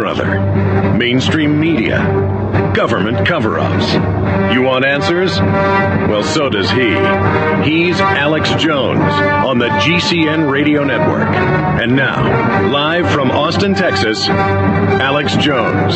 brother? Mainstream media? Government cover-ups? You want answers? Well, so does he. He's Alex Jones on the GCN Radio Network. And now, live from Austin, Texas, Alex Jones.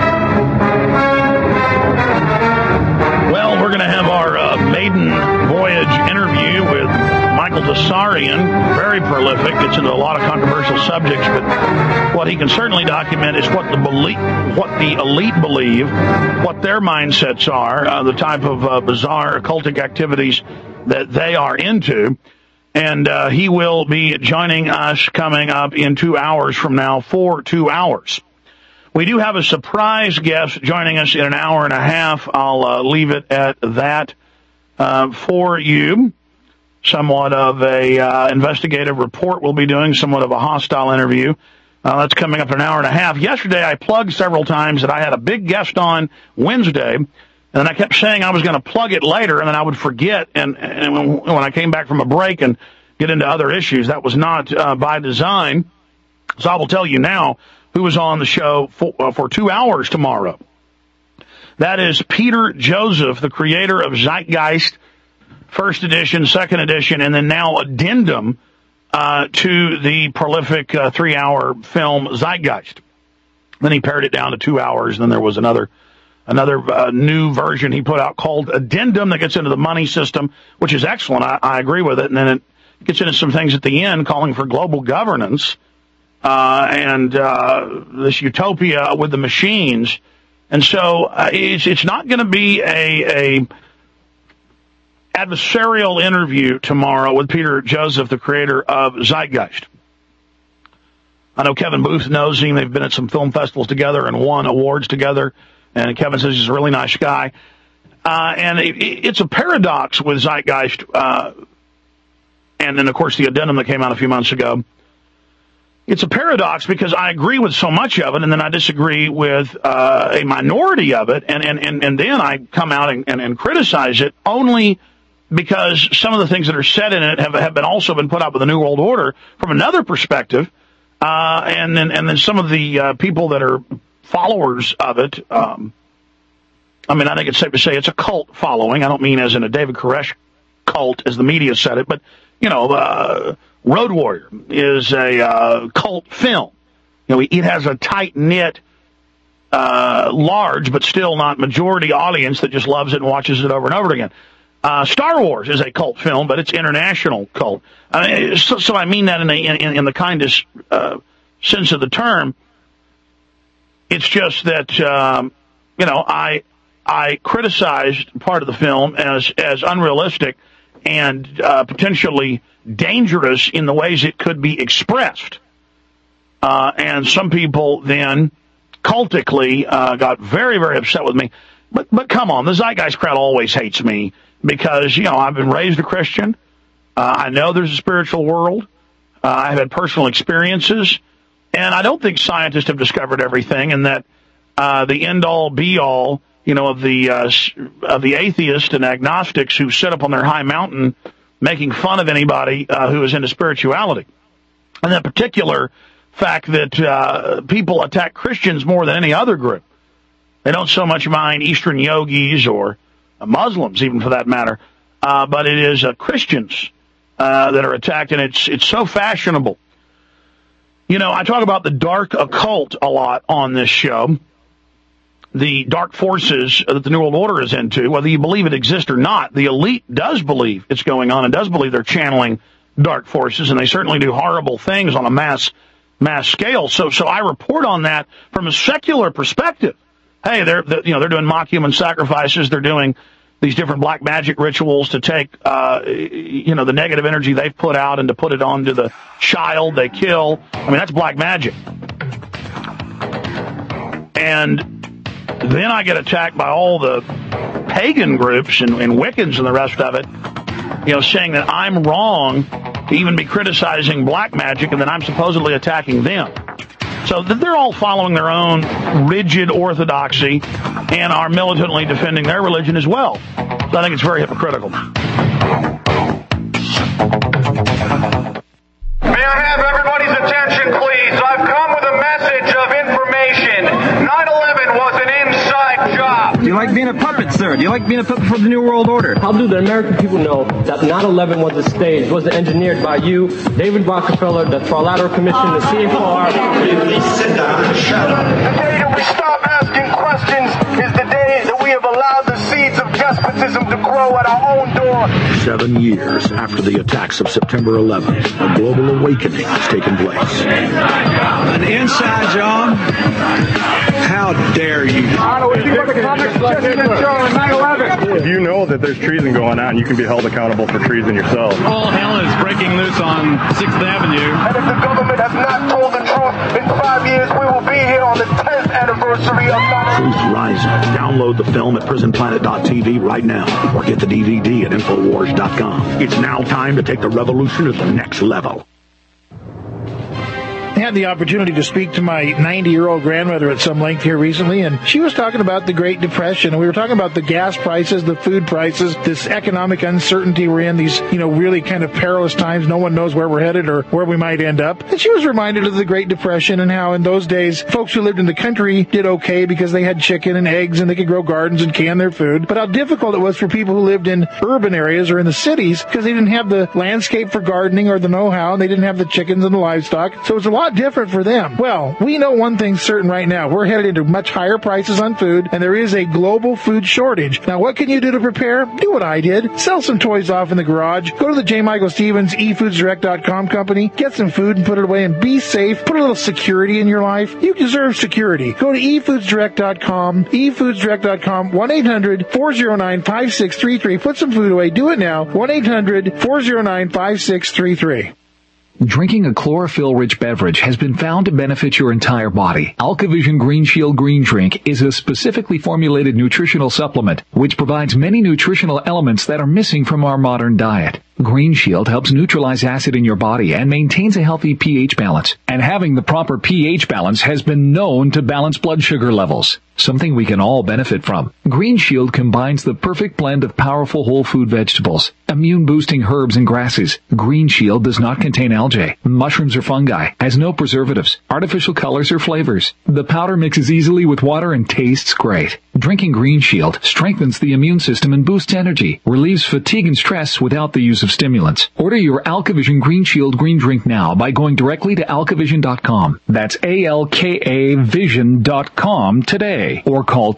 Well, we're going to have our maiden voyage interview with Michael Tsarian, very prolific, gets into a lot of controversial subjects, but what he can certainly document is what the elite believe, what their mindsets are, the type of bizarre occultic activities that they are into. And he will be joining us coming up in 2 hours from now for 2 hours. We do have a surprise guest joining us in an hour and a half. I'll leave it at that for you. Somewhat of a investigative report we'll be doing, somewhat of a hostile interview. That's coming up in an hour and a half. Yesterday I plugged several times that I had a big guest on Wednesday, and then I kept saying I was going to plug it later, and then I would forget, and when I came back from a break and get into other issues, that was not by design. So I will tell you now who is on the show for 2 hours tomorrow. That is Peter Joseph, the creator of Zeitgeist, first edition, second edition, and then now addendum to the prolific 3-hour film Zeitgeist. Then he pared it down to 2 hours, and then there was another new version he put out called Addendum that gets into the money system, which is excellent. I agree with it. And then it gets into some things at the end calling for global governance and this utopia with the machines. And so it's not going to be a adversarial interview tomorrow with Peter Joseph, the creator of Zeitgeist. I know Kevin Booth knows him. They've been at some film festivals together and won awards together. And Kevin says he's a really nice guy. And it's a paradox with Zeitgeist. And then, of course, the addendum that came out a few months ago. It's a paradox because I agree with so much of it, and then I disagree with a minority of it. And then I come out and criticize it only because some of the things that are said in it have been also been put out with the New World Order from another perspective. And then some of the people that are followers of it, I mean, I think it's safe to say it's a cult following. I don't mean as in a David Koresh cult, as the media said it, but, you know, Road Warrior is a cult film. You know, it has a tight-knit, large, but still not majority audience that just loves it and watches it over and over again. Star Wars is a cult film, but it's international cult. So I mean that in the kindest sense of the term. It's just that, you know, I criticized part of the film as unrealistic and potentially dangerous in the ways it could be expressed. And some people then cultically got very, very upset with me. But come on, the Zeitgeist crowd always hates me because, you know, I've been raised a Christian. I know there's a spiritual world. I've had personal experiences. And I don't think scientists have discovered everything, and that the end-all, be-all, you know, of the atheists and agnostics who sit up on their high mountain making fun of anybody who is into spirituality. And that particular fact that people attack Christians more than any other group. They don't so much mind Eastern yogis or Muslims, even for that matter, but it is Christians that are attacked, and it's so fashionable. You know, I talk about the dark occult a lot on this show, the dark forces that the New World Order is into, whether you believe it exists or not. The elite does believe it's going on and does believe they're channeling dark forces, and they certainly do horrible things on a mass scale. So I report on that from a secular perspective. Hey, they're doing mock human sacrifices. They're doing these different black magic rituals to take, the negative energy they've put out and to put it onto the child they kill. I mean, that's black magic. And then I get attacked by all the pagan groups and Wiccans and the rest of it, you know, saying that I'm wrong to even be criticizing black magic and that I'm supposedly attacking them. So they're all following their own rigid orthodoxy and are militantly defending their religion as well. So I think it's very hypocritical. May I have everybody's attention, please? I've come with a message of information. like being a puppet, sir? Do you like being a puppet for the New World Order? How do the American people know that 9/11 was a stage, was engineered by you, David Rockefeller, the Trilateral Commission, the CFR? Please sit down and shut up. The day that we stop asking questions is the day that we have allowed the seeds of despotism to grow at our own door. 7 years after the attacks of September 11th, a global awakening has taken place. An inside job? How dare you? If you know that there's treason going on, you can be held accountable for treason yourself. All hell is breaking loose on 6th Avenue. And if the government has not told the truth, in 5 years we will be here on the 10th anniversary of 9/11. Truth Rising. Download the film at prisonplanet.tv right now, or get the DVD at Infowars.com. It's now time to take the revolution to the next level. I had the opportunity to speak to my 90-year-old grandmother at some length here recently, and she was talking about the Great Depression, and we were talking about the gas prices, the food prices, this economic uncertainty we're in, these, really kind of perilous times. No one knows where we're headed or where we might end up. And she was reminded of the Great Depression and how in those days, folks who lived in the country did okay because they had chicken and eggs and they could grow gardens and can their food, but how difficult it was for people who lived in urban areas or in the cities because they didn't have the landscape for gardening or the know-how, and they didn't have the chickens and the livestock. So it was a lot different for them. Well, we know one thing's certain right now. We're headed into much higher prices on food, and there is a global food shortage. Now, what can you do to prepare? Do what I did. Sell some toys off in the garage. Go to the J. Michael Stevens eFoodsDirect.com company. Get some food and put it away and be safe. Put a little security in your life. You deserve security. Go to eFoodsDirect.com. eFoodsDirect.com. 1-800-409-5633. Put some food away. Do it now. 1-800-409-5633. Drinking a chlorophyll-rich beverage has been found to benefit your entire body. AlkaVision Green Shield Green Drink is a specifically formulated nutritional supplement which provides many nutritional elements that are missing from our modern diet. Green Shield helps neutralize acid in your body and maintains a healthy pH balance. And having the proper pH balance has been known to balance blood sugar levels, something we can all benefit from. Green Shield combines the perfect blend of powerful whole food vegetables, immune-boosting herbs and grasses. Green Shield does not contain algae, mushrooms or fungi, has no preservatives, artificial colors or flavors. The powder mixes easily with water and tastes great. Drinking Green Shield strengthens the immune system and boosts energy, relieves fatigue and stress without the use of stimulants. Order your AlkaVision Green Shield Green Drink now by going directly to alkavision.com. That's ALKAvision.com today. Or call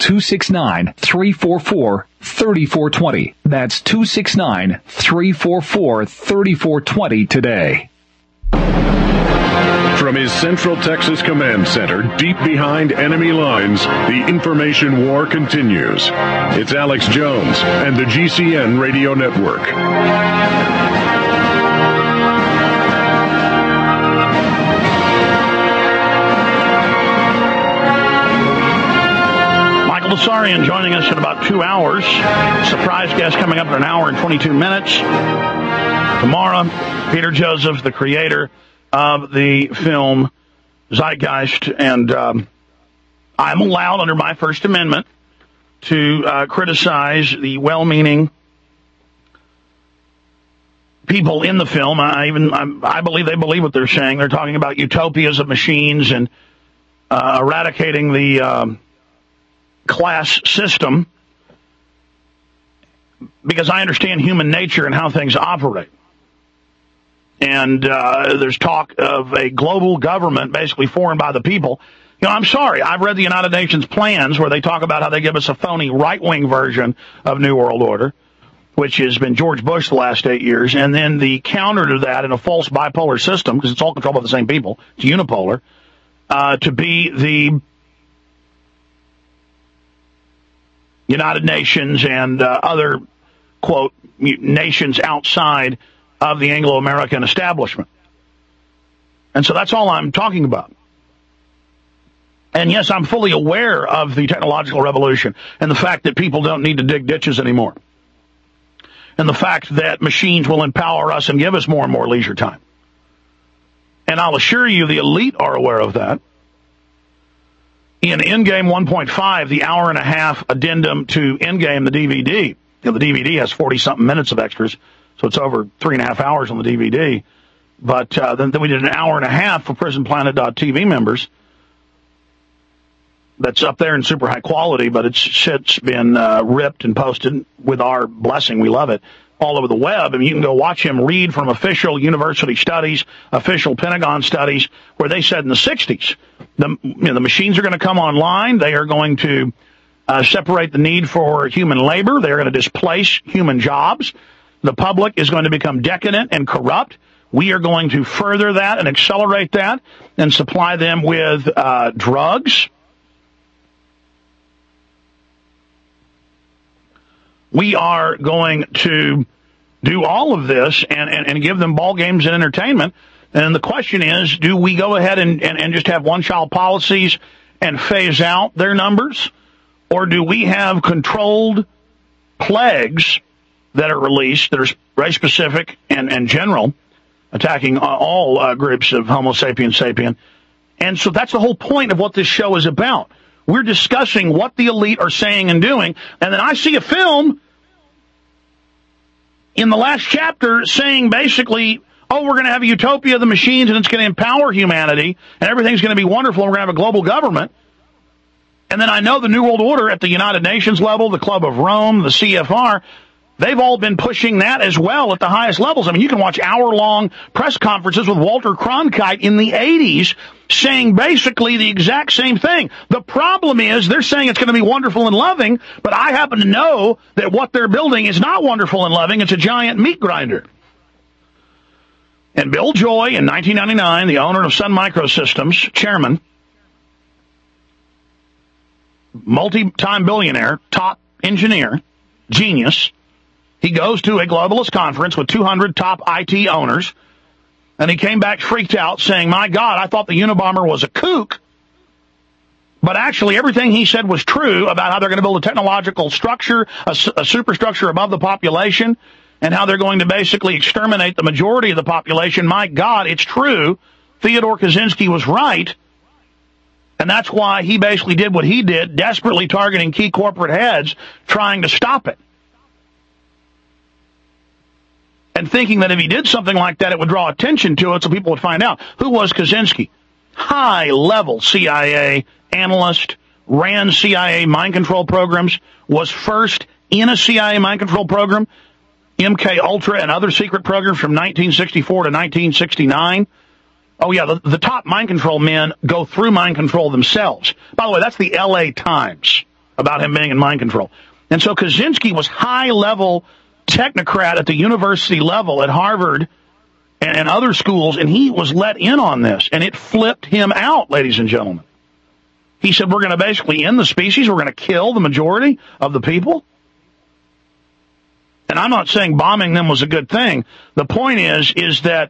269-344-3420. That's 269-344-3420 today. From his Central Texas Command Center, deep behind enemy lines, the information war continues. It's Alex Jones and the GCN Radio Network. Michael Bessarian joining us in about 2 hours. Surprise guest coming up in an hour and 22 minutes. Tomorrow, Peter Joseph, the creator of the film Zeitgeist, and I'm allowed under my First Amendment to criticize the well-meaning people in the film. I believe they believe what they're saying. They're talking about utopias of machines and eradicating the class system, because I understand human nature and how things operate. And there's talk of a global government basically formed by the people. I'm sorry. I've read the United Nations plans where they talk about how they give us a phony right-wing version of New World Order, which has been George Bush the last 8 years. And then the counter to that in a false bipolar system, because it's all controlled by the same people, it's unipolar, to be the United Nations and other, quote, nations outside of the Anglo-American establishment. And so that's all I'm talking about. And yes, I'm fully aware of the technological revolution and the fact that people don't need to dig ditches anymore. And the fact that machines will empower us and give us more and more leisure time. And I'll assure you the elite are aware of that. In Endgame 1.5, the hour-and-a-half addendum to Endgame, the DVD, the DVD has 40-something minutes of extras, so it's over 3.5 hours on the DVD. But then we did an hour and a half for PrisonPlanet.tv members. that's up there in super high quality, but it's been ripped and posted with our blessing. We love it. All over the web, and you can go watch him read from official university studies, official Pentagon studies, where they said in the 60s, the machines are going to come online. They are going to separate the need for human labor. They're going to displace human jobs. The public is going to become decadent and corrupt. We are going to further that and accelerate that and supply them with drugs. We are going to do all of this and give them ball games and entertainment. And the question is, do we go ahead and just have one-child policies and phase out their numbers? Or do we have controlled plagues that are released that are race-specific and general, attacking all groups of Homo sapiens sapien? And so that's the whole point of what this show is about. We're discussing what the elite are saying and doing, and then I see a film in the last chapter saying basically, oh, we're going to have a utopia of the machines and it's going to empower humanity and everything's going to be wonderful and we're going to have a global government. And then I know the New World Order at the United Nations level, the Club of Rome, the CFR, they've all been pushing that as well at the highest levels. I mean, you can watch hour-long press conferences with Walter Cronkite in the 80s saying basically the exact same thing. The problem is they're saying it's going to be wonderful and loving, but I happen to know that what they're building is not wonderful and loving. It's a giant meat grinder. And Bill Joy, in 1999, the owner of Sun Microsystems, chairman, multi-time billionaire, top engineer, genius, he goes to a globalist conference with 200 top IT owners, and he came back freaked out saying, my God, I thought the Unabomber was a kook. But actually everything he said was true about how they're going to build a technological structure, a superstructure above the population, and how they're going to basically exterminate the majority of the population. My God, it's true. Theodore Kaczynski was right. And that's why he basically did what he did, desperately targeting key corporate heads, trying to stop it. And thinking that if he did something like that, it would draw attention to it so people would find out. Who was Kaczynski? High-level CIA analyst, ran CIA mind control programs, was first in a CIA mind control program, MK Ultra and other secret programs from 1964 to 1969. Oh, yeah, the top mind control men go through mind control themselves. By the way, that's the L.A. Times about him being in mind control. And so Kaczynski was high-level technocrat at the university level at Harvard and other schools, and he was let in on this, and it flipped him out, ladies and gentlemen. He said, we're going to basically end the species, we're going to kill the majority of the people. And I'm not saying bombing them was a good thing. The point is that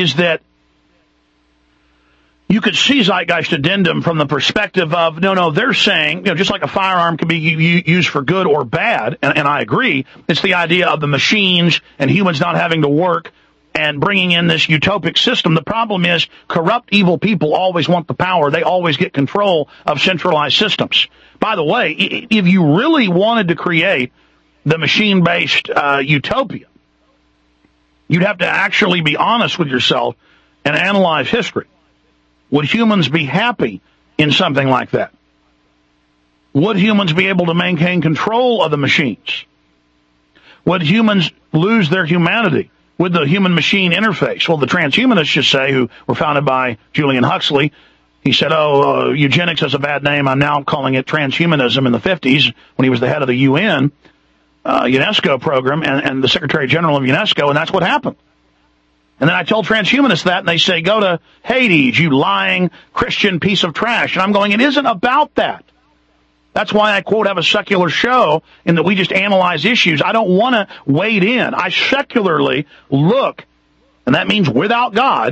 you could see Zeitgeist Addendum from the perspective of, no, they're saying, just like a firearm can be used for good or bad, and I agree, it's the idea of the machines and humans not having to work and bringing in this utopic system. The problem is corrupt, evil people always want the power. They always get control of centralized systems. By the way, if you really wanted to create the machine-based utopia, you'd have to actually be honest with yourself and analyze history. Would humans be happy in something like that? Would humans be able to maintain control of the machines? Would humans lose their humanity with the human-machine interface? Well, the transhumanists just say, who were founded by Julian Huxley, he said, eugenics is a bad name. I'm now calling it transhumanism in the 50s when he was the head of the UN, UNESCO program and the Secretary General of UNESCO, and that's what happened. And then I tell transhumanists that, and they say, go to Hades, you lying Christian piece of trash. And I'm going, it isn't about that. That's why I, quote, have a secular show in that we just analyze issues. I don't want to wade in. I secularly look, and that means without God.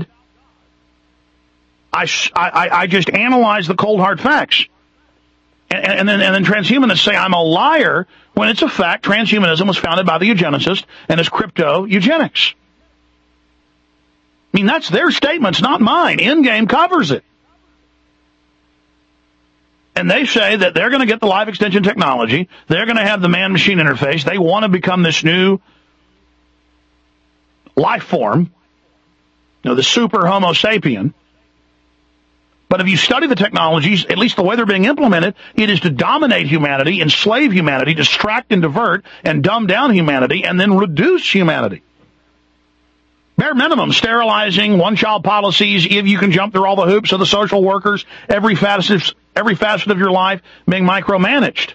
I just analyze the cold, hard facts. And then transhumanists say I'm a liar when it's a fact. Transhumanism was founded by the eugenicists and is crypto-eugenics. I mean, that's their statements, not mine. Endgame covers it. And they say that they're going to get the life extension technology. They're going to have the man-machine interface. They want to become this new life form, the super Homo sapien. But if you study the technologies, at least the way they're being implemented, it is to dominate humanity, enslave humanity, distract and divert, and dumb down humanity, and then reduce humanity. Bare minimum, sterilizing, one-child policies, if you can jump through all the hoops of the social workers, every facet of your life being micromanaged.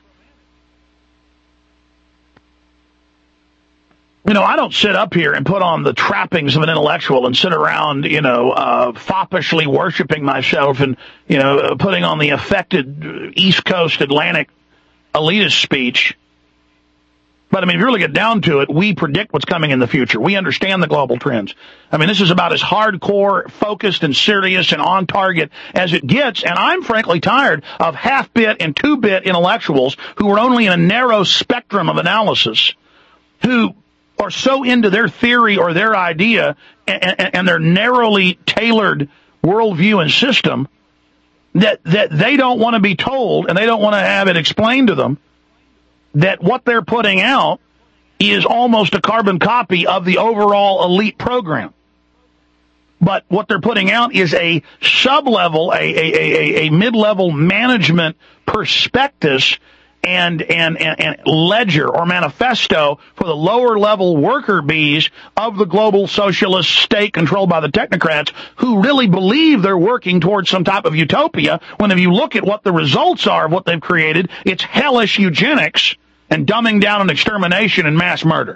You know, I don't sit up here and put on the trappings of an intellectual and sit around, foppishly worshiping myself and, putting on the affected East Coast Atlantic elitist speech. But, I mean, if you really get down to it, we predict what's coming in the future. We understand the global trends. I mean, this is about as hardcore, focused, and serious and on target as it gets. And I'm frankly tired of half-bit and two-bit intellectuals who are only in a narrow spectrum of analysis, who are so into their theory or their idea and their narrowly tailored worldview and system that they don't want to be told and they don't want to have it explained to them that what they're putting out is almost a carbon copy of the overall elite program. But what they're putting out is a sub-level, a mid-level management prospectus and ledger or manifesto for the lower level worker bees of the global socialist state controlled by the technocrats who really believe they're working towards some type of utopia, when if you look at what the results are of what they've created, it's hellish eugenics and dumbing down and extermination and mass murder.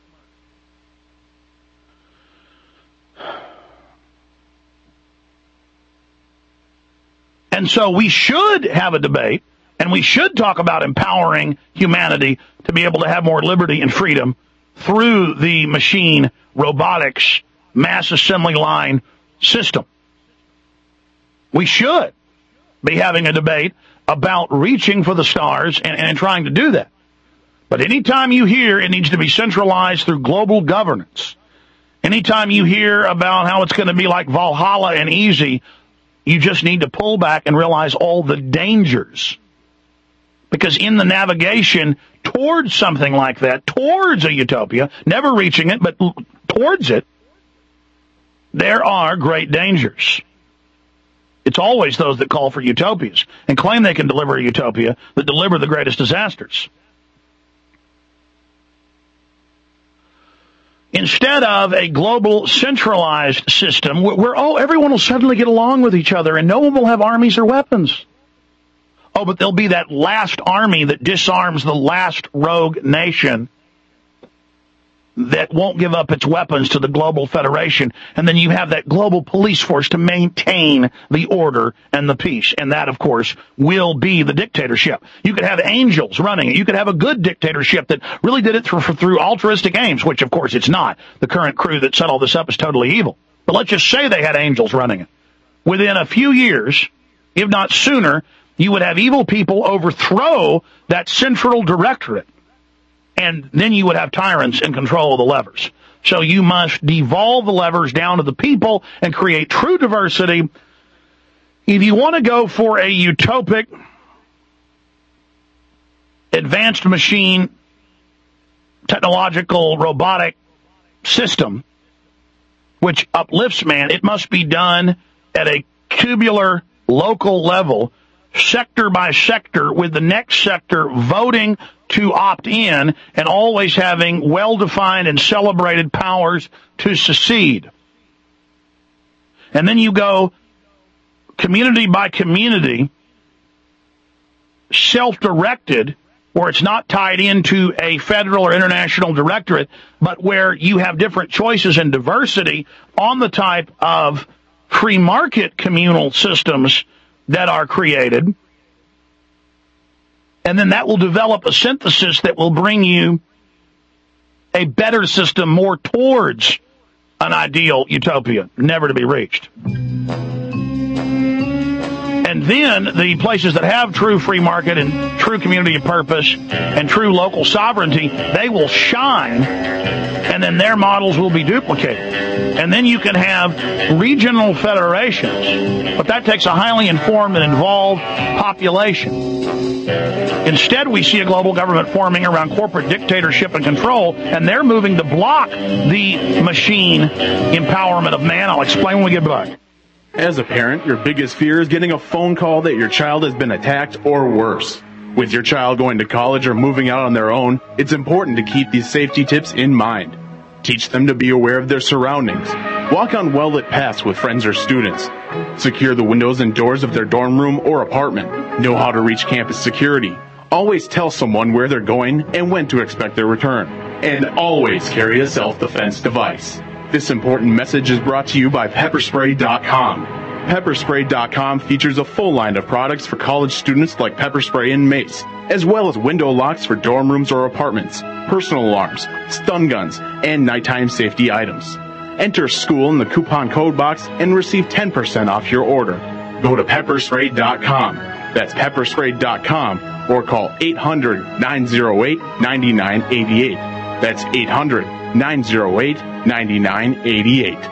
And so we should have a debate, and we should talk about empowering humanity to be able to have more liberty and freedom through the machine, robotics, mass assembly line system. We should be having a debate about reaching for the stars and trying to do that. But anytime you hear it needs to be centralized through global governance, anytime you hear about how it's going to be like Valhalla and easy, you just need to pull back and realize all the dangers. Because in the navigation towards something like that, towards a utopia, never reaching it, but towards it, there are great dangers. It's always those that call for utopias and claim they can deliver a utopia that deliver the greatest disasters. Instead of a global centralized system where everyone will suddenly get along with each other and no one will have armies or weapons. Oh, but there'll be that last army that disarms the last rogue nation that won't give up its weapons to the global federation. And then you have that global police force to maintain the order and the peace. And that, of course, will be the dictatorship. You could have angels running it. You could have a good dictatorship that really did it through altruistic aims, which, of course, it's not. The current crew that set all this up is totally evil. But let's just say they had angels running it. Within a few years, if not sooner, you would have evil people overthrow that central directorate. And then you would have tyrants in control of the levers. So you must devolve the levers down to the people and create true diversity. If you want to go for a utopic, advanced machine, technological, robotic system, which uplifts man, it must be done at a cubular, local level, sector by sector, with the next sector voting to opt in and always having well-defined and celebrated powers to secede. And then you go community by community, self-directed, where it's not tied into a federal or international directorate, but where you have different choices and diversity on the type of free market communal systems that are created. And then that will develop a synthesis that will bring you a better system more towards an ideal utopia, never to be reached. And then the places that have true free market and true community of purpose and true local sovereignty, they will shine, and then their models will be duplicated. And then you can have regional federations, but that takes a highly informed and involved population. Instead, we see a global government forming around corporate dictatorship and control, and they're moving to block the machine empowerment of man. I'll explain when we get back. As a parent, your biggest fear is getting a phone call that your child has been attacked or worse. With your child going to college or moving out on their own, it's important to keep these safety tips in mind. Teach them to be aware of their surroundings. Walk on well-lit paths with friends or students. Secure the windows and doors of their dorm room or apartment. Know how to reach campus security. Always tell someone where they're going and when to expect their return. And always carry a self-defense device. This important message is brought to you by Pepperspray.com. Pepperspray.com features a full line of products for college students like pepper spray and mace, as well as window locks for dorm rooms or apartments, personal alarms, stun guns, and nighttime safety items. Enter school in the coupon code box and receive 10% off your order. Go to Pepperspray.com. That's Pepperspray.com or call 800-908-9988. That's 800-908-9988.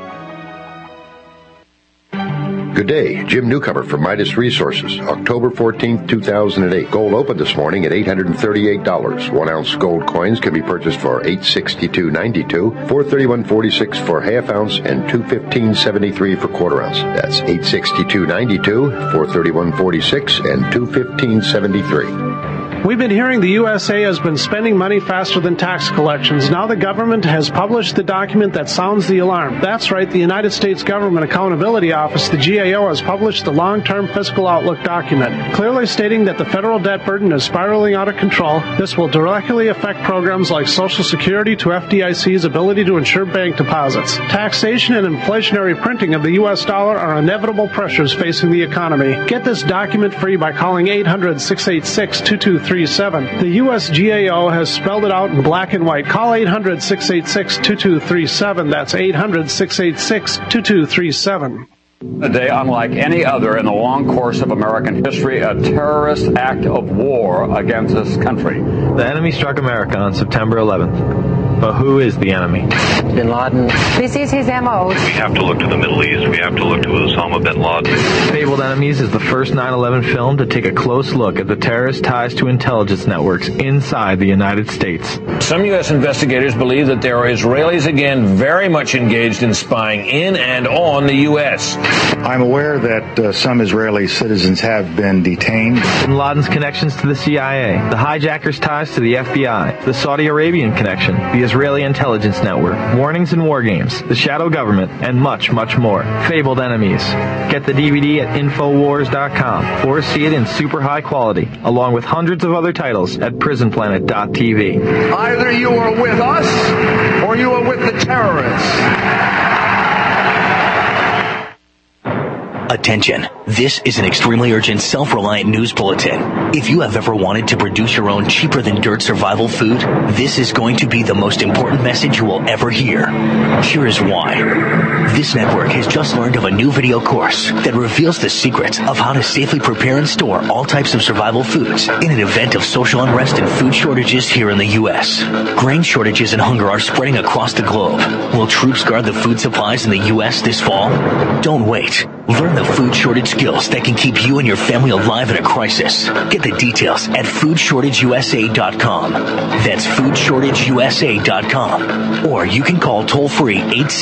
Good day, Jim Newcomer from Midas Resources, October 14th, 2008. Gold opened this morning at $838. 1 ounce gold coins can be purchased for $862.92, $431.46 for half ounce, and $215.73 for quarter ounce. That's $862.92, $431.46, and $215.73. We've been hearing the USA has been spending money faster than tax collections. Now the government has published the document that sounds the alarm. That's right, the United States Government Accountability Office, the GAO, has published the long-term fiscal outlook document, clearly stating that the federal debt burden is spiraling out of control. This will directly affect programs like Social Security to FDIC's ability to insure bank deposits. Taxation and inflationary printing of the U.S. dollar are inevitable pressures facing the economy. Get this document free by calling 800-686-2237. The U.S. GAO has spelled it out in black and white. Call 800-686-2237. That's 800-686-2237. A day unlike any other in the long course of American history, a terrorist act of war against this country. The enemy struck America on September 11th. But who is the enemy? Bin Laden. This is his M.O. We have to look to the Middle East. We have to look to Osama bin Laden. Fabled Enemies is the first 9/11 film to take a close look at the terrorist ties to intelligence networks inside the United States. Some U.S. investigators believe that there are Israelis again very much engaged in spying in and on the U.S. I'm aware that some Israeli citizens have been detained. Bin Laden's connections to the CIA, the hijackers' ties to the FBI, the Saudi Arabian connection, the Israeli intelligence network, warnings and war games, the shadow government, and much, much more. Fabled Enemies. Get the DVD at Infowars.com or see it in super high quality, along with hundreds of other titles at PrisonPlanet.tv. Either you are with us or you are with the terrorists. Attention. This is an extremely urgent, self-reliant news bulletin. If you have ever wanted to produce your own cheaper-than-dirt survival food, this is going to be the most important message you will ever hear. Here is why. This network has just learned of a new video course that reveals the secrets of how to safely prepare and store all types of survival foods in an event of social unrest and food shortages here in the U.S. Grain shortages and hunger are spreading across the globe. Will troops guard the food supplies in the U.S. this fall? Don't wait. Learn the food shortage skills that can keep you and your family alive in a crisis. Get the details at foodshortageusa.com. That's foodshortageusa.com. Or you can call toll-free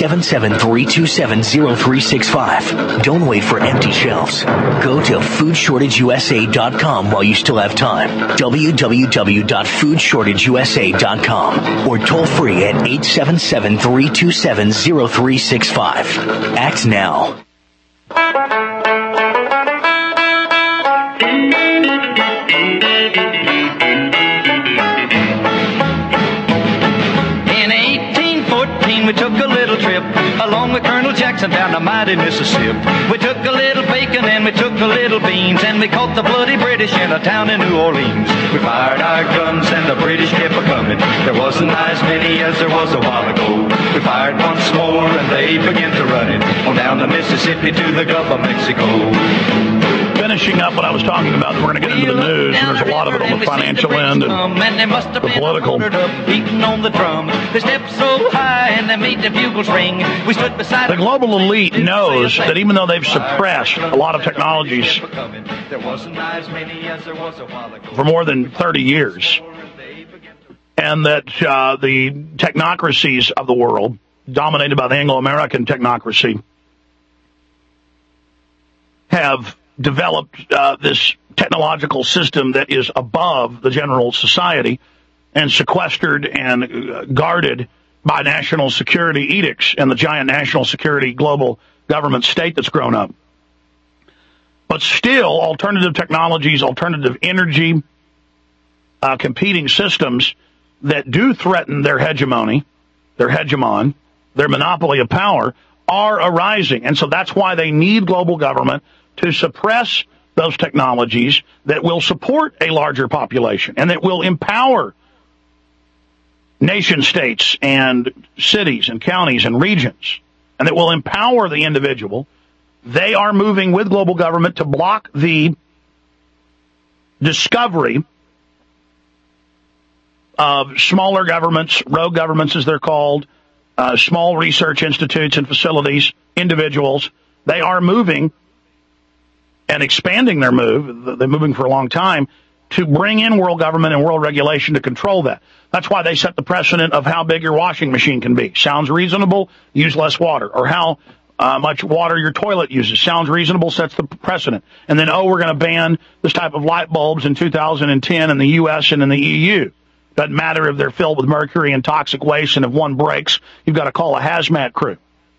877-327-0365. Don't wait for empty shelves. Go to foodshortageusa.com while you still have time. www.foodshortageusa.com. Or toll-free at 877-327-0365. Act now. We took a little trip along with Colonel Jackson down the mighty Mississippi. We took a little bacon and we took a little beans, and we caught the bloody British in a town in New Orleans. We fired our guns and the British kept a-coming. There wasn't as many as there was a while ago. We fired once more and they began to run it on down the Mississippi to the Gulf of Mexico. Finishing up what I was talking about, we're going to get into the news, and there's a lot of it on the financial end and the political. Beating on the drum, they stepped so high and they made the bugles ring. We stood beside the global elite knows that even though they've suppressed a lot of technologies for more than 30 years, and that the technocracies of the world, dominated by the Anglo-American technocracy, have developed this technological system that is above the general society and sequestered and guarded by national security edicts and the giant national security global government state that's grown up. But still, alternative technologies, alternative energy, competing systems that do threaten their hegemony, their hegemon, their monopoly of power, are arising. And so that's why they need global government to suppress those technologies that will support a larger population and that will empower nation states and cities and counties and regions, and that will empower the individual. They are moving with global government to block the discovery of smaller governments, rogue governments as they're called, small research institutes and facilities, individuals. They are moving and expanding their move. They're moving for a long time to bring in world government and world regulation to control that. That's why they set the precedent of how big your washing machine can be. Sounds reasonable, use less water. Or how much water your toilet uses. Sounds reasonable, sets the precedent. And then, we're going to ban this type of light bulbs in 2010 in the U.S. and in the EU. Doesn't matter if they're filled with mercury and toxic waste, and if one breaks, you've got to call a hazmat crew.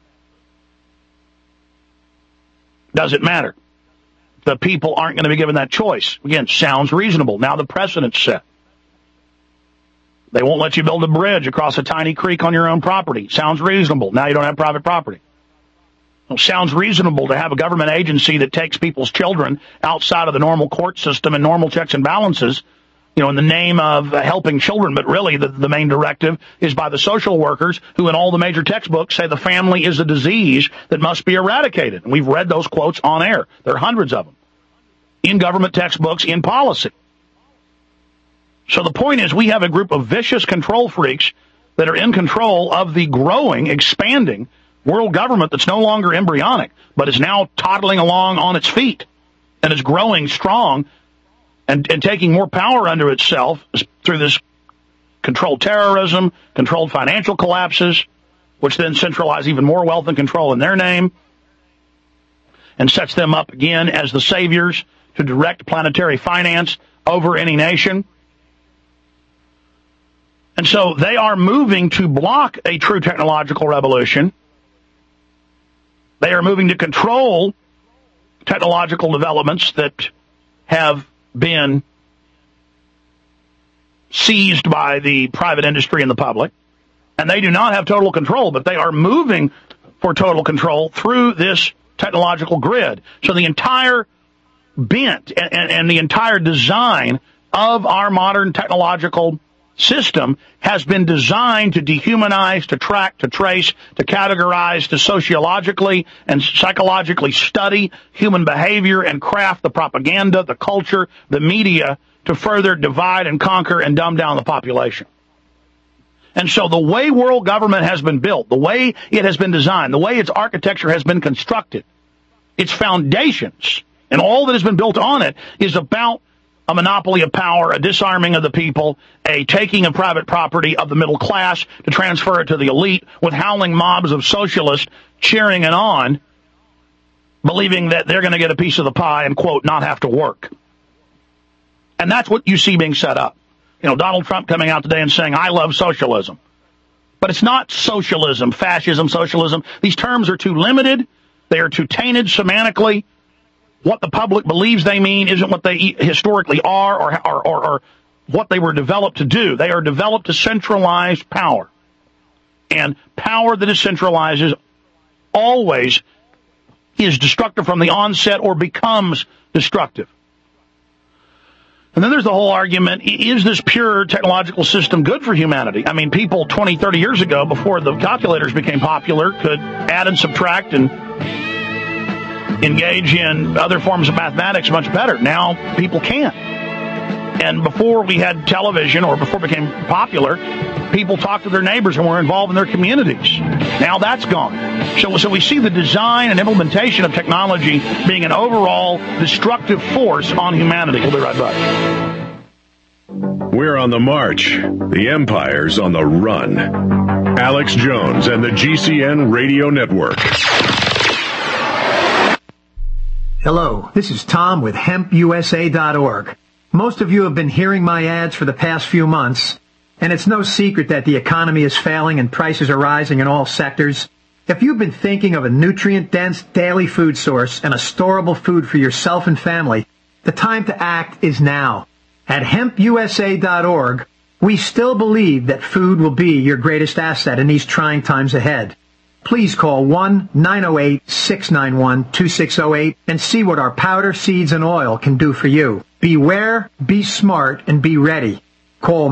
Doesn't matter. The people aren't going to be given that choice. Again, sounds reasonable. Now the precedent's set. They won't let you build a bridge across a tiny creek on your own property. Sounds reasonable. Now you don't have private property. Well, sounds reasonable to have a government agency that takes people's children outside of the normal court system and normal checks and balances, in the name of helping children, but really the main directive is by the social workers who in all the major textbooks say the family is a disease that must be eradicated. And we've read those quotes on air. There are hundreds of them in government textbooks, in policy. So the point is we have a group of vicious control freaks that are in control of the growing, expanding world government that's no longer embryonic, but is now toddling along on its feet and is growing strong and taking more power under itself through this controlled terrorism, controlled financial collapses, which then centralize even more wealth and control in their name, and sets them up again as the saviors to direct planetary finance over any nation. And so they are moving to block a true technological revolution. They are moving to control technological developments that have been seized by the private industry and the public. And they do not have total control, but they are moving for total control through this technological grid. So the entire bent and the entire design of our modern technological system has been designed to dehumanize, to track, to trace, to categorize, to sociologically and psychologically study human behavior and craft the propaganda, the culture, the media to further divide and conquer and dumb down the population. And so the way world government has been built, the way it has been designed, the way its architecture has been constructed, its foundations and all that has been built on it is about a monopoly of power, a disarming of the people, a taking of private property of the middle class to transfer it to the elite with howling mobs of socialists cheering it on, believing that they're going to get a piece of the pie and, quote, not have to work. And that's what you see being set up. Donald Trump coming out today and saying, I love socialism. But it's not socialism, fascism, socialism. These terms are too limited. They are too tainted semantically. What the public believes they mean isn't what they historically are or what they were developed to do. They are developed to centralize power. And power that is centralized always is destructive from the onset or becomes destructive. And then there's the whole argument, is this pure technological system good for humanity? I mean, people 20, 30 years ago, before the calculators became popular, could add and subtract and engage in other forms of mathematics much better. Now people can't. And before we had television or before it became popular, people talked to their neighbors and were involved in their communities. Now that's gone. So we see the design and implementation of technology being an overall destructive force on humanity. We'll be right back. We're on the march. The empire's on the run. Alex Jones and the GCN Radio Network. Hello, this is Tom with HempUSA.org. Most of you have been hearing my ads for the past few months, and it's no secret that the economy is failing and prices are rising in all sectors. If you've been thinking of a nutrient-dense daily food source and a storable food for yourself and family, the time to act is now. At HempUSA.org, we still believe that food will be your greatest asset in these trying times ahead. Please call 1-908-691-2608 and see what our powder, seeds, and oil can do for you. Beware, be smart, and be ready. Call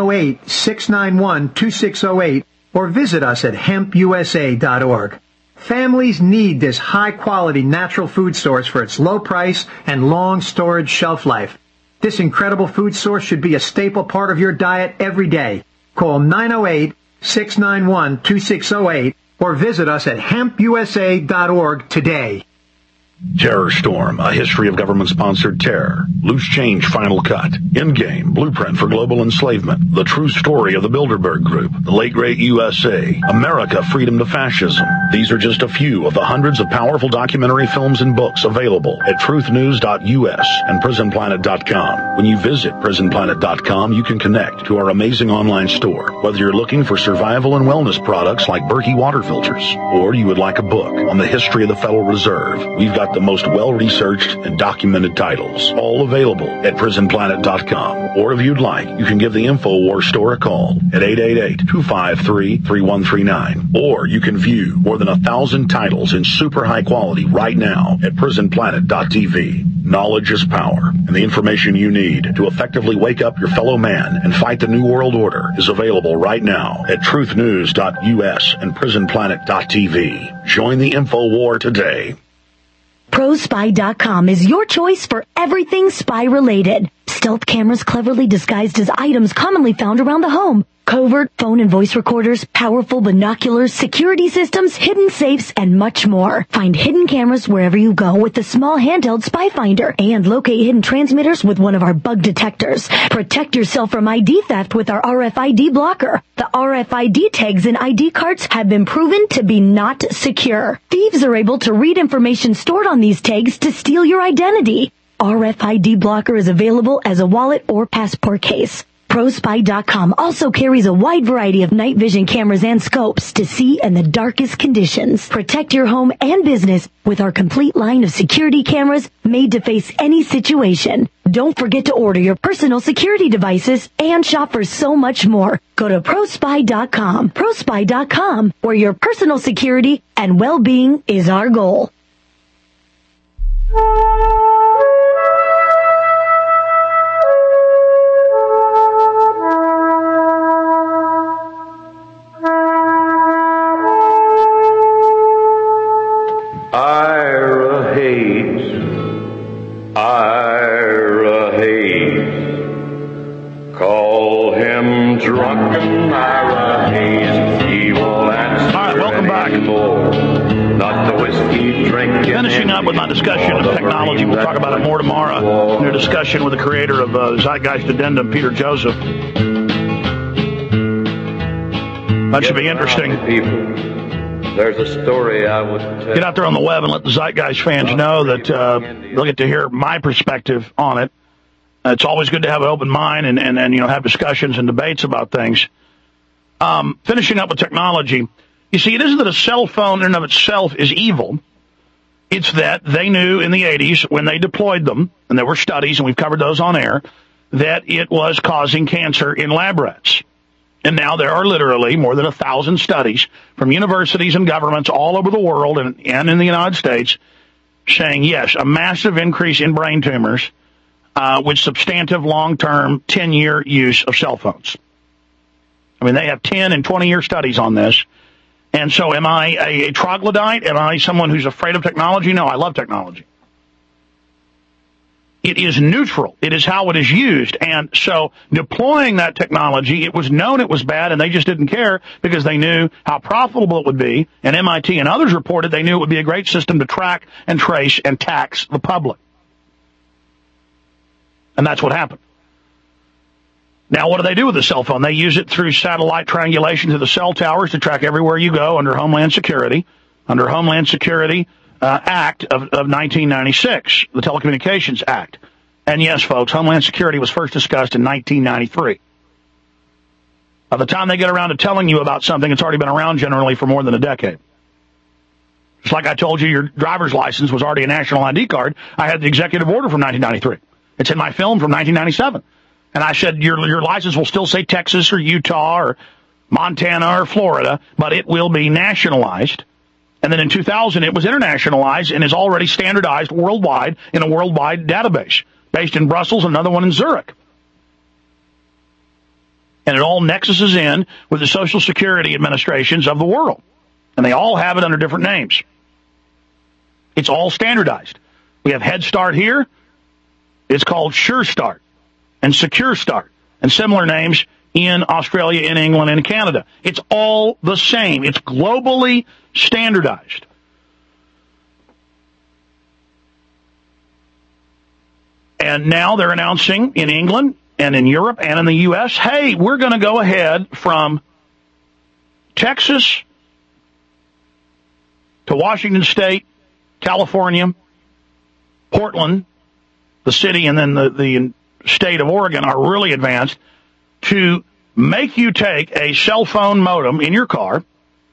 908-691-2608 or visit us at hempusa.org. Families need this high-quality natural food source for its low price and long storage shelf life. This incredible food source should be a staple part of your diet every day. Call 908-691-2608 or visit us at hempusa.org today. Terror Storm, a history of government-sponsored terror. Loose Change Final Cut. Endgame, Blueprint for Global Enslavement. The True Story of the Bilderberg Group. The Late Great USA. America, Freedom to Fascism. These are just a few of the hundreds of powerful documentary films and books available at truthnews.us and prisonplanet.com. When you visit prisonplanet.com, you can connect to our amazing online store. Whether you're looking for survival and wellness products like Berkey water filters, or you would like a book on the history of the Federal Reserve, we've got the most well-researched and documented titles, all available at prisonplanet.com. Or if you'd like, you can give the InfoWars store a call at 888-253-3139. Or you can view more than 1,000 titles in super high quality right now at prisonplanet.tv. Knowledge is power, and the information you need to effectively wake up your fellow man and fight the New World Order is available right now at truthnews.us and prisonplanet.tv. Join the InfoWar today. ProSpy.com is your choice for everything spy-related. Stealth cameras cleverly disguised as items commonly found around the home. Covert phone and voice recorders, powerful binoculars, security systems, hidden safes, and much more. Find hidden cameras wherever you go with the small handheld Spy Finder and locate hidden transmitters with one of our bug detectors. Protect yourself from ID theft with our RFID blocker. The RFID tags in ID cards have been proven to be not secure. Thieves are able to read information stored on these tags to steal your identity. RFID blocker is available as a wallet or passport case. ProSpy.com also carries a wide variety of night vision cameras and scopes to see in the darkest conditions. Protect your home and business with our complete line of security cameras made to face any situation. Don't forget to order your personal security devices and shop for so much more. Go to ProSpy.com. ProSpy.com, where your personal security and well-being is our goal. Ira Hayes, call him drunken Ira Hayes, he will answer. All right, welcome back. Not the whiskey drinking. Finishing up with my discussion of technology, we'll talk about it more tomorrow in a discussion with the creator of Zeitgeist Addendum, Peter Joseph. That should be interesting. There's a story I would tell. Get out there on the web and let the Zeitgeist fans know that they'll get to hear my perspective on it. It's always good to have an open mind and have discussions and debates about things. Finishing up with technology, you see, it isn't that a cell phone in and of itself is evil. It's that they knew in the 80s when they deployed them, and there were studies, and we've covered those on air, that it was causing cancer in lab rats. And now there are literally more than 1,000 studies from universities and governments all over the world and in the United States saying, yes, a massive increase in brain tumors with substantive long-term 10-year use of cell phones. I mean, they have 10 and 20-year studies on this. And so am I a troglodyte? Am I someone who's afraid of technology? No, I love technology. It is neutral. It is how it is used. And so deploying that technology, it was known it was bad, and they just didn't care because they knew how profitable it would be. And MIT and others reported they knew it would be a great system to track and trace and tax the public. And that's what happened. Now, what do they do with the cell phone? They use it through satellite triangulation to the cell towers to track everywhere you go under Homeland Security. Under Homeland Security, Act of 1996, the Telecommunications Act. And yes, folks, Homeland Security was first discussed in 1993. By the time they get around to telling you about something, it's already been around generally for more than a decade. Just like I told you, your driver's license was already a national ID card. I had the executive order from 1993. It's in my film from 1997. And I said, your license will still say Texas or Utah or Montana or Florida, but it will be nationalized. And then in 2000, it was internationalized and is already standardized worldwide in a worldwide database based in Brussels, another one in Zurich. And it all nexuses in with the Social Security administrations of the world. And they all have it under different names. It's all standardized. We have Head Start here. It's called Sure Start and Secure Start and similar names in Australia, in England, and Canada. It's all the same. It's globally standardized. And now they're announcing in England and in Europe and in the U.S., hey, we're going to go ahead from Texas to Washington State, California, Portland, the city, and then the state of Oregon are really advanced to make you take a cell phone modem in your car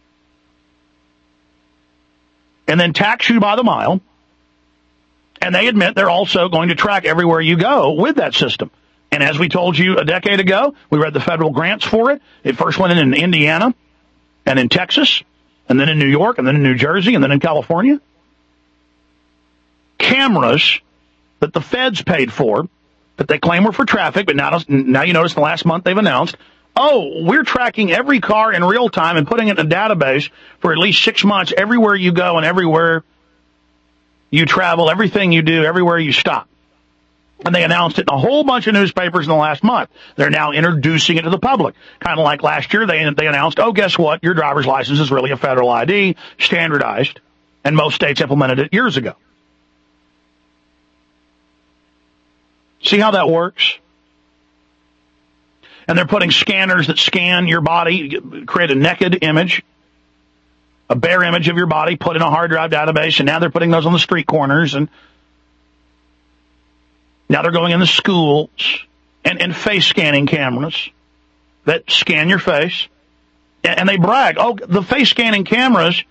and then tax you by the mile. And they admit they're also going to track everywhere you go with that system. And as we told you a decade ago, we read the federal grants for it. It first went in Indiana and in Texas, and then in New York, and then in New Jersey, and then in California. Cameras that the feds paid for, that they claim were for traffic, but now you notice the last month they've announced, oh, we're tracking every car in real time and putting it in a database for at least 6 months everywhere you go and everywhere you travel, everything you do, everywhere you stop. And they announced it in a whole bunch of newspapers in the last month. They're now introducing it to the public. Kind of like last year, they announced, oh, guess what? Your driver's license is really a federal ID, standardized, and most states implemented it years ago. See how that works? And they're putting scanners that scan your body, create a naked image, a bare image of your body, put in a hard drive database, and now they're putting those on the street corners, and now they're going in the schools and face scanning cameras that scan your face. And they brag, oh, the face scanning cameras,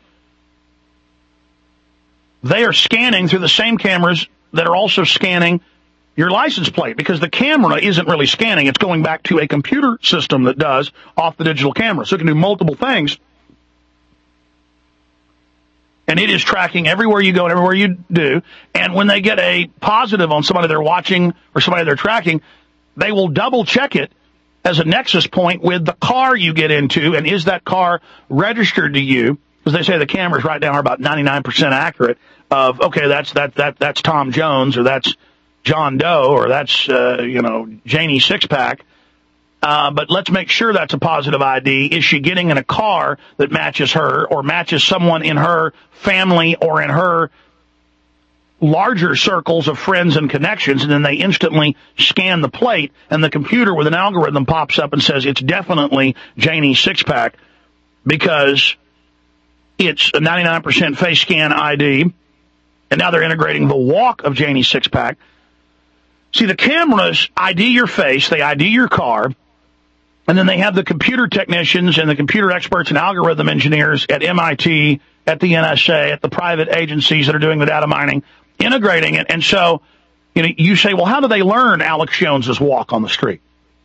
they are scanning through the same cameras that are also scanning your license plate, because the camera isn't really scanning. It's going back to a computer system that does off the digital camera. So it can do multiple things. And it is tracking everywhere you go and everywhere you do. And when they get a positive on somebody they're watching or somebody they're tracking, they will double check it as a nexus point with the car you get into. And is that car registered to you? Because they say the cameras right now are about 99% accurate of, okay, that's Tom Jones, or that's John Doe, or that's, Janie Sixpack. But let's make sure that's a positive ID. Is she getting in a car that matches her or matches someone in her family or in her larger circles of friends and connections? And then they instantly scan the plate, and the computer with an algorithm pops up and says it's definitely Janie Sixpack because it's a 99% face scan ID. And now they're integrating the walk of Janie Sixpack. See, the cameras ID your face, they ID your car, and then they have the computer technicians and the computer experts and algorithm engineers at MIT, at the NSA, at the private agencies that are doing the data mining, integrating it. And so, you say, well, how do they learn Alex Jones's walk on the street?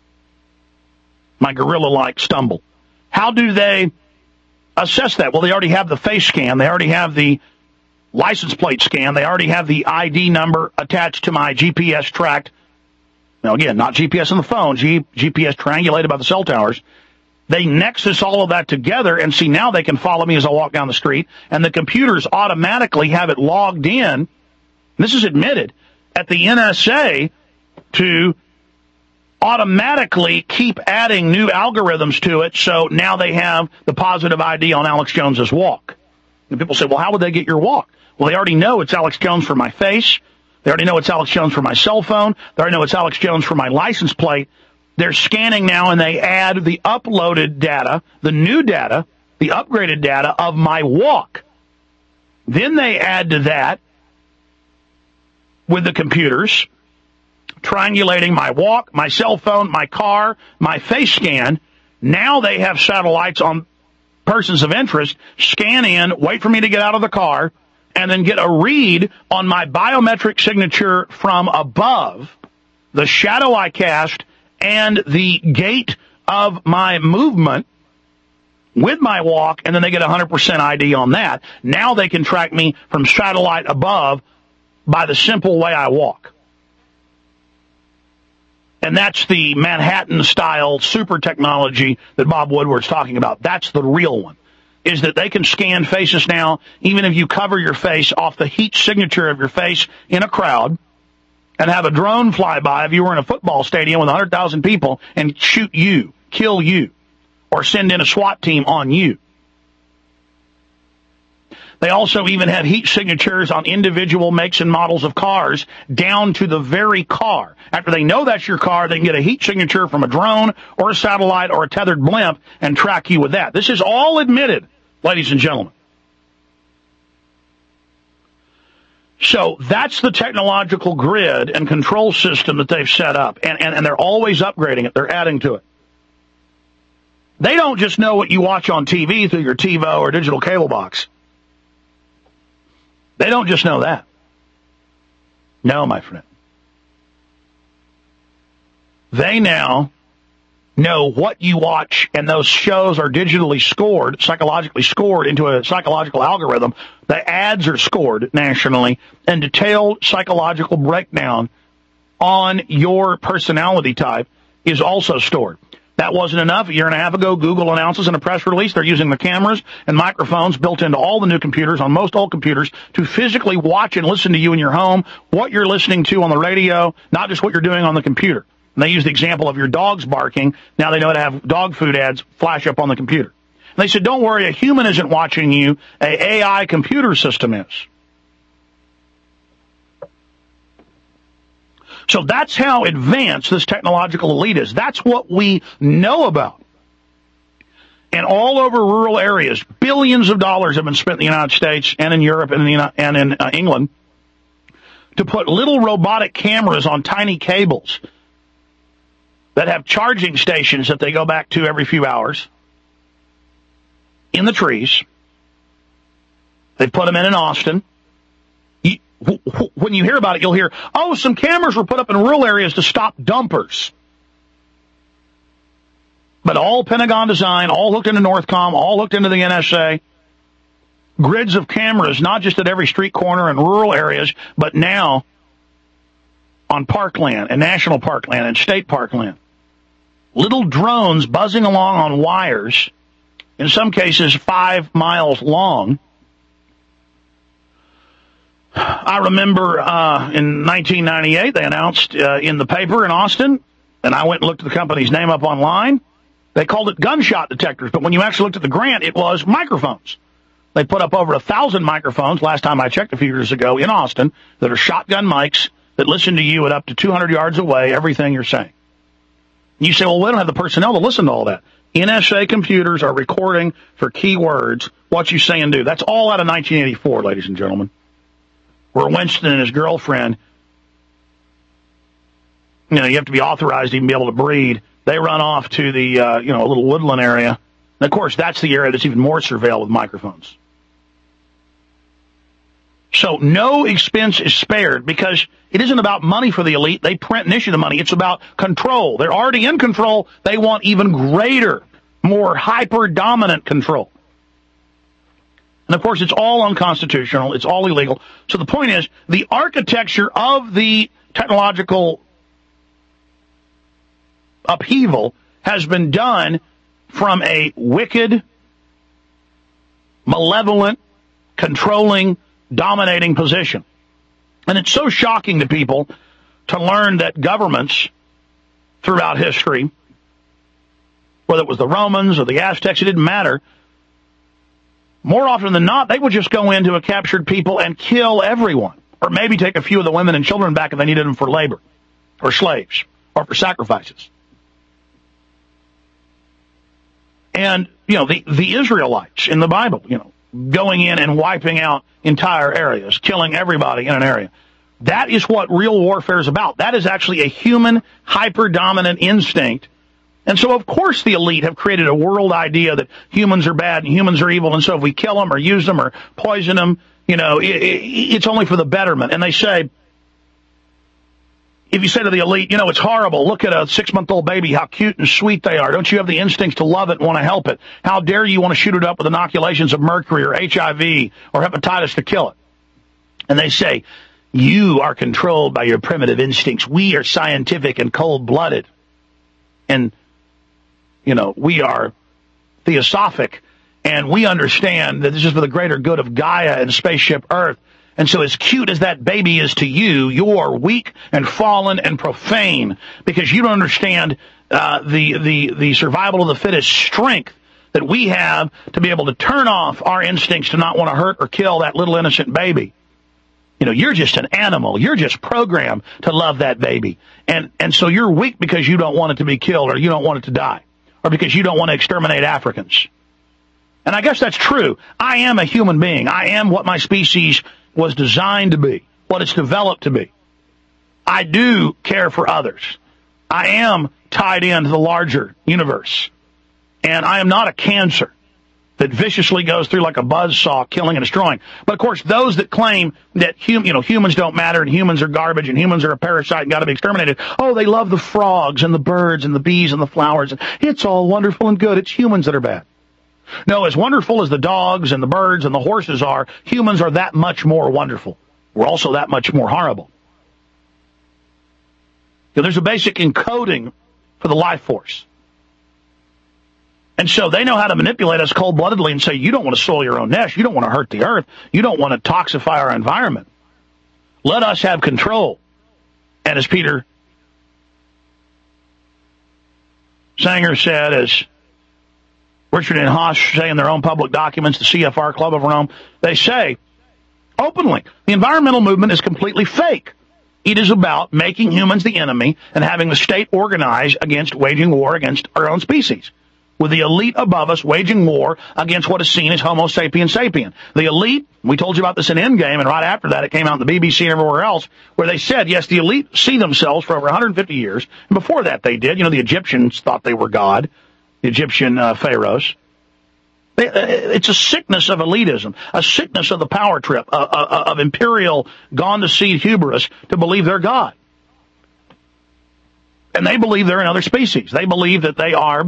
My gorilla-like stumble. How do they assess that? Well, they already have the face scan. They already have the license plate scan. They already have the ID number attached to my GPS tracked. Now, again, not GPS on the phone, GPS triangulated by the cell towers. They nexus all of that together and see now they can follow me as I walk down the street, and the computers automatically have it logged in. This is admitted at the NSA to automatically keep adding new algorithms to it, so now they have the positive ID on Alex Jones's walk. And people say, well, how would they get your walk? Well, they already know it's Alex Jones for my face. They already know it's Alex Jones for my cell phone. They already know it's Alex Jones for my license plate. They're scanning now, and they add the uploaded data, the new data, the upgraded data of my walk. Then they add to that, with the computers, triangulating my walk, my cell phone, my car, my face scan. Now they have satellites on persons of interest, scan in, wait for me to get out of the car, and then get a read on my biometric signature from above, the shadow I cast, and the gait of my movement with my walk, and then they get 100% ID on that. Now they can track me from satellite above by the simple way I walk. And that's the Manhattan-style super technology that Bob Woodward's talking about. That's the real one, is that they can scan faces now, even if you cover your face off the heat signature of your face in a crowd, and have a drone fly by if you were in a football stadium with 100,000 people and shoot you, kill you, or send in a SWAT team on you. They also even have heat signatures on individual makes and models of cars down to the very car. After they know that's your car, they can get a heat signature from a drone or a satellite or a tethered blimp and track you with that. This is all admitted, ladies and gentlemen. So that's the technological grid and control system that they've set up, and they're always upgrading it. They're adding to it. They don't just know what you watch on TV through your TiVo or digital cable box. They don't just know that. No, my friend. They now know what you watch, and those shows are digitally scored, psychologically scored into a psychological algorithm. The ads are scored nationally, and detailed psychological breakdown on your personality type is also stored. That wasn't enough. A year and a half ago, Google announces in a press release they're using the cameras and microphones built into all the new computers, on most old computers, to physically watch and listen to you in your home, what you're listening to on the radio, not just what you're doing on the computer. And they use the example of your dog's barking. Now they know how to have dog food ads flash up on the computer. And they said, don't worry, a human isn't watching you, an AI computer system is. So that's how advanced this technological elite is. That's what we know about. And all over rural areas, billions of dollars have been spent in the United States and in Europe and in England to put little robotic cameras on tiny cables that have charging stations that they go back to every few hours in the trees. They've put them in Austin. When you hear about it, you'll hear, oh, some cameras were put up in rural areas to stop dumpers. But all Pentagon design, all hooked into Northcom, all hooked into the NSA. Grids of cameras, not just at every street corner in rural areas, but now on parkland and national parkland and state parkland. Little drones buzzing along on wires, in some cases 5 miles long. I remember in 1998, they announced in the paper in Austin, and I went and looked at the company's name up online. They called it gunshot detectors, but when you actually looked at the grant, it was microphones. They put up over 1,000 microphones, last time I checked a few years ago, in Austin, that are shotgun mics that listen to you at up to 200 yards away, everything you're saying. You say, well, we don't have the personnel to listen to all that. NSA computers are recording for keywords what you say and do. That's all out of 1984, ladies and gentlemen, where Winston and his girlfriend, you have to be authorized to even be able to breed. They run off to the, a little woodland area. And, of course, that's the area that's even more surveilled with microphones. So no expense is spared because it isn't about money for the elite. They print and issue the money. It's about control. They're already in control. They want even greater, more hyper-dominant control. And, of course, it's all unconstitutional. It's all illegal. So the point is, the architecture of the technological upheaval has been done from a wicked, malevolent, controlling, dominating position. And it's so shocking to people to learn that governments throughout history, whether it was the Romans or the Aztecs, it didn't matter. More often than not, they would just go into a captured people and kill everyone, or maybe take a few of the women and children back if they needed them for labor, or slaves, or for sacrifices. And, the Israelites in the Bible, going in and wiping out entire areas, killing everybody in an area. That is what real warfare is about. That is actually a human hyper-dominant instinct. And so, of course, the elite have created a world idea that humans are bad and humans are evil, and so if we kill them or use them or poison them, it's only for the betterment. And they say, if you say to the elite, it's horrible, look at a 6-month-old baby, how cute and sweet they are. Don't you have the instincts to love it and want to help it? How dare you want to shoot it up with inoculations of mercury or HIV or hepatitis to kill it? And they say, you are controlled by your primitive instincts. We are scientific and cold-blooded. And, we are theosophic. And we understand that this is for the greater good of Gaia and spaceship Earth. And so as cute as that baby is to you, you're weak and fallen and profane because you don't understand the survival of the fittest strength that we have to be able to turn off our instincts to not want to hurt or kill that little innocent baby. You're just an animal. You're just programmed to love that baby. And so you're weak because you don't want it to be killed or you don't want it to die or because you don't want to exterminate Africans. And I guess that's true. I am a human being. I am what my species was designed to be, what it's developed to be. I do care for others. I am tied into the larger universe. And I am not a cancer that viciously goes through like a buzzsaw, killing and destroying. But, of course, those that claim that humans don't matter and humans are garbage and humans are a parasite and got to be exterminated, they love the frogs and the birds and the bees and the flowers. And it's all wonderful and good. It's humans that are bad. No, as wonderful as the dogs and the birds and the horses are, humans are that much more wonderful. We're also that much more horrible. There's a basic encoding for the life force. And so they know how to manipulate us cold-bloodedly and say, you don't want to soil your own nest. You don't want to hurt the earth. You don't want to toxify our environment. Let us have control. And as Peter Sanger said, as Richard and Haas say in their own public documents, the CFR Club of Rome, they say openly, the environmental movement is completely fake. It is about making humans the enemy and having the state organize against waging war against our own species, with the elite above us waging war against what is seen as Homo sapiens sapien. The elite, we told you about this in Endgame, and right after that it came out in the BBC and everywhere else, where they said, yes, the elite see themselves for over 150 years, and before that they did. The Egyptians thought they were God. The Egyptian pharaohs. It's a sickness of elitism, a sickness of the power trip, of imperial, gone-to-seed hubris to believe they're God. And they believe they're another species. They believe that they are,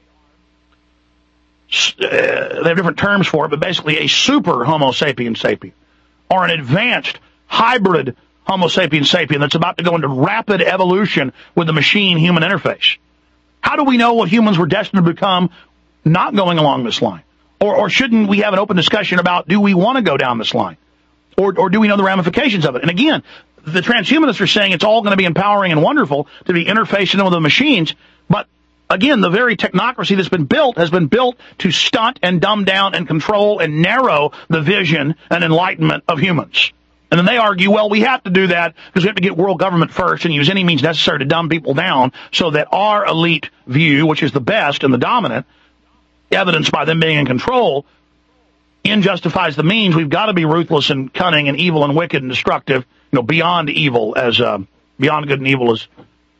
they have different terms for it, but basically a super Homo sapiens sapien, or an advanced hybrid Homo sapiens sapien that's about to go into rapid evolution with the machine-human interface. How do we know what humans were destined to become not going along this line? Or shouldn't we have an open discussion about, do we want to go down this line? Or do we know the ramifications of it? And again, the transhumanists are saying it's all going to be empowering and wonderful to be interfacing with the machines. But again, the very technocracy that's been built has been built to stunt and dumb down and control and narrow the vision and enlightenment of humans. And then they argue, well, we have to do that because we have to get world government first and use any means necessary to dumb people down so that our elite view, which is the best and the dominant, evidenced by them being in control, justifies the means. We've got to be ruthless and cunning and evil and wicked and destructive, beyond evil, as beyond good and evil, as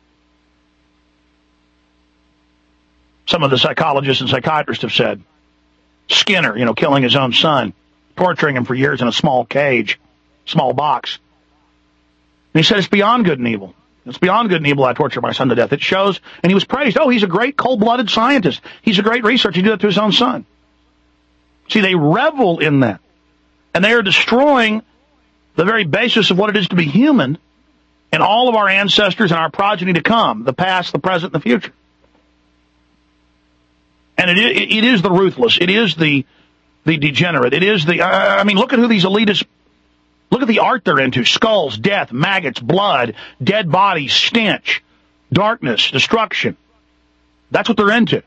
some of the psychologists and psychiatrists have said. Skinner, killing his own son, torturing him for years in a small cage, small box. And he said, it's beyond good and evil. It's beyond good and evil I tortured my son to death. It shows, and he was praised. Oh, he's a great cold-blooded scientist. He's a great researcher. He did it to his own son. See, they revel in that. And they are destroying the very basis of what it is to be human and all of our ancestors and our progeny to come, the past, the present, and the future. And it is the ruthless. It is the degenerate. It is the, look at who these elitists, look at the art they're into. Skulls, death, maggots, blood, dead bodies, stench, darkness, destruction. That's what they're into.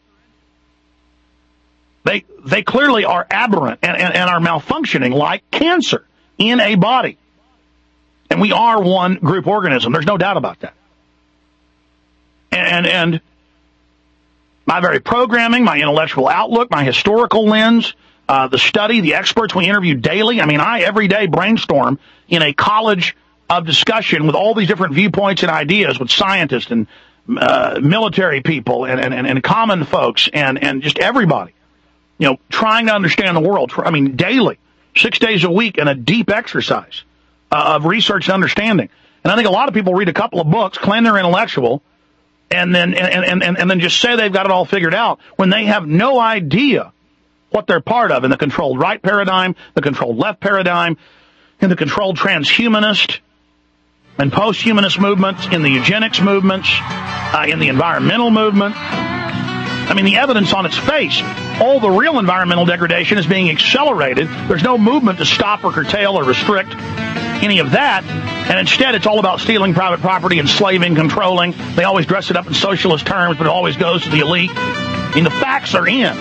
They clearly are aberrant and are malfunctioning like cancer in a body. And we are one group organism. There's no doubt about that. And my very programming, my intellectual outlook, my historical lens, the study, the experts we interview daily. I mean, I every day brainstorm in a college of discussion with all these different viewpoints and ideas with scientists and military people and common folks and just everybody, trying to understand the world. I mean, daily, 6 days a week, in a deep exercise of research and understanding. And I think a lot of people read a couple of books, claim they're intellectual, and then just say they've got it all figured out when they have no idea what they're part of in the controlled right paradigm, the controlled left paradigm, in the controlled transhumanist and post-humanist movements, in the eugenics movements, in the environmental movement. I mean, the evidence on its face, all the real environmental degradation is being accelerated. There's no movement to stop or curtail or restrict any of that. And instead, it's all about stealing private property, enslaving, controlling. They always dress it up in socialist terms, but it always goes to the elite. I mean, the facts are in.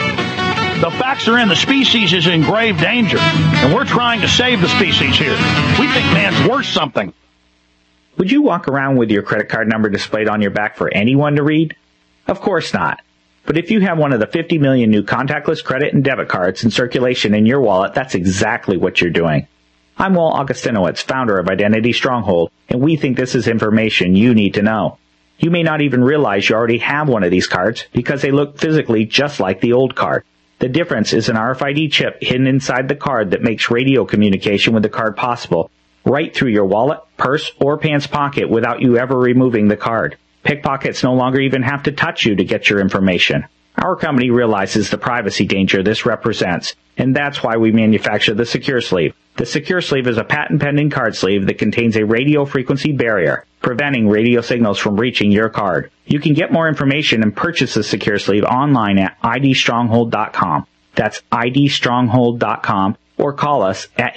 The facts are in. The species is in grave danger. And we're trying to save the species here. We think man's worth something. Would you walk around with your credit card number displayed on your back for anyone to read? Of course not. But if you have one of the 50 million new contactless credit and debit cards in circulation in your wallet, that's exactly what you're doing. I'm Walt Augustinowicz, founder of Identity Stronghold, and we think this is information you need to know. You may not even realize you already have one of these cards because they look physically just like the old card. The difference is an RFID chip hidden inside the card that makes radio communication with the card possible, right through your wallet, purse, or pants pocket without you ever removing the card. Pickpockets no longer even have to touch you to get your information. Our company realizes the privacy danger this represents, and that's why we manufacture the Secure Sleeve. The Secure Sleeve is a patent-pending card sleeve that contains a radio frequency barrier, preventing radio signals from reaching your card. You can get more information and purchase the Secure Sleeve online at idstronghold.com. That's idstronghold.com, or call us at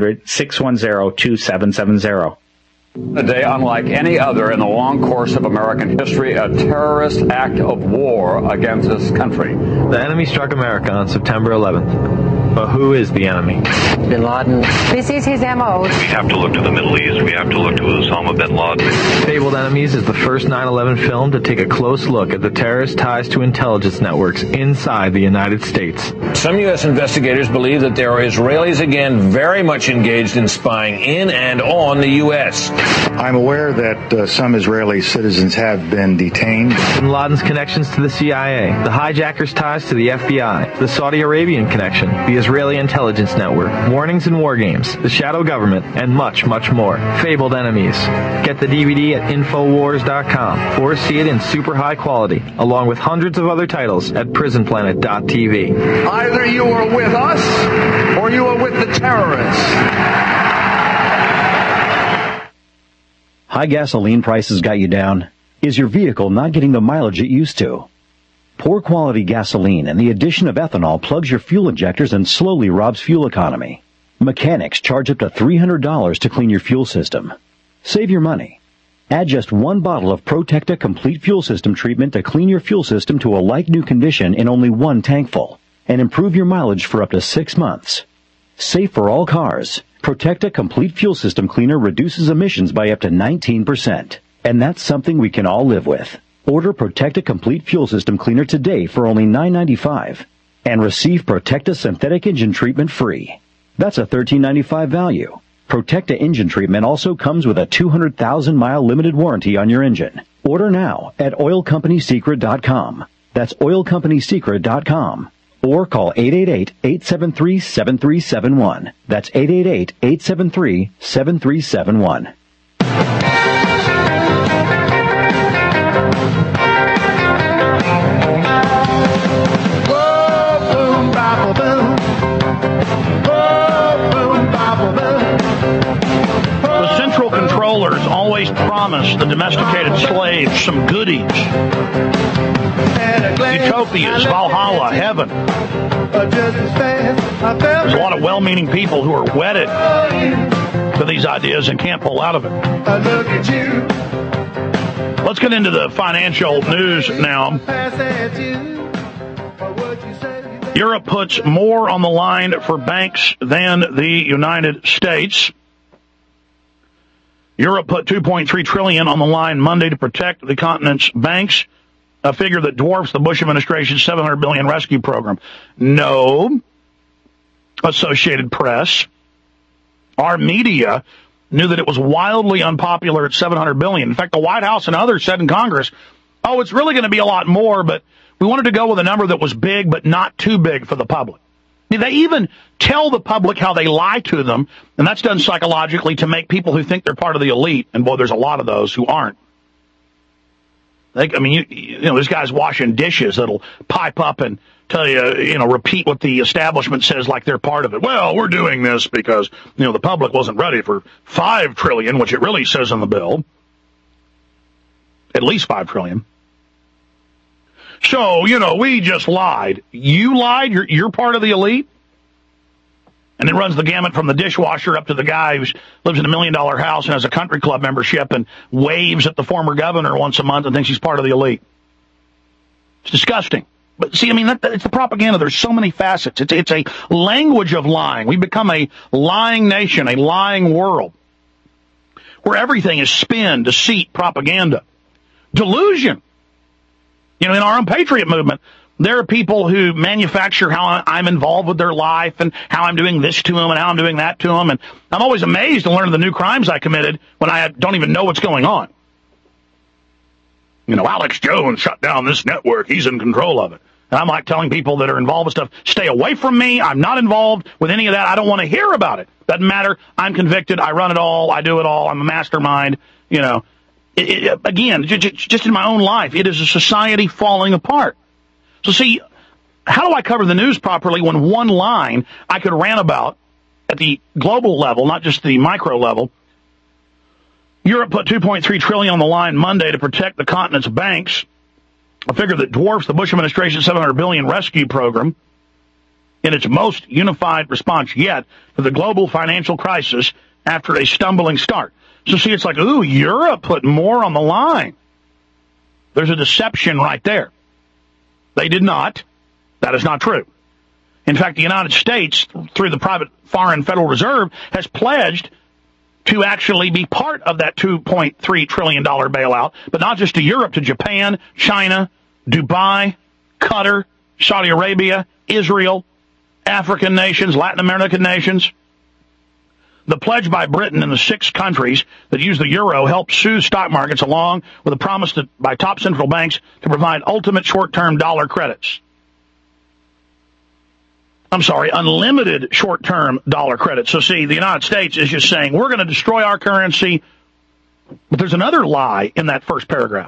800-610-2770. A day unlike any other in the long course of American history, a terrorist act of war against this country. The enemy struck America on September 11th. But who is the enemy? Bin Laden. This is his MO. We have to look to the Middle East. We have to look to Osama bin Laden. Fabled Enemies is the first 9/11 film to take a close look at the terrorist ties to intelligence networks inside the United States. Some U.S. investigators believe that there are Israelis again very much engaged in spying in and on the U.S. I'm aware that some Israeli citizens have been detained. Bin Laden's connections to the CIA, the hijackers' ties to the FBI, the Saudi Arabian connection, the Israeli intelligence network, warnings and war games, the shadow government, and much, much more. Fabled Enemies. Get the DVD at Infowars.com or see it in super high quality, along with hundreds of other titles at PrisonPlanet.tv. Either you are with us or you are with the terrorists. High gasoline prices got you down? Is your vehicle not getting the mileage it used to? Poor quality gasoline and the addition of ethanol plugs your fuel injectors and slowly robs fuel economy. Mechanics charge up to $300 to clean your fuel system. Save your money. Add just one bottle of Protecta Complete Fuel System treatment to clean your fuel system to a like-new condition in only one tankful, and improve your mileage for up to 6 months. Safe for all cars. Protecta Complete Fuel System Cleaner reduces emissions by up to 19%. And that's something we can all live with. Order Protecta Complete Fuel System Cleaner today for only $9.95. And receive Protecta Synthetic Engine Treatment free. That's a $13.95 value. Protecta Engine Treatment also comes with a 200,000-mile limited warranty on your engine. Order now at oilcompanysecret.com. That's oilcompanysecret.com. Or call 888-873-7371. That's 888-873-7371. The Central Controllers always promise the domesticated slaves some goodies. Utopias, Valhalla, heaven. There's a lot of well-meaning people who are wedded to these ideas and can't pull out of it. Let's get into the financial news now. Europe puts more on the line for banks than the United States. Europe put $2.3 trillion on the line Monday to protect the continent's banks, a figure that dwarfs the Bush administration's $700 billion rescue program. No, Associated Press. Our media knew that it was wildly unpopular at $700 billion. In fact, the White House and others said in Congress, oh, it's really going to be a lot more, but we wanted to go with a number that was big but not too big for the public. They even tell the public how they lie to them, and that's done psychologically to make people who think they're part of the elite, and boy, there's a lot of those who aren't. You know, there's guys washing dishes that'll pipe up and tell you, repeat what the establishment says like they're part of it. Well, we're doing this because, the public wasn't ready for $5 trillion, which it really says in the bill. At least $5 trillion. So, we just lied. You lied? You're part of the elite? And it runs the gamut from the dishwasher up to the guy who lives in $1 million house and has a country club membership and waves at the former governor once a month and thinks he's part of the elite. It's disgusting. But see, it's the propaganda. There's so many facets. It's a language of lying. We've become a lying nation, a lying world, where everything is spin, deceit, propaganda, delusion. In our own patriot movement, there are people who manufacture how I'm involved with their life and how I'm doing this to them and how I'm doing that to them. And I'm always amazed to learn the new crimes I committed when I don't even know what's going on. Alex Jones shut down this network. He's in control of it. And I'm like telling people that are involved with stuff, stay away from me. I'm not involved with any of that. I don't want to hear about it. Doesn't matter. I'm convicted. I run it all. I do it all. I'm a mastermind. Again, just in my own life, it is a society falling apart. So see, how do I cover the news properly when one line I could rant about at the global level, not just the micro level? Europe put $2.3 trillion on the line Monday to protect the continent's banks, a figure that dwarfs the Bush administration's $700 billion rescue program in its most unified response yet to the global financial crisis after a stumbling start. So see, it's like, ooh, Europe put more on the line. There's a deception right there. They did not. That is not true. In fact, the United States, through the private Foreign Federal Reserve, has pledged to actually be part of that $2.3 trillion bailout, but not just to Europe, to Japan, China, Dubai, Qatar, Saudi Arabia, Israel, African nations, Latin American nations. The pledge by Britain and the 6 countries that use the euro helped soothe stock markets, along with a promise by top central banks to provide ultimate short-term dollar credits. Unlimited short-term dollar credits. So see, the United States is just saying, we're going to destroy our currency. But there's another lie in that first paragraph.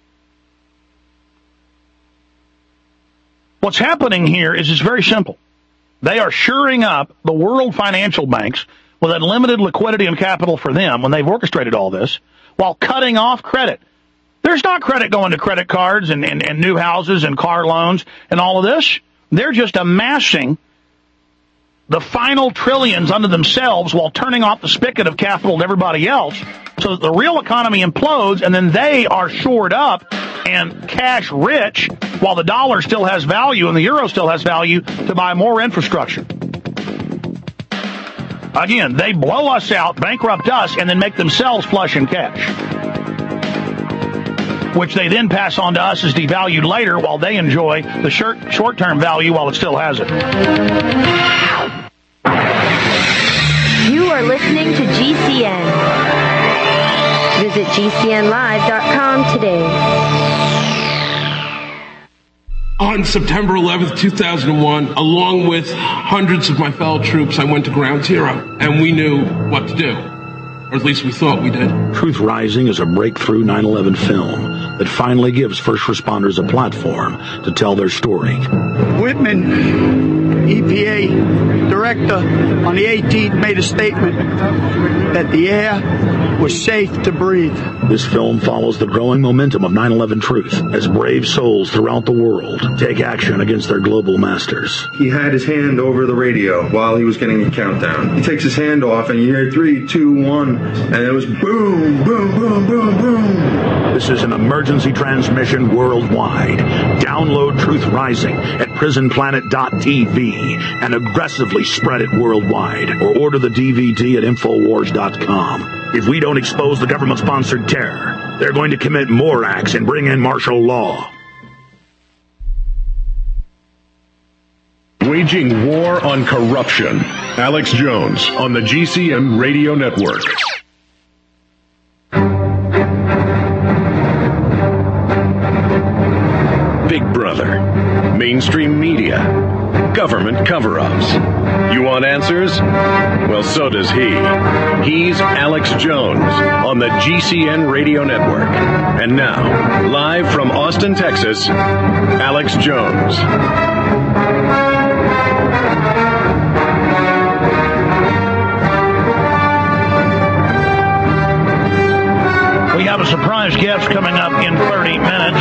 What's happening here is it's very simple. They are shoring up the world financial banks with unlimited liquidity and capital for them when they've orchestrated all this, while cutting off credit. There's not credit going to credit cards and new houses and car loans and all of this. They're just amassing the final trillions unto themselves while turning off the spigot of capital to everybody else, so that the real economy implodes, and then they are shored up and cash rich while the dollar still has value and the euro still has value to buy more infrastructure. Again, they blow us out, bankrupt us, and then make themselves flush in cash, which they then pass on to us as devalued later while they enjoy the short-term value while it still has it. You are listening to GCN. Visit GCNlive.com today. On September 11th, 2001, along with hundreds of my fellow troops, I went to Ground Zero, and we knew what to do. Or at least we thought we did. Truth Rising is a breakthrough 9/11 film that finally gives first responders a platform to tell their story. Whitman, EPA director, on the 18th made a statement that the air was safe to breathe. This film follows the growing momentum of 9/11 truth as brave souls throughout the world take action against their global masters. He had his hand over the radio while he was getting a countdown. He takes his hand off and you hear 3, 2, 1, and it was boom, boom, boom, boom, boom. This is an emergency transmission worldwide. Download Truth Rising at prisonplanet.tv and aggressively spread it worldwide, or order the DVD at Infowars.com. If we don't expose the government-sponsored terror, they're going to commit more acts and bring in martial law. Waging war on corruption. Alex Jones on the GCN Radio Network. Big Brother, mainstream media, government cover-ups. You want answers? Well, so does he. He's Alex Jones on the GCN Radio Network. And now, live from Austin, Texas, Alex Jones. We have a surprise guest coming up in 30 minutes.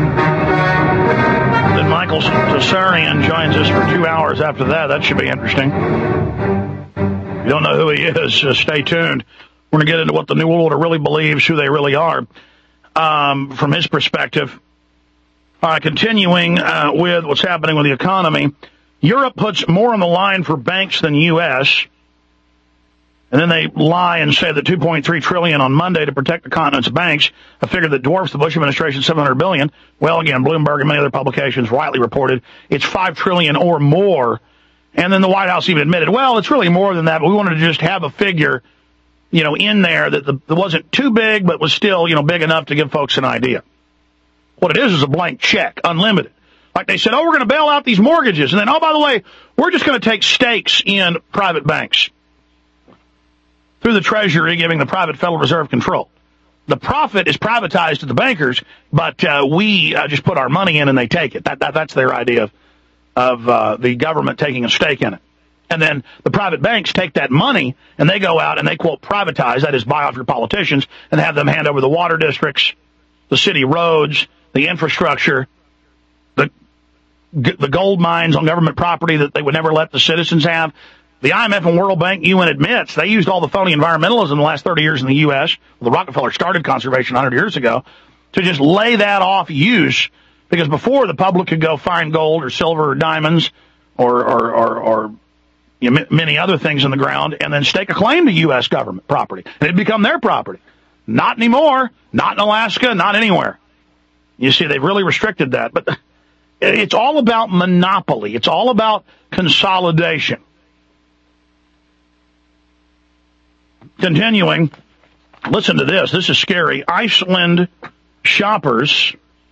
Then Michael Tsarian joins us for 2 hours after that. That should be interesting. If you don't know who he is, stay tuned. We're going to get into what the New World Order really believes, who they really are, from his perspective. Continuing with what's happening with the economy, Europe puts more on the line for banks than U.S., and then they lie and say that $2.3 trillion on Monday to protect the continent's banks, a figure that dwarfs the Bush administration's $700 billion. Well, again, Bloomberg and many other publications rightly reported it's $5 trillion or more. And then the White House even admitted, well, it's really more than that, but we wanted to just have a figure, in there that wasn't too big, but was still, big enough to give folks an idea. What it is a blank check, unlimited. Like they said, we're going to bail out these mortgages. And then, by the way, we're just going to take stakes in private banks through the Treasury, giving the private Federal Reserve control. The profit is privatized to the bankers, but we just put our money in and they take it. That's their idea of the government taking a stake in it. And then the private banks take that money and they go out and they, quote, privatize, that is, buy off your politicians, and have them hand over the water districts, the city roads, the infrastructure, the gold mines on government property that they would never let the citizens have. The IMF and World Bank, UN admits, they used all the phony environmentalism in the last 30 years in the U.S. Well, the Rockefeller started conservation 100 years ago to just lay that off use, because before the public could go find gold or silver or diamonds or many other things in the ground and then stake a claim to U.S. government property. And it'd become their property. Not anymore. Not in Alaska. Not anywhere. You see, they've really restricted that. But it's all about monopoly. It's all about consolidation. Continuing, listen to this. This is scary. Icelandic shoppers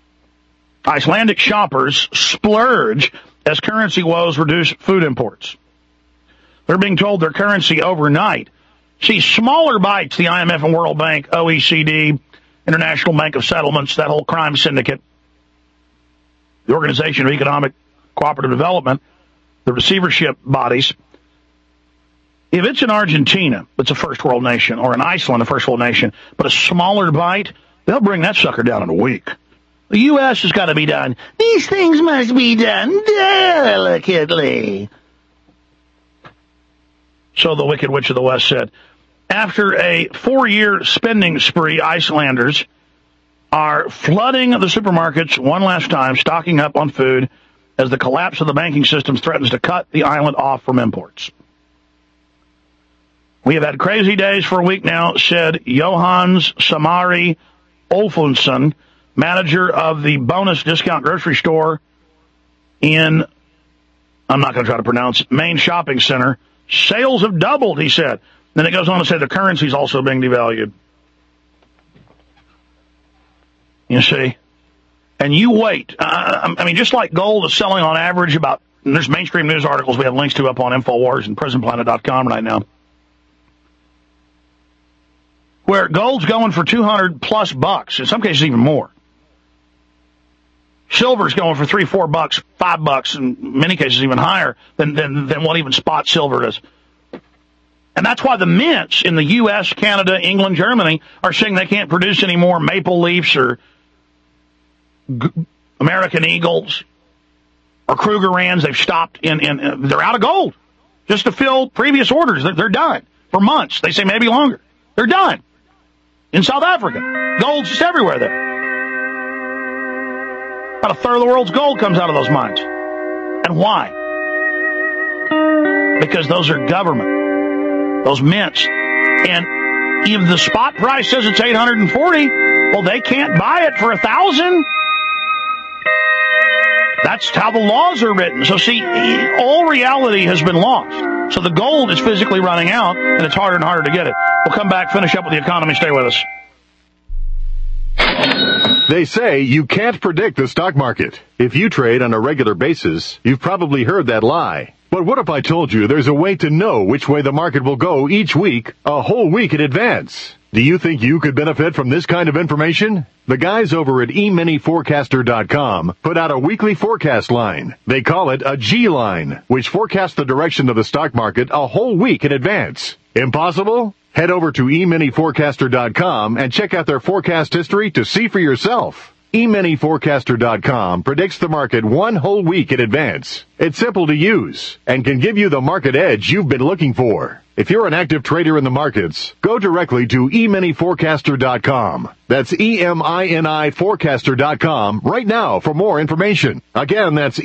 splurge as currency woes reduce food imports. They're being told their currency overnight. See, smaller bites, the IMF and World Bank, OECD, International Bank of Settlements, that whole crime syndicate, the Organization of Economic Cooperative Development, the receivership bodies. If it's in Argentina, it's a first world nation, or in Iceland, a first world nation, but a smaller bite, they'll bring that sucker down in a week. The U.S. has got to be done. These things must be done delicately. So the Wicked Witch of the West said. After a 4-year spending spree, Icelanders are flooding the supermarkets one last time, stocking up on food as the collapse of the banking system threatens to cut the island off from imports. We have had crazy days for a week now, said Johannes Samari Olfonsson, manager of the bonus discount grocery store in, I'm not going to try to pronounce it, Main Shopping Center. Sales have doubled, he said. Then it goes on to say the currency is also being devalued. You see? And you wait. Just like gold is selling on average about, and there's mainstream news articles we have links to up on InfoWars and PrisonPlanet.com right now, where gold's going for $200+ in some cases even more. Silver's going for $3, $4, $5, in many cases even higher than what even spot silver is. And that's why the mints in the U.S., Canada, England, Germany are saying they can't produce any more Maple Leafs or American Eagles or Krugerrands. They've stopped they're out of gold just to fill previous orders. They're done for months. They say maybe longer. They're done. In South Africa, gold's just everywhere there. About a third of the world's gold comes out of those mines. And why? Because those are government, those mints. And if the spot price says it's $840, well, they can't buy it for $1,000. That's how the laws are written. So see, all reality has been lost. So the gold is physically running out, and it's harder and harder to get it. We'll come back, finish up with the economy. Stay with us. They say you can't predict the stock market. If you trade on a regular basis, you've probably heard that lie. But what if I told you there's a way to know which way the market will go each week, a whole week in advance? Do you think you could benefit from this kind of information? The guys over at eMiniForecaster.com put out a weekly forecast line. They call it a G-line, which forecasts the direction of the stock market a whole week in advance. Impossible? Head over to eMiniForecaster.com and check out their forecast history to see for yourself. eMiniForecaster.com predicts the market one whole week in advance. It's simple to use and can give you the market edge you've been looking for. If you're an active trader in the markets, go directly to eMiniForecaster.com. That's EMINIForecaster.com right now for more information. Again, that's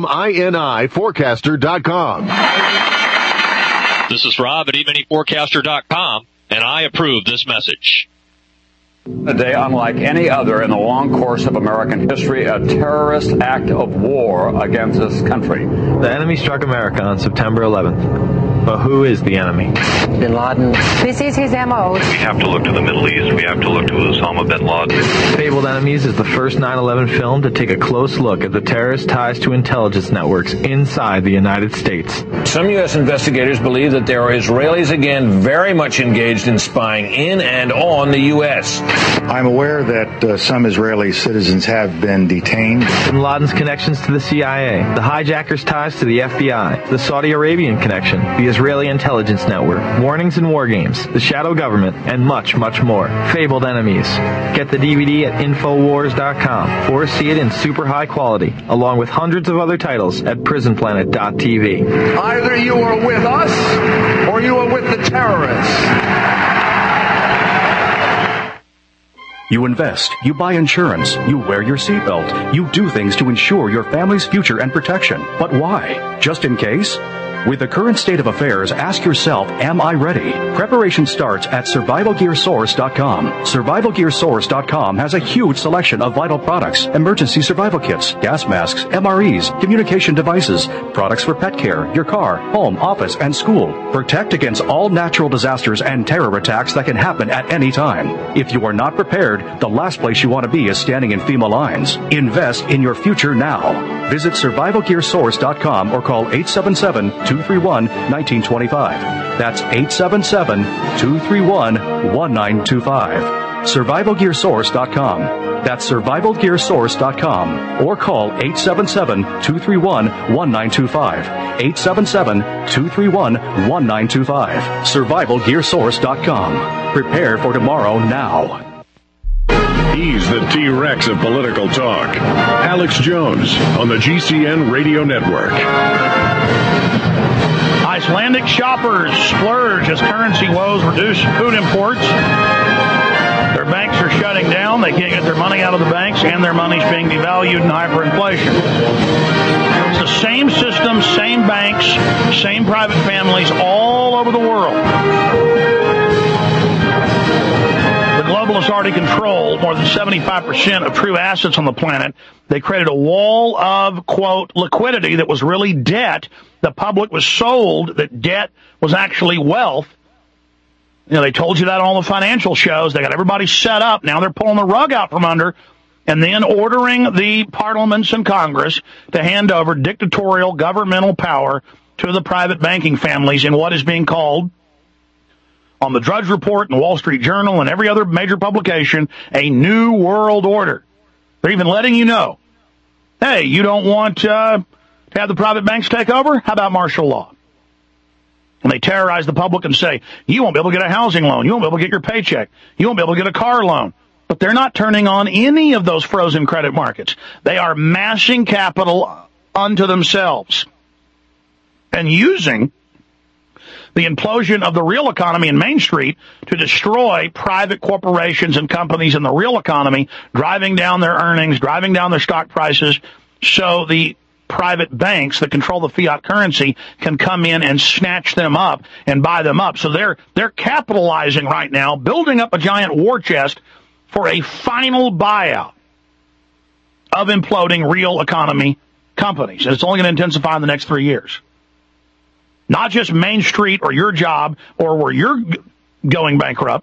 EMINIForecaster.com. This is Rob at eMiniForecaster.com, and I approve this message. A day unlike any other in the long course of American history, a terrorist act of war against this country. The enemy struck America on September 11th. But who is the enemy? Bin Laden. This is his MO. We have to look to the Middle East. We have to look to Osama bin Laden. Fabled Enemies is the first 9/11 film to take a close look at the terrorist ties to intelligence networks inside the United States. Some U.S. investigators believe that there are Israelis again very much engaged in spying in and on the U.S. I'm aware that some Israeli citizens have been detained. Bin Laden's connections to the CIA, the hijackers' ties to the FBI, the Saudi Arabian connection, the Israeli intelligence network, warnings and war games, the shadow government, and much, much more. Fabled Enemies. Get the DVD at Infowars.com or see it in super high quality, along with hundreds of other titles at PrisonPlanet.tv. Either you are with us or you are with the terrorists. You invest, you buy insurance, you wear your seatbelt, you do things to ensure your family's future and protection. But why? Just in case? With the current state of affairs, ask yourself, am I ready? Preparation starts at SurvivalGearSource.com. SurvivalGearSource.com has a huge selection of vital products, emergency survival kits, gas masks, MREs, communication devices, products for pet care, your car, home, office, and school. Protect against all natural disasters and terror attacks that can happen at any time. If you are not prepared, the last place you want to be is standing in FEMA lines. Invest in your future now. Visit SurvivalGearSource.com or call 877-231-1925. That's 877-231-1925. SurvivalGearSource.com. That's SurvivalGearSource.com. Or call 877-231-1925. 877-231-1925. SurvivalGearSource.com. Prepare for tomorrow now. He's the T-Rex of political talk. Alex Jones on the GCN Radio Network. Icelandic shoppers splurge as currency woes reduce food imports. Their banks are shutting down. They can't get their money out of the banks, and their money's being devalued in hyperinflation. It's the same system, same banks, same private families all over the world. The globalists already control more than 75% of true assets on the planet. They created a wall of, quote, liquidity that was really debt. The public was sold that debt was actually wealth. You know, they told you that on all the financial shows. They got everybody set up. Now they're pulling the rug out from under and then ordering the parliaments and Congress to hand over dictatorial governmental power to the private banking families in what is being called, on the Drudge Report and the Wall Street Journal and every other major publication, a new world order. They're even letting you know, hey, you don't want to have the private banks take over? How about martial law? And they terrorize the public and say, you won't be able to get a housing loan. You won't be able to get your paycheck. You won't be able to get a car loan. But they're not turning on any of those frozen credit markets. They are massing capital unto themselves and using the implosion of the real economy in Main Street to destroy private corporations and companies in the real economy, driving down their earnings, driving down their stock prices, so the private banks that control the fiat currency can come in and snatch them up and buy them up. So they're capitalizing right now, building up a giant war chest for a final buyout of imploding real economy companies, and it's only going to intensify in the next 3 years. Not just Main Street or your job or where you're going bankrupt,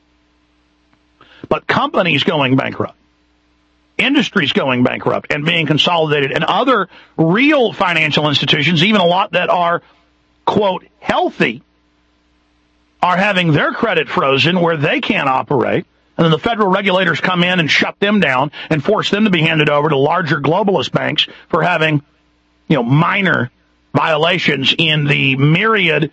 but companies going bankrupt, industries going bankrupt and being consolidated, and other real financial institutions, even a lot that are, quote, healthy, are having their credit frozen where they can't operate. And then the federal regulators come in and shut them down and force them to be handed over to larger globalist banks for having, minor violations in the myriad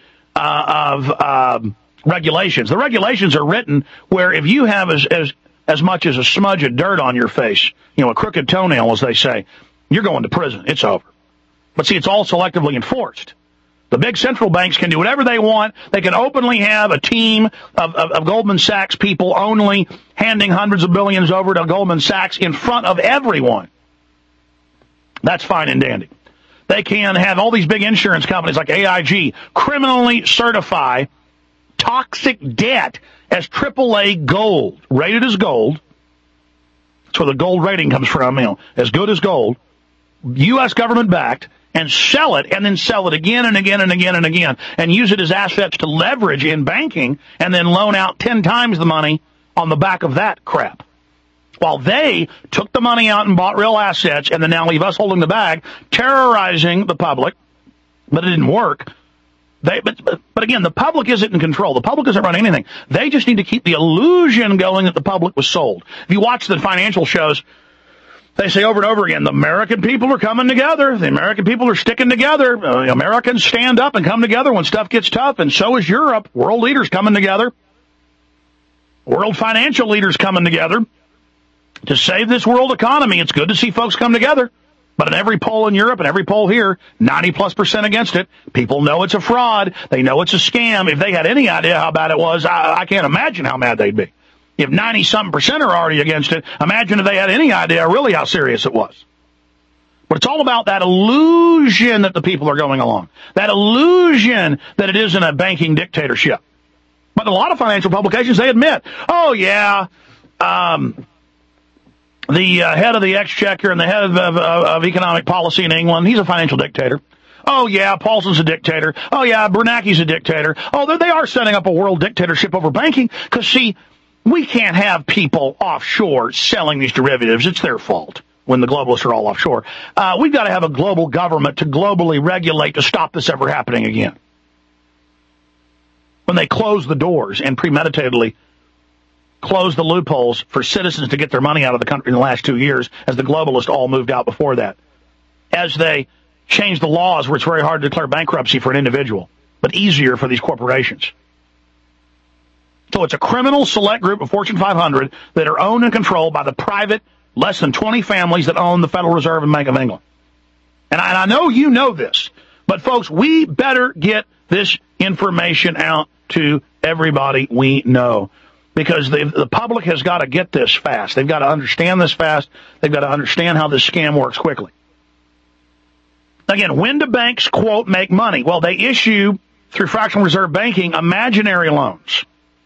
of regulations. The regulations are written where if you have as much as a smudge of dirt on your face, a crooked toenail, as they say, you're going to prison. It's over. But see, it's all selectively enforced. The big central banks can do whatever they want. They can openly have a team of Goldman Sachs people only handing hundreds of billions over to Goldman Sachs in front of everyone. That's fine and dandy. They can have all these big insurance companies like AIG criminally certify toxic debt as AAA gold, rated as gold. That's where the gold rating comes from, as good as gold. U.S. government backed. And sell it, and then sell it again and again and again and again, and use it as assets to leverage in banking, and then loan out 10 times the money on the back of that crap. While they took the money out and bought real assets, and then now leave us holding the bag, terrorizing the public, but it didn't work. But again, the public isn't in control. The public isn't running anything. They just need to keep the illusion going that the public was sold. If you watch the financial shows, they say over and over again, the American people are coming together. The American people are sticking together. Americans stand up and come together when stuff gets tough, and so is Europe. World leaders coming together. World financial leaders coming together to save this world economy. It's good to see folks come together. But in every poll in Europe and every poll here, 90+% against it. People know it's a fraud. They know it's a scam. If they had any idea how bad it was, I can't imagine how mad they'd be. If 90-something% are already against it, imagine if they had any idea really how serious it was. But it's all about that illusion that the people are going along. That illusion that it isn't a banking dictatorship. But a lot of financial publications, they admit, oh yeah, the head of the Exchequer and the head of economic policy in England, he's a financial dictator. Oh yeah, Paulson's a dictator. Oh yeah, Bernanke's a dictator. Oh, they are setting up a world dictatorship over banking because, see, we can't have people offshore selling these derivatives. It's their fault when the globalists are all offshore. We've got to have a global government to globally regulate to stop this ever happening again. When they close the doors and premeditatedly close the loopholes for citizens to get their money out of the country in the last 2 years, as the globalists all moved out before that. As they changed the laws where it's very hard to declare bankruptcy for an individual, but easier for these corporations. So it's a criminal select group of Fortune 500 that are owned and controlled by the private, less than 20 families that own the Federal Reserve and Bank of England. And I know you know this, but folks, we better get this information out to everybody we know. Because the public has got to get this fast. They've got to understand this fast. They've got to understand how this scam works quickly. Again, when do banks, quote, make money? Well, they issue, through fractional reserve banking, imaginary loans.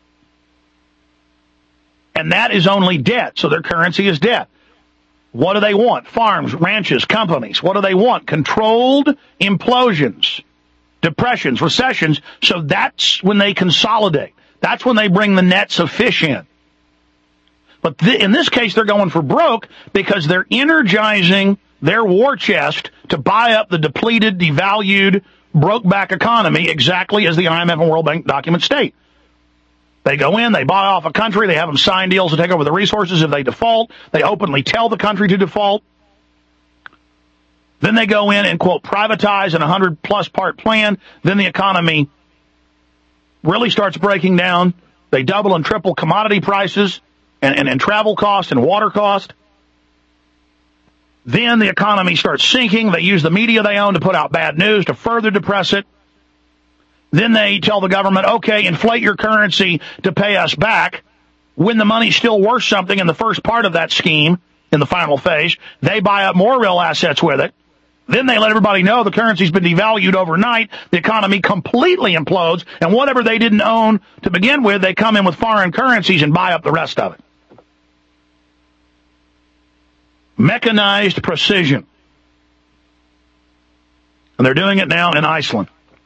And that is only debt, so their currency is debt. What do they want? Farms, ranches, companies. What do they want? Controlled implosions, depressions, recessions. So that's when they consolidate. That's when they bring the nets of fish in. But in this case, they're going for broke because they're energizing their war chest to buy up the depleted, devalued, broke-back economy exactly as the IMF and World Bank documents state. They go in, they buy off a country, they have them sign deals to take over the resources if they default. They openly tell the country to default. Then they go in and, quote, privatize an 100-plus part plan. Then the economy really starts breaking down. They double and triple commodity prices and travel cost and water cost. Then the economy starts sinking. They use the media they own to put out bad news to further depress it. Then they tell the government, okay, inflate your currency to pay us back. When the money's still worth something in the first part of that scheme, in the final phase, they buy up more real assets with it. Then they let everybody know the currency's been devalued overnight. The economy completely implodes. And whatever they didn't own to begin with, they come in with foreign currencies and buy up the rest of it. Mechanized precision. And they're doing it now in Iceland.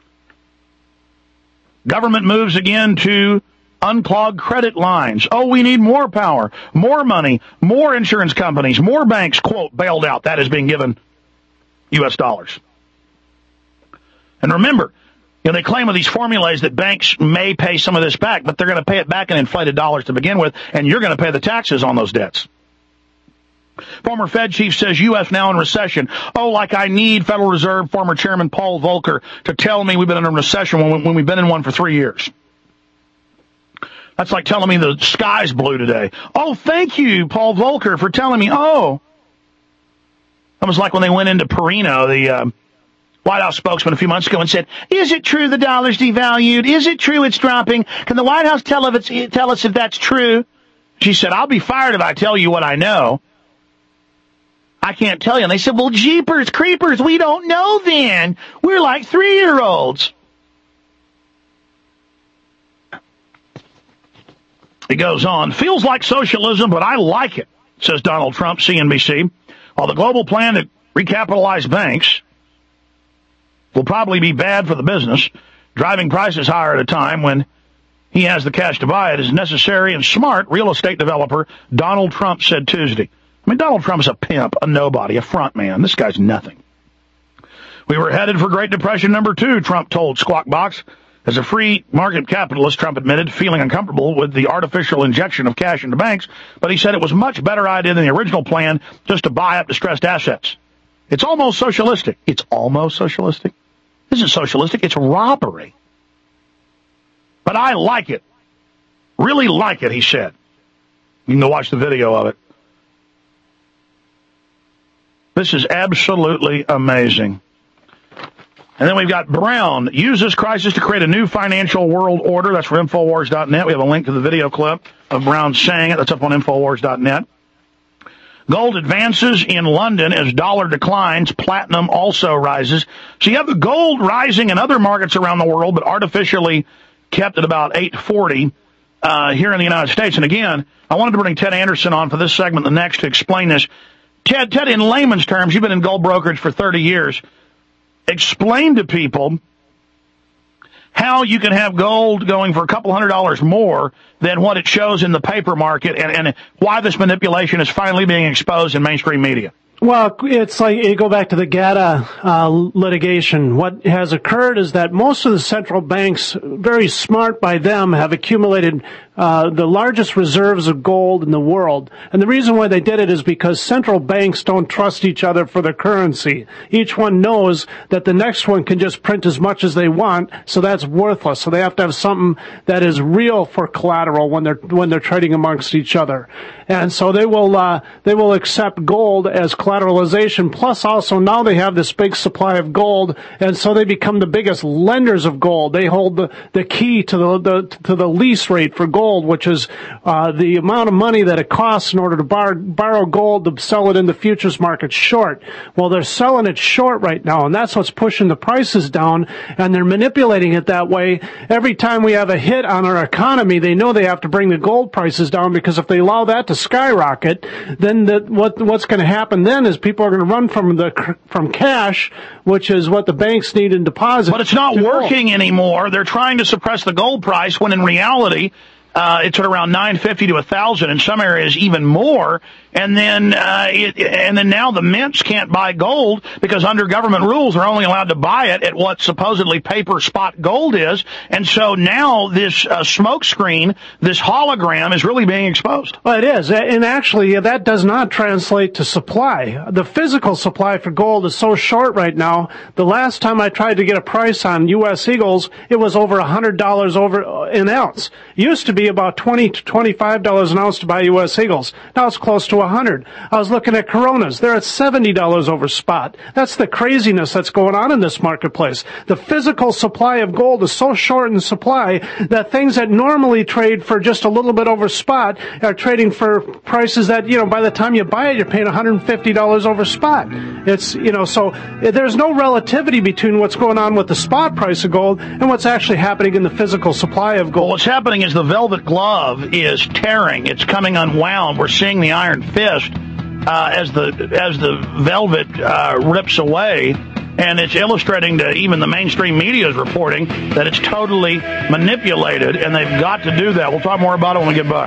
Government moves again to unclog credit lines. Oh, we need more power, more money, more insurance companies, more banks, quote, bailed out. That is being given U.S. dollars. And remember, they claim with these formulas that banks may pay some of this back, but they're going to pay it back in inflated dollars to begin with, and you're going to pay the taxes on those debts. Former Fed chief says U.S. now in recession. Oh, like I need Federal Reserve former Chairman Paul Volcker to tell me we've been in a recession when we've been in one for 3 years. That's like telling me the sky's blue today. Oh, thank you, Paul Volcker, for telling me. Oh. That was like when they went into Perino, the White House spokesman, a few months ago and said, is it true the dollar's devalued? Is it true it's dropping? Can the White House tell us if that's true? She said, I'll be fired if I tell you what I know. I can't tell you. And they said, well, jeepers, creepers, we don't know then. We're like 3-year-olds. It goes on. Feels like socialism, but I like it, says Donald Trump, CNBC. While the global plan to recapitalize banks will probably be bad for the business, driving prices higher at a time when he has the cash to buy it is necessary and smart, real estate developer Donald Trump said Tuesday. I mean, Donald Trump's a pimp, a nobody, a front man. This guy's nothing. We were headed for Great Depression number 2, Trump told Squawk Box. As a free market capitalist, Trump admitted feeling uncomfortable with the artificial injection of cash into banks, but he said it was a much better idea than the original plan just to buy up distressed assets. It's almost socialistic. It's almost socialistic. This isn't socialistic. It's robbery. But I like it. Really like it, he said. You can go watch the video of it. This is absolutely amazing. And then we've got Brown. Use this crisis to create a new financial world order. That's from Infowars.net. We have a link to the video clip of Brown saying it. That's up on Infowars.net. Gold advances in London as dollar declines. Platinum also rises. So you have the gold rising in other markets around the world, but artificially kept at about 840 here in the United States. And again, I wanted to bring Ted Anderson on for this segment, the next, to explain this. Ted, in layman's terms, you've been in gold brokerage for 30 years. Explain to people how you can have gold going for a couple $100 more than what it shows in the paper market, and why this manipulation is finally being exposed in mainstream media. Well, it's like you go back to the GATA litigation. What has occurred is that most of the central banks, very smart by them, have accumulated the largest reserves of gold in the world. And the reason why they did it is because central banks don't trust each other for their currency. Each one knows that the next one can just print as much as they want, so that's worthless. So they have to have something that is real for collateral when they're trading amongst each other. And so they will accept gold as collateralization. Plus, also now they have this big supply of gold, and so they become the biggest lenders of gold. They hold the key to the lease rate for gold, which is the amount of money that it costs in order to borrow gold to sell it in the futures market short. Well, they're selling it short right now, and that's what's pushing the prices down, and they're manipulating it that way. Every time we have a hit on our economy, they know they have to bring the gold prices down, because if they allow that to skyrocket, then what's going to happen then is people are going to run from cash, which is what the banks need in deposits. But it's not working anymore. They're trying to suppress the gold price when in reality it's at around $950 to $1,000, in some areas even more. And then now the mints can't buy gold because under government rules they're only allowed to buy it at what supposedly paper spot gold is. And so now this smoke screen, this hologram, is really being exposed. Well, it is. And actually, that does not translate to supply. The physical supply for gold is so short right now. The last time I tried to get a price on U.S. Eagles, it was over $100 over an ounce. It used to be about $20 to $25 an ounce to buy U.S. Eagles. Now it's close to $100. I was looking at Coronas. They're at $70 over spot. That's the craziness that's going on in this marketplace. The physical supply of gold is so short in supply that things that normally trade for just a little bit over spot are trading for prices that, by the time you buy it, you're paying $150 over spot. It's, so there's no relativity between what's going on with the spot price of gold and what's actually happening in the physical supply of gold. Well, what's happening is the velvet glove is tearing. It's coming unwound. We're seeing the iron fist as the velvet rips away. and it's illustrating to even the mainstream media is reporting that it's totally manipulated, and they've got to do that. We'll talk more about it when we get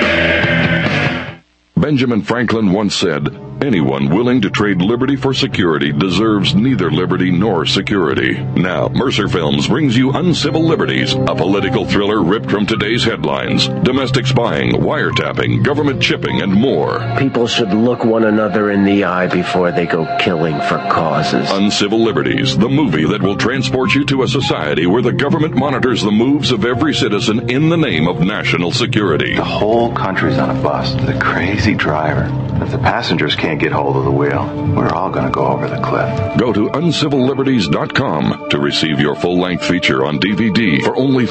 back. Benjamin Franklin once said, "Anyone willing to trade liberty for security deserves neither liberty nor security." Now, Mercer Films brings you Uncivil Liberties, a political thriller ripped from today's headlines. Domestic spying, wiretapping, government chipping, and more. People should look one another in the eye before they go killing for causes. Uncivil Liberties, the movie that will transport you to a society where the government monitors the moves of every citizen in the name of national security. The whole country's on a bus with a crazy driver. If the passengers can't get hold of the wheel, we're all going to go over the cliff. Go to uncivilliberties.com to receive your full-length feature on DVD for only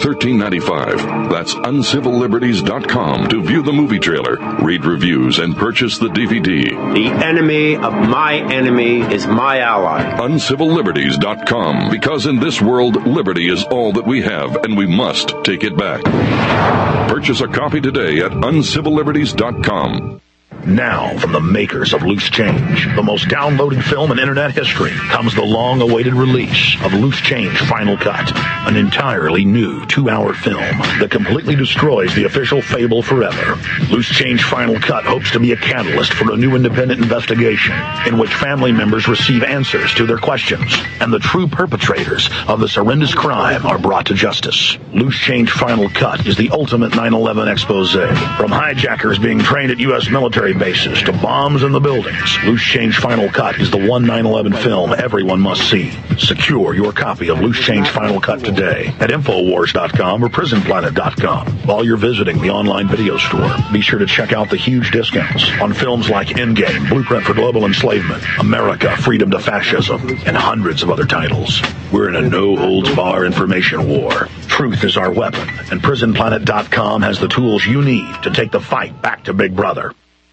$13.95. That's uncivilliberties.com to view the movie trailer, read reviews, and purchase the DVD. The enemy of my enemy is my ally. Uncivilliberties.com, because in this world, liberty is all that we have, and we must take it back. Purchase a copy today at uncivilliberties.com. Now, from the makers of Loose Change, the most downloaded film in internet history, comes the long-awaited release of Loose Change Final Cut, an entirely new 2-hour film that completely destroys the official fable forever. Loose Change Final Cut hopes to be a catalyst for a new independent investigation in which family members receive answers to their questions, and the true perpetrators of this horrendous crime are brought to justice. Loose Change Final Cut is the ultimate 9/11 expose. From hijackers being trained at U.S. military bases to bombs in the buildings, Loose Change Final Cut is the one 9/11 film everyone must see. Secure your copy of Loose Change Final Cut today at Infowars.com or PrisonPlanet.com. While you're visiting the online video store, be sure to check out the huge discounts on films like Endgame, Blueprint for Global Enslavement, America, Freedom to Fascism, and hundreds of other titles. We're in a no-holds-bar information war. Truth is our weapon, and PrisonPlanet.com has the tools you need to take the fight back to Big Brother.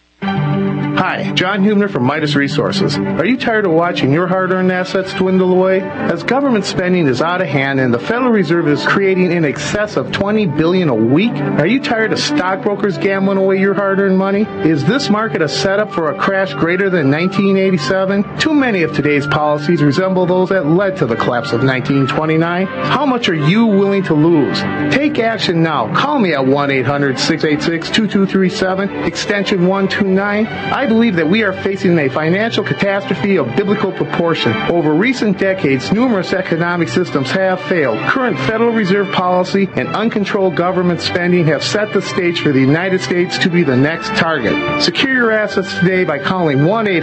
Hi, John Hubner from Midas Resources. Are you tired of watching your hard-earned assets dwindle away? As government spending is out of hand and the Federal Reserve is creating in excess of $20 billion a week, are you tired of stockbrokers gambling away your hard-earned money? Is this market a setup for a crash greater than 1987? Too many of today's policies resemble those that led to the collapse of 1929. How much are you willing to lose? Take action now. Call me at 1-800-686-2237, extension 129. I believe that we are facing a financial catastrophe of biblical proportion. Over recent decades, numerous economic systems have failed. Current Federal Reserve policy and uncontrolled government spending have set the stage for the United States to be the next target. Secure your assets today by calling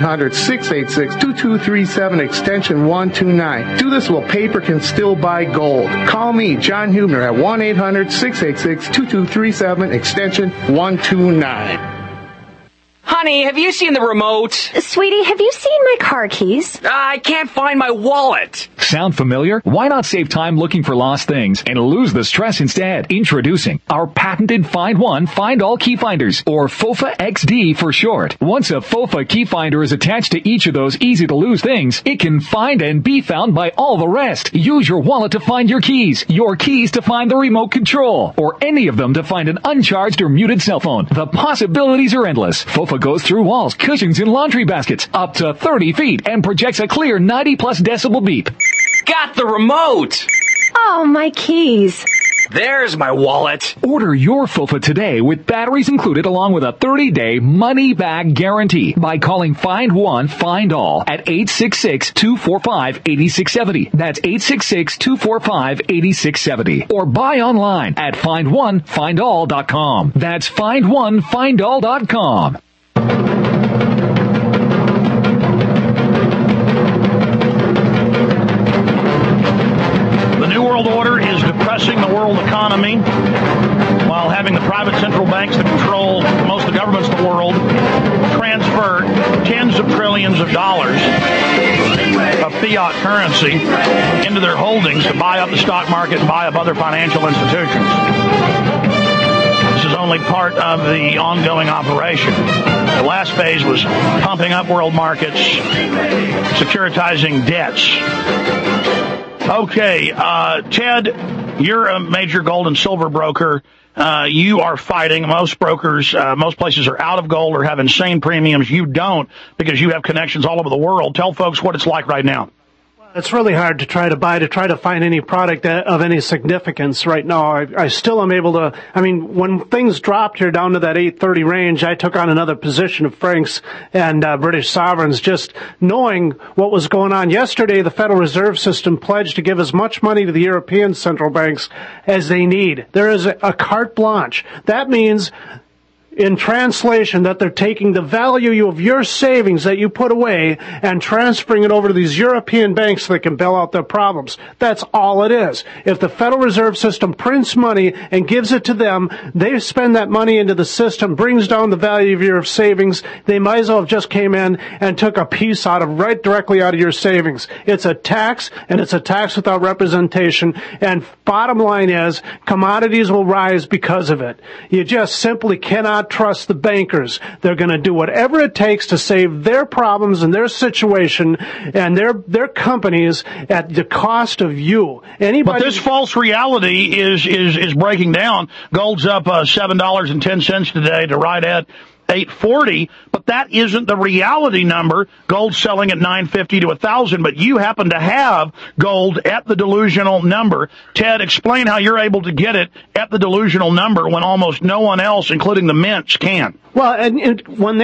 1-800-686-2237, extension 129. Do this while paper can still buy gold. Call me, John Hubner, at 1-800-686-2237, extension 129. Honey, have you seen the remote? Sweetie, have you seen my car keys? I can't find my wallet. Sound familiar? Why not save time looking for lost things and lose the stress instead? Introducing our patented Find One, Find All key finders, or FOFA XD for short. Once a FOFA key finder is attached to each of those easy-to-lose things, it can find and be found by all the rest. Use your wallet to find your keys to find the remote control, or any of them to find an uncharged or muted cell phone. The possibilities are endless. FOFA goes through walls, cushions, and laundry baskets up to 30 feet and projects a clear 90-plus decibel beep. Got the remote! Oh, my keys. There's my wallet. Order your FOFA today with batteries included along with a 30-day money-back guarantee by calling Find One, Find All at 866-245-8670. That's 866-245-8670. Or buy online at FindOneFindAll.com. That's FindOneFindAll.com. The New World Order is depressing the world economy while having the private central banks that control most of the governments in the world transfer tens of trillions of dollars of fiat currency into their holdings to buy up the stock market and buy up other financial institutions. This is only part of the ongoing operation. The last phase was pumping up world markets, securitizing debts. Okay, Ted, you're a major gold and silver broker. You are fighting. Most brokers, most places are out of gold or have insane premiums. You don't, because you have connections all over the world. Tell folks what it's like right now. Well, It's really hard to try to find any product of any significance right now. I still am able to, when things dropped here down to that 830 range, I took on another position of francs and British sovereigns, just knowing what was going on. Yesterday, the Federal Reserve System pledged to give as much money to the European central banks as they need. There is a carte blanche. That means, in translation, that they're taking the value of your savings that you put away and transferring it over to these European banks so they can bail out their problems. That's all it is. If the Federal Reserve System prints money and gives it to them, they spend that money into the system, brings down the value of your savings. They might as well have just came in and took a piece directly out of your savings. It's a tax, and it's a tax without representation. And bottom line is, commodities will rise because of it. You just simply cannot trust the bankers. They're going to do whatever it takes to save their problems and their situation and their companies at the cost of you. But this false reality is breaking down. Gold's up $7.10 today to right at 840, but that isn't the reality number. Gold's selling at 950 to 1,000, but you happen to have gold at the delusional number. Ted, explain how you're able to get it at the delusional number when almost no one else, including the mints, can. Well, and when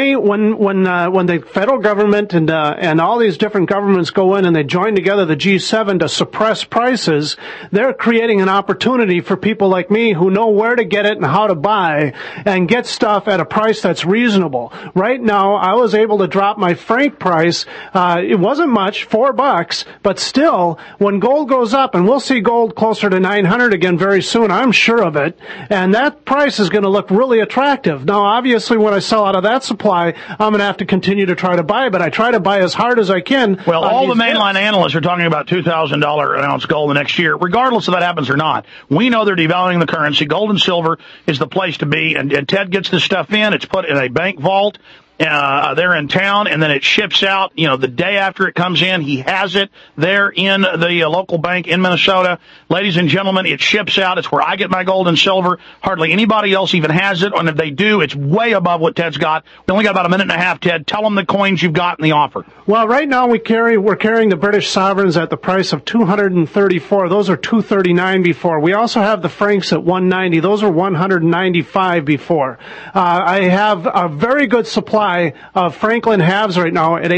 the federal government and all these different governments go in and they join together the G7 to suppress prices, they're creating an opportunity for people like me who know where to get it and how to buy and get stuff at a price that's reasonable. Right now, I was able to drop my franc price. It wasn't much, $4, but still, when gold goes up, and we'll see gold closer to 900 again very soon, I'm sure of it, and that price is going to look really attractive. Now, obviously, when I sell out of that supply, I'm going to have to continue to try to buy, but I try to buy as hard as I can. Well, all the mainline analysts are talking about $2,000 an ounce gold the next year, regardless if that happens or not. We know they're devaluing the currency. Gold and silver is the place to be, and Ted gets this stuff in. It's put in a bank vault. They're in town, and then it ships out, the day after it comes in. He has it there in the local bank in Minnesota. Ladies and gentlemen, it ships out. It's where I get my gold and silver. Hardly anybody else even has it, and if they do, it's way above what Ted's got. We only got about a minute and a half, Ted. Tell them the coins you've got in the offer. Well, right now we're carrying the British sovereigns at the price of 234. Those are 239 before. We also have the francs at 190. Those are 195 before. I have a very good supply of Franklin halves right now at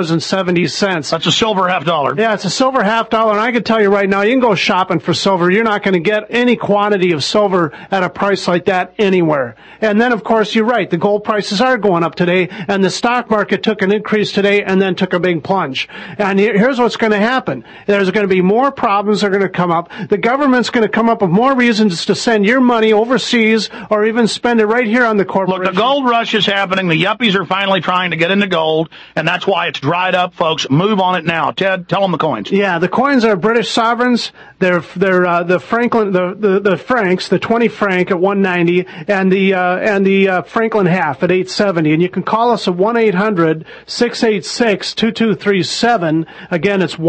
$8.70. That's a silver half dollar. Yeah, it's a silver half dollar, and I can tell you right now, you can go shopping for silver. You're not going to get any quantity of silver at a price like that anywhere. And then, of course, you're right. The gold prices are going up today, and the stock market took an increase today and then took a big plunge. And here's what's going to happen. There's going to be more problems that are going to come up. The government's going to come up with more reasons to send your money overseas or even spend it right here on the corporation. Look, the gold rush is happening. The yuppies are finally trying to get into gold, and that's why it's dried up, folks. Move on it now. Ted, tell them the coins. Yeah, the coins are British sovereigns. They're the Franklin, the francs, the 20 franc at 190, and the Franklin half at 870. And you can call us at 1-800-686-2237. Again, it's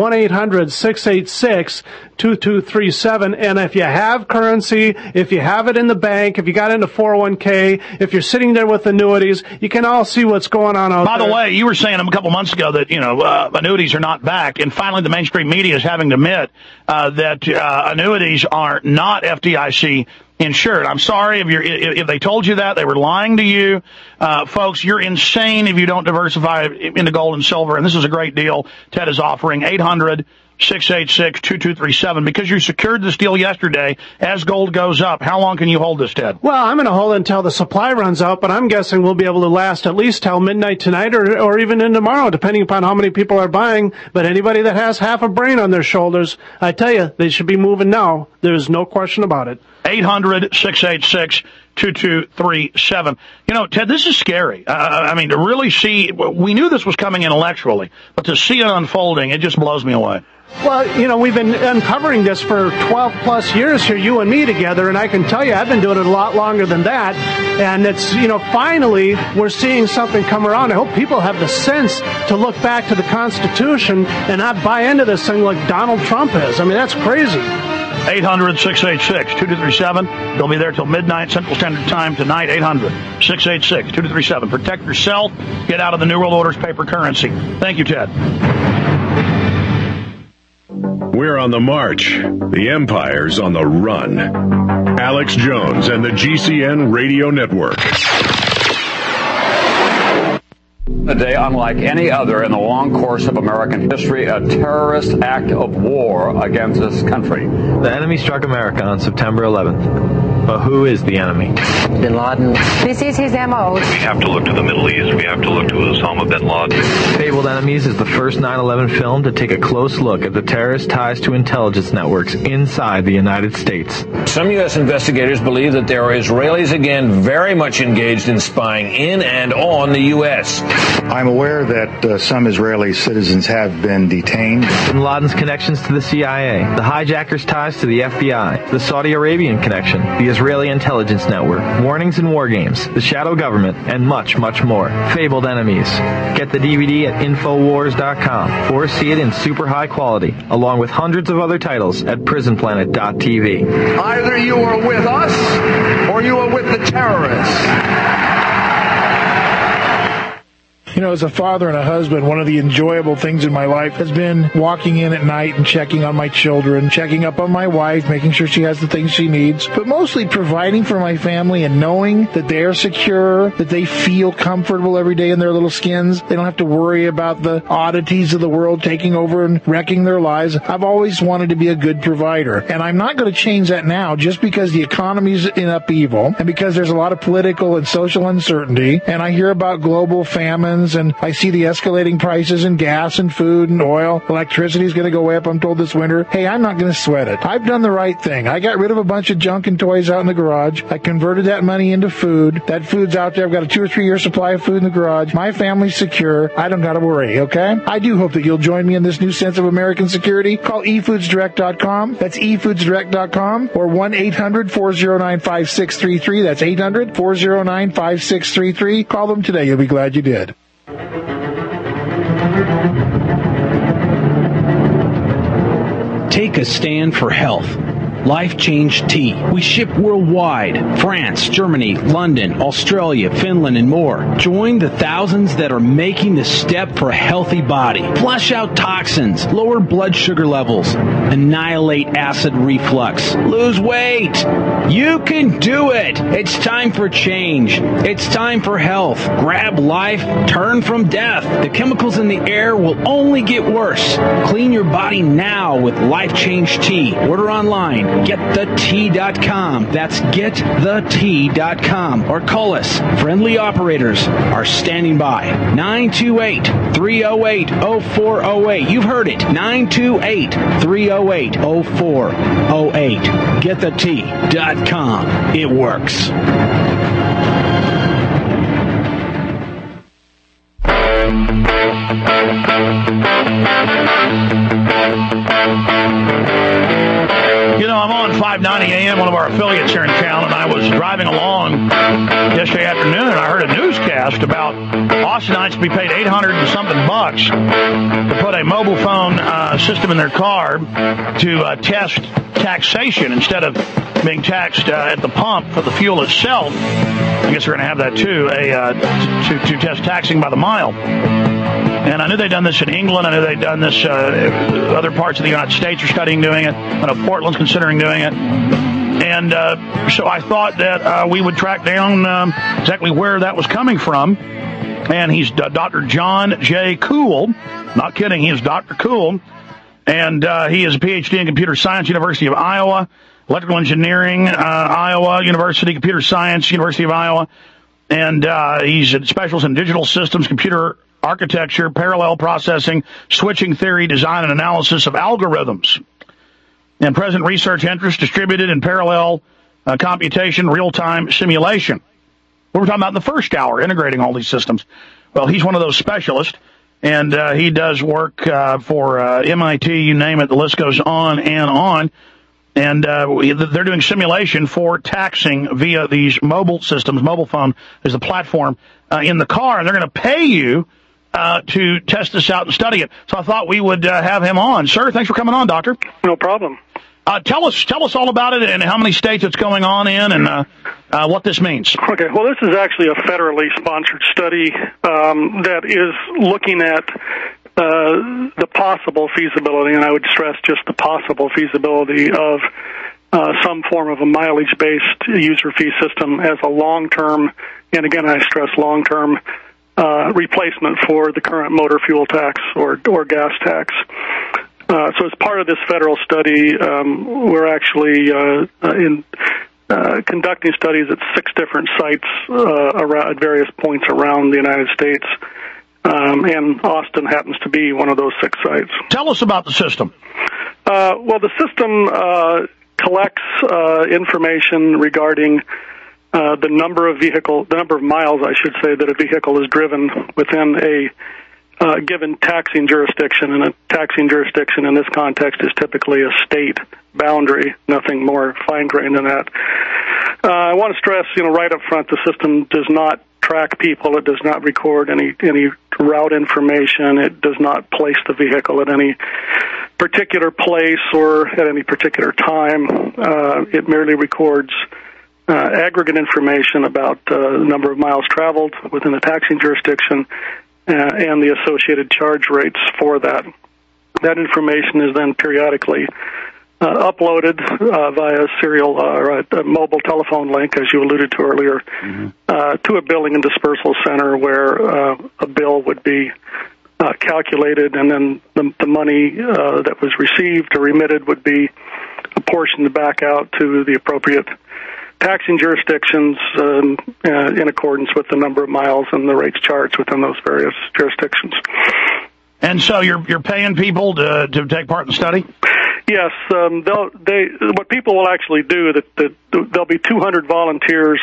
1-800-686-2237. And if you have currency, if you have it in the bank, if you got into 401k, if you're sitting there with annuities, you can all see what's going on out there. By the way, you were saying a couple months ago that, annuities are not back, and finally the mainstream media is having to admit that annuities are not FDIC insured. I'm sorry if they told you that. They were lying to you. Folks, you're insane if you don't diversify into gold and silver, and this is a great deal Ted is offering. 800-686-2237. Because you secured this deal yesterday, as gold goes up, how long can you hold this, Ted? Well, I'm going to hold it until the supply runs out, but I'm guessing we'll be able to last at least till midnight tonight or even in tomorrow, depending upon how many people are buying. But anybody that has half a brain on their shoulders, I tell you, they should be moving now. There's no question about it. 800-686-2237. Ted, this is scary. To really see, we knew this was coming intellectually, but to see it unfolding, it just blows me away. Well, we've been uncovering this for 12 plus years here, you and me together, and I can tell you I've been doing it a lot longer than that. And it's, finally we're seeing something come around. I hope people have the sense to look back to the Constitution and not buy into this thing like Donald Trump is. That's crazy. 800-686-2237. They'll be there till midnight Central Standard Time tonight. 800-686-2237. Protect yourself. Get out of the New World Order's paper currency. Thank you, Ted. We're on the march. The empire's on the run. Alex Jones and the GCN Radio Network. A day unlike any other in the long course of American history, a terrorist act of war against this country. The enemy struck America on September 11th. But who is the enemy? Bin Laden. This is his MO. We have to look to the Middle East. We have to look to Osama bin Laden. Fabled Enemies is the first 9/11 film to take a close look at the terrorist ties to intelligence networks inside the United States. Some U.S. investigators believe that there are Israelis again very much engaged in spying in and on the U.S. I'm aware that some Israeli citizens have been detained. Bin Laden's connections to the CIA, the hijackers' ties to the FBI, the Saudi Arabian connection, the Israeli intelligence network, warnings and war games, the shadow government, and much, much more. Fabled Enemies. Get the DVD at Infowars.com or see it in super high quality, along with hundreds of other titles at PrisonPlanet.tv. Either you are with us or you are with the terrorists. You know, as a father and a husband, one of the enjoyable things in my life has been walking in at night and checking on my children, checking up on my wife, making sure she has the things she needs, but mostly providing for my family and knowing that they are secure, that they feel comfortable every day in their little skins. They don't have to worry about the oddities of the world taking over and wrecking their lives. I've always wanted to be a good provider, and I'm not going to change that now just because the economy's in upheaval and because there's a lot of political and social uncertainty, and I hear about global famines, and I see the escalating prices in gas and food and oil. Electricity is going to go way up, I'm told, this winter. Hey, I'm not going to sweat it. I've done the right thing. I got rid of a bunch of junk and toys out in the garage. I converted that money into food. That food's out there. I've got a 2 or 3 year supply of food in the garage. My family's secure. I don't got to worry, okay? I do hope that you'll join me in this new sense of American security. Call eFoodsDirect.com. That's eFoodsDirect.com or 1-800-409-5633. That's 800-409-5633. Call them today. You'll be glad you did. Take a stand for health. Life Change Tea. We ship worldwide. France, Germany, London, Australia, Finland, and more. Join the thousands that are making the step for a healthy body. Flush out toxins, lower blood sugar levels, annihilate acid reflux, lose weight. You can do it. It's time for change. It's time for health. Grab life, turn from death. The chemicals in the air will only get worse. Clean your body now with Life Change Tea. Order online. GetTheTea.com. That's GetTheTea.com. Or call us. Friendly operators are standing by. 928-308-0408. You've heard it. 928-308-0408. GetTheTea.com. It works. You know, I'm on 590 AM, one of our affiliates here in town, and I was driving along yesterday afternoon, and I heard a newscast about Austinites to be paid $800 and something bucks to put a mobile phone system in their car to test taxation instead of being taxed at the pump for the fuel itself. I guess we're going to have that too, to test taxing by the mile. And I knew they'd done this in England. I knew they'd done this, other parts of the United States are studying doing it. I know Portland's considering doing it. And so I thought that we would track down exactly where that was coming from. And he's Dr. John J. Cool. Not kidding, he is Dr. Cool. And he is a PhD in computer science, University of Iowa, electrical engineering, Iowa University, computer science, University of Iowa. And he's a specialist in digital systems, computer architecture, parallel processing, switching theory, design, and analysis of algorithms. And present research interests distributed in parallel computation, real-time simulation. What we're talking about in the first hour, integrating all these systems. Well, he's one of those specialists, and he does work for MIT, you name it, the list goes on and on. And they're doing simulation for taxing via these mobile systems. Mobile phone is the platform in the car, and they're going to pay you to test this out and study it. So I thought we would have him on. Sir, thanks for coming on, Doctor. No problem. Tell us all about it and how many states it's going on in and what this means. Okay, well, this is actually a federally sponsored study that is looking at the possible feasibility, and I would stress just the possible feasibility of some form of a mileage-based user fee system as a long-term, and again I stress long-term, replacement for the current motor fuel tax or gas tax. So as part of this federal study, we're actually conducting studies at 6 different sites at various points around the United States, and Austin happens to be one of those 6 sites. Tell us about the system. Well, the system collects information regarding the number of miles, I should say, that a vehicle is driven within a given taxing jurisdiction, and a taxing jurisdiction in this context is typically a state boundary, nothing more fine-grained than that. I want to stress, right up front, the system does not track people. It does not record any route information. It does not place the vehicle at any particular place or at any particular time. It merely records aggregate information about the number of miles traveled within the taxing jurisdiction and the associated charge rates for that. That information is then periodically uploaded via serial or a mobile telephone link, as you alluded to earlier, to a billing and dispersal center where a bill would be calculated, and then the money that was received or remitted would be apportioned back out to the appropriate taxing jurisdictions in accordance with the number of miles and the rates charged within those various jurisdictions. And so you're paying people to take part in the study? Yes. What people will actually do, that there'll be 200 volunteers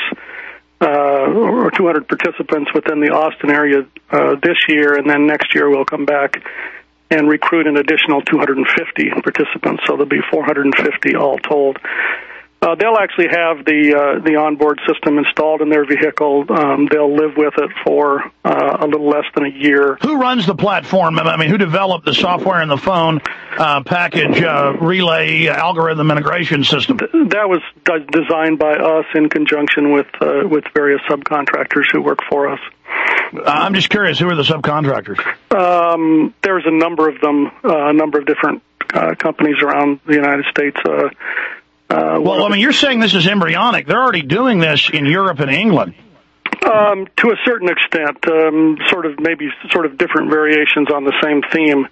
or 200 participants within the Austin area this year, and then next year we'll come back and recruit an additional 250 participants, so there'll be 450 all told. They'll actually have the onboard system installed in their vehicle. They'll live with it for a little less than a year. Who runs the platform? I mean, who developed the software and the phone package, relay, algorithm integration system? That was designed by us in conjunction with various subcontractors who work for us. I'm just curious, who are the subcontractors? There's a number of them, a number of different companies around the United States. Well, I mean, you're saying this is embryonic. They're already doing this in Europe and England. To a certain extent, sort of different variations on the same theme.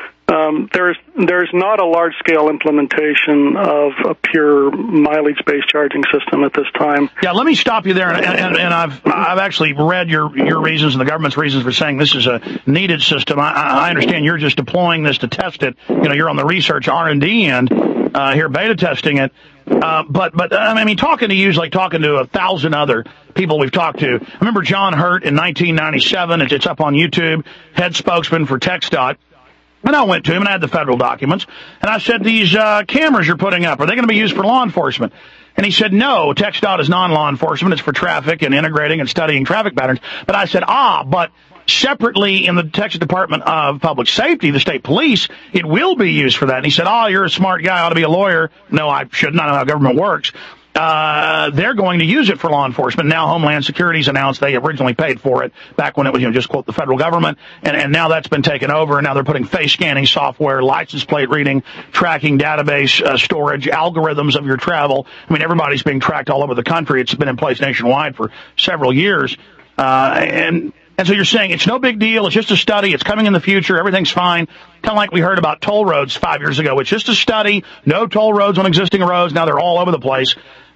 There's not a large-scale implementation of a pure mileage-based charging system at this time. Yeah, let me stop you there, and I've actually read your reasons and the government's reasons for saying this is a needed system. I understand you're just deploying this to test it. You're on the research R&D end here, beta testing it. But I mean, talking to you is like talking to 1,000 other people we've talked to. I remember John Hurt in 1997. It's up on YouTube, head spokesman for TxDOT. And I went to him and I had the federal documents. And I said, these cameras you're putting up, are they going to be used for law enforcement? And he said, no, TxDOT is non-law enforcement. It's for traffic and integrating and studying traffic patterns. But I said, but separately in the Texas Department of Public Safety, the state police, it will be used for that. And he said, you're a smart guy, ought to be a lawyer. No, I should not know how government works. They're going to use it for law enforcement. Now Homeland Security's announced they originally paid for it back when it was, just quote, the federal government. And now that's been taken over. And now they're putting face scanning software, license plate reading, tracking database, storage, algorithms of your travel. I mean, everybody's being tracked all over the country. It's been in place nationwide for several years. And so you're saying it's no big deal. It's just a study. It's coming in the future. Everything's fine. Kind of like we heard about toll roads 5 years ago. It's just a study. No toll roads on existing roads. Now they're all over the place.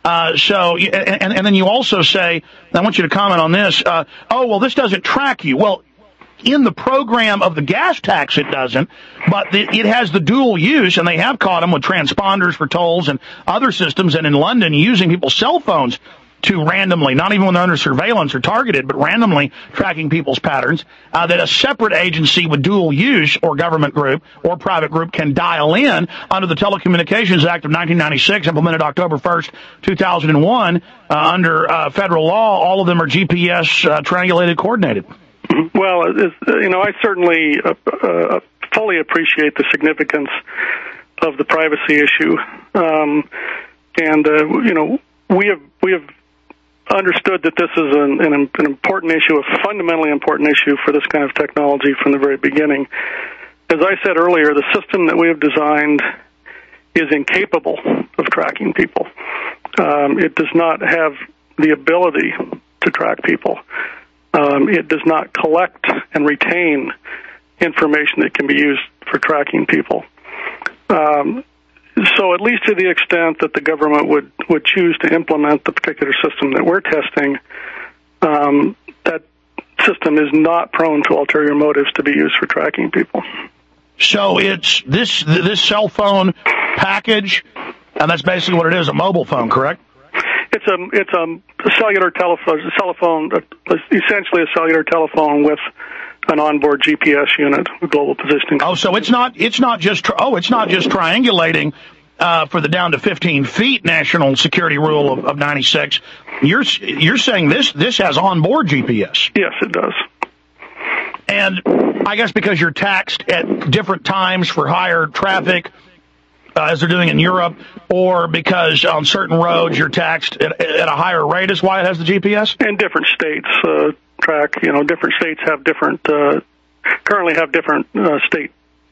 And then you also say, I want you to comment on this. This doesn't track you. Well, in the program of the gas tax, it doesn't, but it has the dual use, and they have caught them with transponders for tolls and other systems, and in London using people's cell phones to randomly, not even when they're under surveillance or targeted, but randomly tracking people's patterns, that a separate agency with dual use or government group or private group can dial in under the Telecommunications Act of 1996, implemented October 1st, 2001, under federal law. All of them are GPS triangulated, coordinated. Well, I certainly fully appreciate the significance of the privacy issue. We have understood that this is an important issue, a fundamentally important issue for this kind of technology from the very beginning. As I said earlier, the system that we have designed is incapable of tracking people. It does not have the ability to track people. It does not collect and retain information that can be used for tracking people. So at least to the extent that the government would choose to implement the particular system that we're testing, that system is not prone to ulterior motives to be used for tracking people. So it's this cell phone package, and that's basically what it is, a mobile phone, correct? It's a cellular telephone, essentially a cellular telephone with an onboard GPS unit, a global positioning. Oh, so it's not just triangulating for the down to 15 feet national security rule of 96. You're saying this has onboard GPS? Yes, it does. And I guess because you're taxed at different times for higher traffic, as they're doing in Europe, or because on certain roads you're taxed at a higher rate is why it has the GPS? And different states different states have currently have different state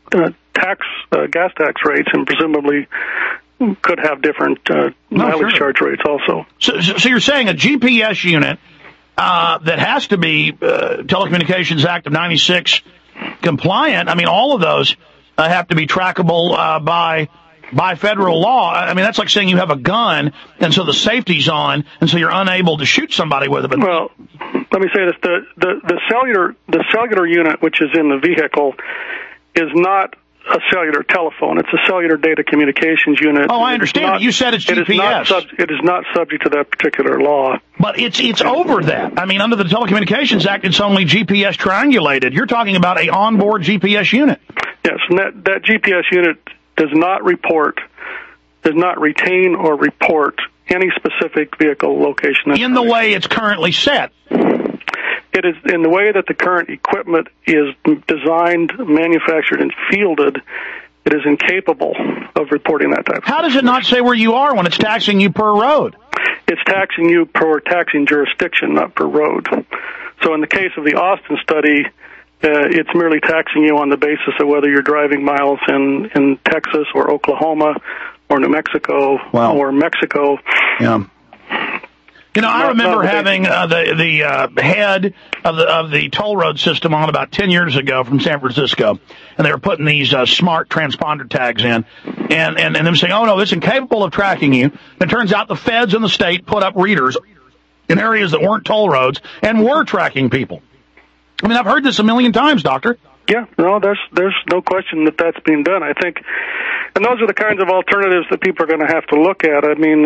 gas tax rates, and presumably could have different mileage charge rates also. So you're saying a GPS unit that has to be Telecommunications Act of 96 compliant, I mean, all of those have to be trackable by federal law. I mean, that's like saying you have a gun, and so the safety's on, and so you're unable to shoot somebody with it. But well, let me say this: the cellular unit, which is in the vehicle, is not a cellular telephone. It's a cellular data communications unit. Oh, I understand. You said it's GPS. It is not subject to that particular law. But it's over that. I mean, under the Telecommunications Act, it's only GPS triangulated. You're talking about a onboard GPS unit. Yes, and that GPS unit does not retain or report any specific vehicle location. In the way it's currently set. It is in the way that the current equipment is designed, manufactured, and fielded. It is incapable of reporting that type of How does it not say where you are when it's taxing you per road? It's taxing you per taxing jurisdiction, not per road. So in the case of the Austin study, it's merely taxing you on the basis of whether you're driving miles in Texas or Oklahoma or New Mexico or Mexico. Yeah. You know, I remember having the head of the toll road system on about 10 years ago from San Francisco, and they were putting these smart transponder tags in, and them saying, "Oh no, it's incapable of tracking you." And it turns out the feds in the state put up readers in areas that weren't toll roads and were tracking people. I mean, I've heard this a million times, Doctor. Yeah, no, there's no question that that's being done. I think, and those are the kinds of alternatives that people are going to have to look at. I mean,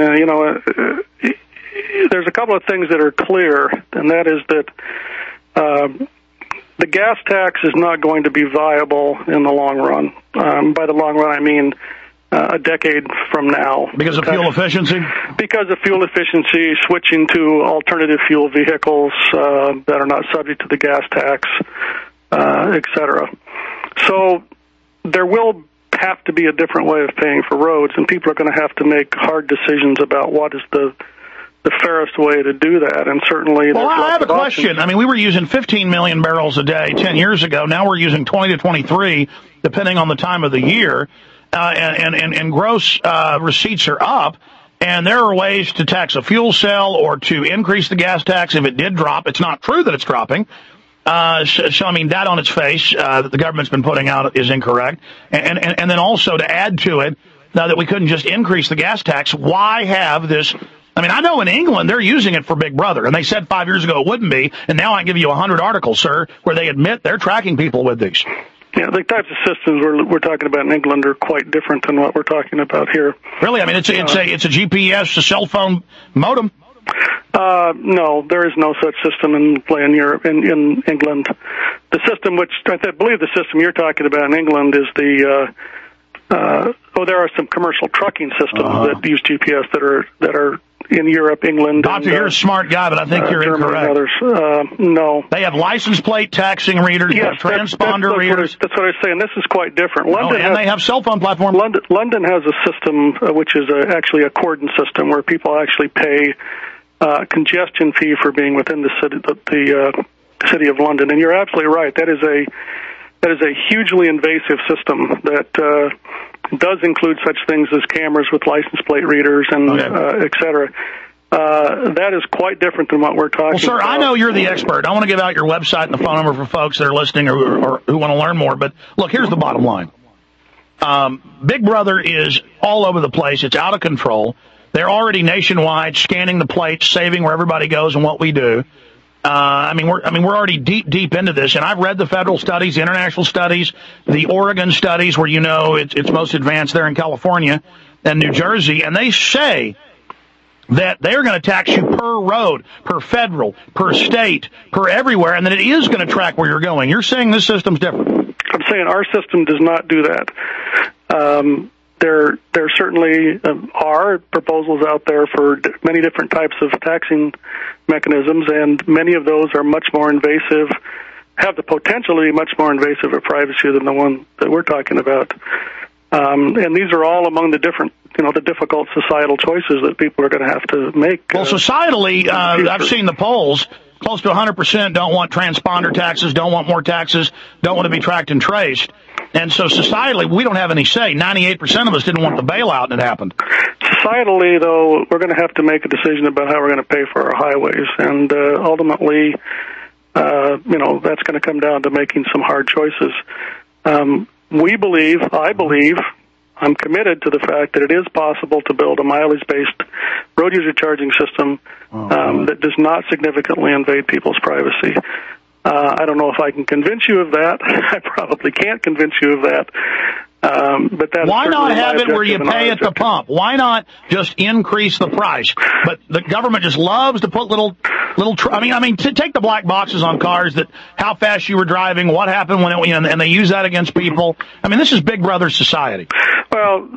there's a couple of things that are clear, and that is that the gas tax is not going to be viable in the long run. By the long run, I mean a decade from now. Because of fuel efficiency? Because of fuel efficiency, switching to alternative fuel vehicles that are not subject to the gas tax, et cetera. So there will have to be a different way of paying for roads, and people are going to have to make hard decisions about what is the fairest way to do that, and certainly... Well, I have a question. I mean, we were using 15 million barrels a day 10 years ago. Now we're using 20 to 23, depending on the time of the year, and gross receipts are up, and there are ways to tax a fuel cell or to increase the gas tax if it did drop. It's not true that it's dropping. So, I mean, that on its face that the government's been putting out is incorrect. And then also to add to it, now that we couldn't just increase the gas tax, why have this... I mean, I know in England they're using it for Big Brother, and they said 5 years ago it wouldn't be, and now I can give you 100 articles, sir, where they admit they're tracking people with these. Yeah, the types of systems we're talking about in England are quite different than what we're talking about here. Really? I mean, it's a GPS, a cell phone modem. No, there is no such system in play in Europe, in England. The system, which I believe the system you're talking about in England is the. There are some commercial trucking systems that use GPS that are in Europe, England. Doctor, you're a smart guy, but I think you're Germany incorrect. And others. No. They have license plate taxing readers, yes, transponder readers. That's what I was saying. This is quite different. They have cell phone platforms. London has a system which is actually a cordon system where people actually pay congestion fee for being within the city of London. And you're absolutely right. That is a hugely invasive system that does include such things as cameras with license plate readers and et cetera. That is quite different than what we're talking about. Well, sir, I know you're the expert. I want to give out your website and the phone number for folks that are listening or who want to learn more. But look, here's the bottom line. Big Brother is all over the place. It's out of control. They're already nationwide scanning the plates, saving where everybody goes and what we do. We're already deep into this, and I've read the federal studies, the international studies, the Oregon studies, where it's most advanced there in California and New Jersey, and they say that they're going to tax you per road, per federal, per state, per everywhere, and that it is going to track where you're going. You're saying this system's different. I'm saying our system does not do that. There certainly are proposals out there for many different types of taxing mechanisms, and many of those are much more invasive, have the potential to be much more invasive of privacy than the one that we're talking about. And these are all among the difficult societal choices that people are going to have to make. Well, societally, I've seen the polls. Close to 100% don't want transponder taxes, don't want more taxes, don't want to be tracked and traced. And so societally, we don't have any say. 98% of us didn't want the bailout, and it happened. Societally, though, we're going to have to make a decision about how we're going to pay for our highways. And ultimately, that's going to come down to making some hard choices. I believe, I'm committed to the fact that it is possible to build a mileage-based road user charging system that does not significantly invade people's privacy. I don't know if I can convince you of that. I probably can't convince you of that. But that's why not have it where you pay at the pump? Why not just increase the price? But the government just loves to put little. To take the black boxes on cars, that how fast you were driving, what happened when and they use that against people. This is Big Brother society. Well,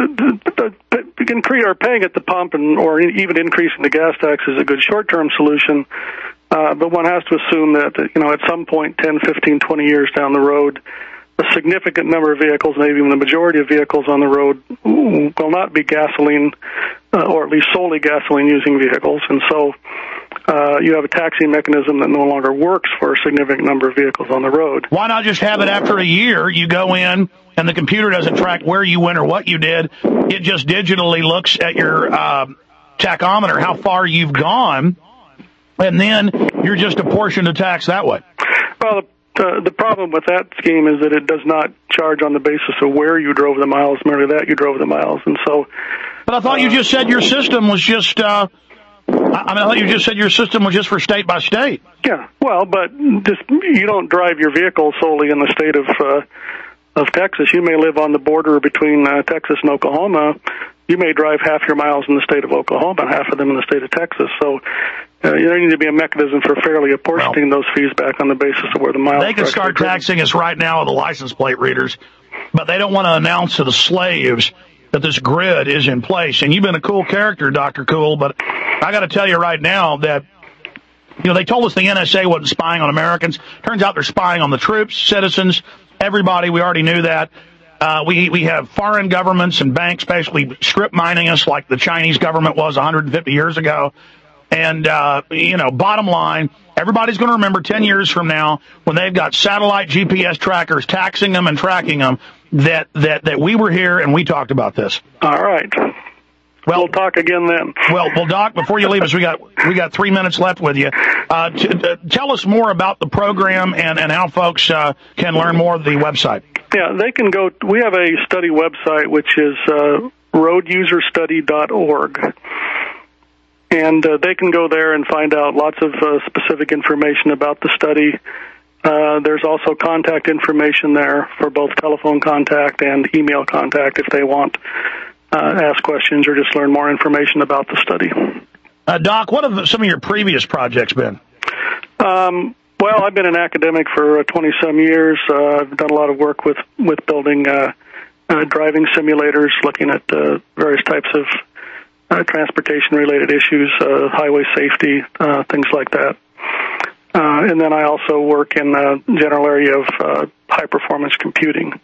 paying at the pump or even increasing the gas tax is a good short-term solution. But one has to assume that, at some point, 10, 15, 20 years down the road, a significant number of vehicles, maybe even the majority of vehicles on the road, will not be gasoline, or at least solely gasoline-using vehicles. And so you have a taxing mechanism that no longer works for a significant number of vehicles on the road. Why not just have it after a year? You go in, and the computer doesn't track where you went or what you did. It just digitally looks at your tachometer, how far you've gone, and then you're just apportioned a tax that way. Well, the problem with that scheme is that it does not charge on the basis of where you drove the miles, merely that you drove the miles. And so, but I thought you just said your system was just. I thought you just said your system was just for state by state. Yeah, well, but you don't drive your vehicle solely in the state of Texas. You may live on the border between Texas and Oklahoma. You may drive half your miles in the state of Oklahoma and half of them in the state of Texas. So there needs to be a mechanism for fairly apportioning those fees back on the basis of where the miles. They can start taxing us right now with the license plate readers, but they don't want to announce to the slaves that this grid is in place. And you've been a cool character, Dr. Cool, but I got to tell you right now that they told us the NSA wasn't spying on Americans. Turns out they're spying on the troops, citizens, everybody. We already knew that. We have foreign governments and banks basically strip mining us like the Chinese government was 150 years ago. And, bottom line, everybody's going to remember 10 years from now when they've got satellite GPS trackers taxing them and tracking them that we were here and we talked about this. All right. Well, we'll talk again then. Well, Doc, before you leave us, we got 3 minutes left with you. Tell us more about the program and how folks can learn more of the website. Yeah, they can go. We have a study website, which is roaduserstudy.org. And they can go there and find out lots of specific information about the study. There's also contact information there for both telephone contact and email contact if they want ask questions or just learn more information about the study. Doc, what have some of your previous projects been? Well, I've been an academic for 20-some years. I've done a lot of work with building driving simulators, looking at various types of transportation-related issues, highway safety, things like that. And then I also work in the general area of high-performance computing.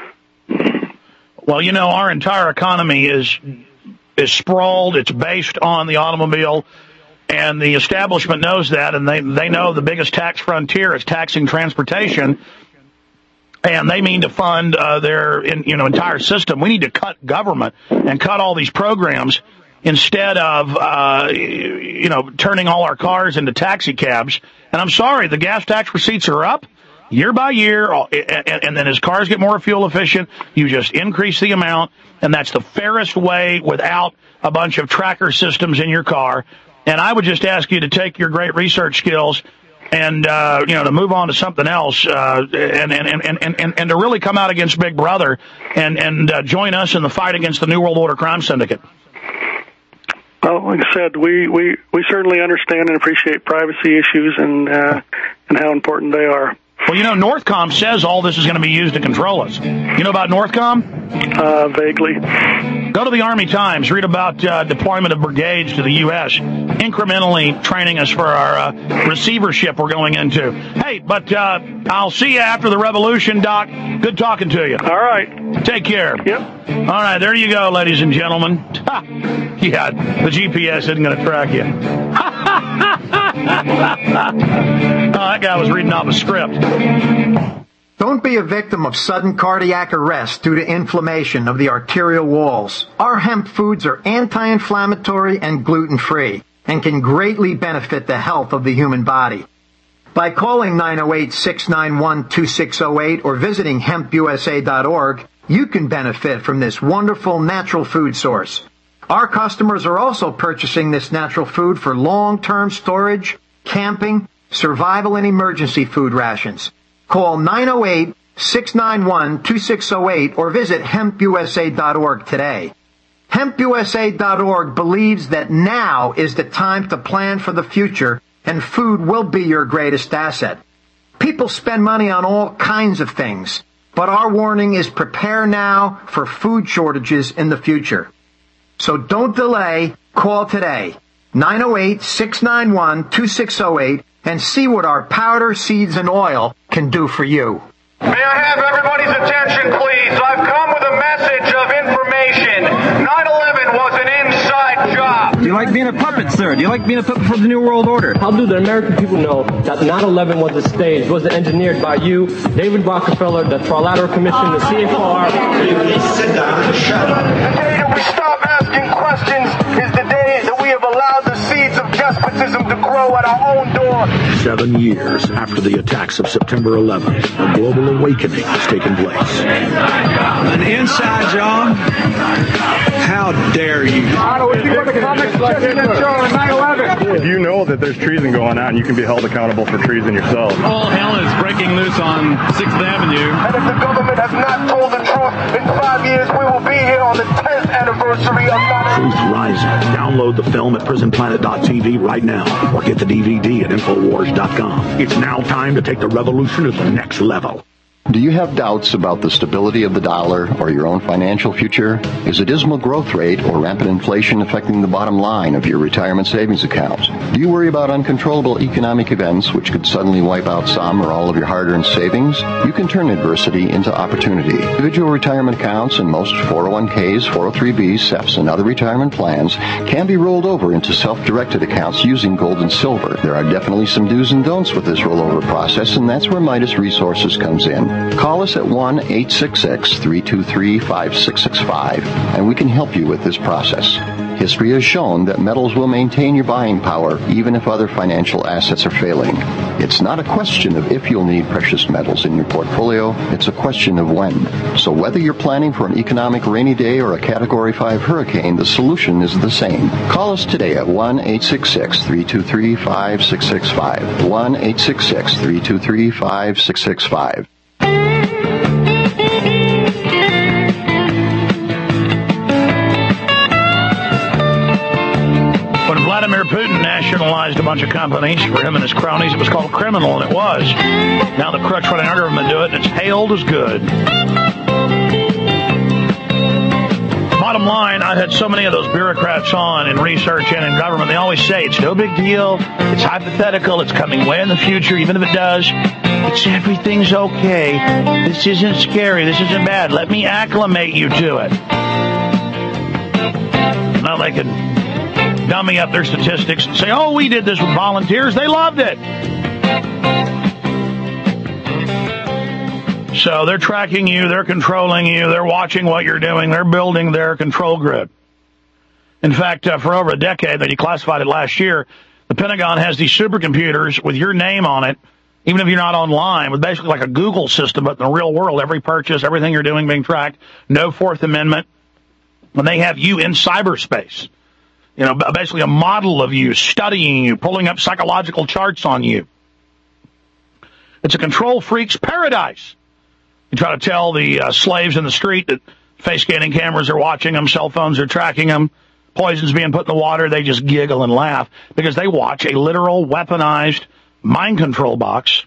Well, our entire economy is sprawled. It's based on the automobile. And the establishment knows that, and they know the biggest tax frontier is taxing transportation. And they mean to fund their entire system. We need to cut government and cut all these programs instead of turning all our cars into taxi cabs. And I'm sorry, the gas tax receipts are up year by year, and then as cars get more fuel efficient, you just increase the amount, and that's the fairest way without a bunch of tracker systems in your car. And I would just ask you to take your great research skills and to move on to something else, and to really come out against Big Brother and join us in the fight against the New World Order crime syndicate. Well, like I said, we certainly understand and appreciate privacy issues and how important they are. Well, Northcom says all this is going to be used to control us. You know about Northcom? Vaguely. Go to the Army Times. Read about deployment of brigades to the U.S., incrementally training us for our receivership we're going into. Hey, but I'll see you after the revolution, Doc. Good talking to you. All right. Take care. Yep. All right, there you go, ladies and gentlemen. Yeah, the GPS isn't going to track you. That guy was reading off a script. Don't be a victim of sudden cardiac arrest due to inflammation of the arterial walls. Our hemp foods are anti-inflammatory and gluten-free and can greatly benefit the health of the human body. By calling 908-691-2608 or visiting hempusa.org, you can benefit from this wonderful natural food source. Our customers are also purchasing this natural food for long-term storage, camping, survival, and emergency food rations. Call 908-691-2608 or visit hempusa.org today. Hempusa.org believes that now is the time to plan for the future, and food will be your greatest asset. People spend money on all kinds of things, but our warning is prepare now for food shortages in the future. So don't delay, call today, 908-691-2608, and see what our powder, seeds, and oil can do for you. May I have everybody's attention, please? I've come with a message of information. 9/11 was an inside job. Do you like being a puppet, sir? Do you like being a puppet for the New World Order? How do the American people know that 9/11 was a stage, was engineered by you, David Rockefeller, the Trilateral Commission, the CFR? Please sit down and shut up. The day that we stop asking questions is the day that we have allowed the seeds of despotism to grow at our own door. 7 years after the attacks of September 11th, a global awakening has taken place. An inside job? How dare you? If you know that there's treason going on, you can be held accountable for treason yourself. All hell is breaking loose on 6th Avenue. And if the government has not told the truth, in 5 years we will be here on the 10th anniversary of 9/11. Truth Rising. Download the film at prisonplanet.tv right now, or get the DVD at Infowars.com. It's now time to take the revolution to the next level. Do you have doubts about the stability of the dollar or your own financial future? Is a dismal growth rate or rampant inflation affecting the bottom line of your retirement savings account? Do you worry about uncontrollable economic events which could suddenly wipe out some or all of your hard-earned savings? You can turn adversity into opportunity. Individual retirement accounts and most 401ks, 403bs, SEFs, and other retirement plans can be rolled over into self-directed accounts using gold and silver. There are definitely some do's and don'ts with this rollover process, and that's where Midas Resources comes in. Call us at 1-866-323-5665, and we can help you with this process. History has shown that metals will maintain your buying power even if other financial assets are failing. It's not a question of if you'll need precious metals in your portfolio, it's a question of when. So whether you're planning for an economic rainy day or a Category 5 hurricane, the solution is the same. Call us today at 1-866-323-5665. 1-866-323-5665. Vladimir Putin nationalized a bunch of companies for him and his cronies. It was called criminal, and it was. Now the crutch running under him do it, and it's hailed as good. Bottom line, I've had so many of those bureaucrats on in research and in government. They always say it's no big deal, it's hypothetical, it's coming way in the future, even if it does. It's everything's okay. This isn't scary, this isn't bad. Let me acclimate you to it. Well, they dummy up their statistics and say, oh, we did this with volunteers. They loved it. So they're tracking you, they're controlling you, they're watching what you're doing, they're building their control grid. In fact, for over a decade, they declassified it last year, the Pentagon has these supercomputers with your name on it, even if you're not online, with basically like a Google system, but in the real world, every purchase, everything you're doing being tracked, no Fourth Amendment. When they have you in cyberspace, you know, basically a model of you, studying you, pulling up psychological charts on you. It's a control freak's paradise. You try to tell the slaves in the street that face scanning cameras are watching them, cell phones are tracking them, poison's being put in the water, they just giggle and laugh because they watch a literal weaponized mind control box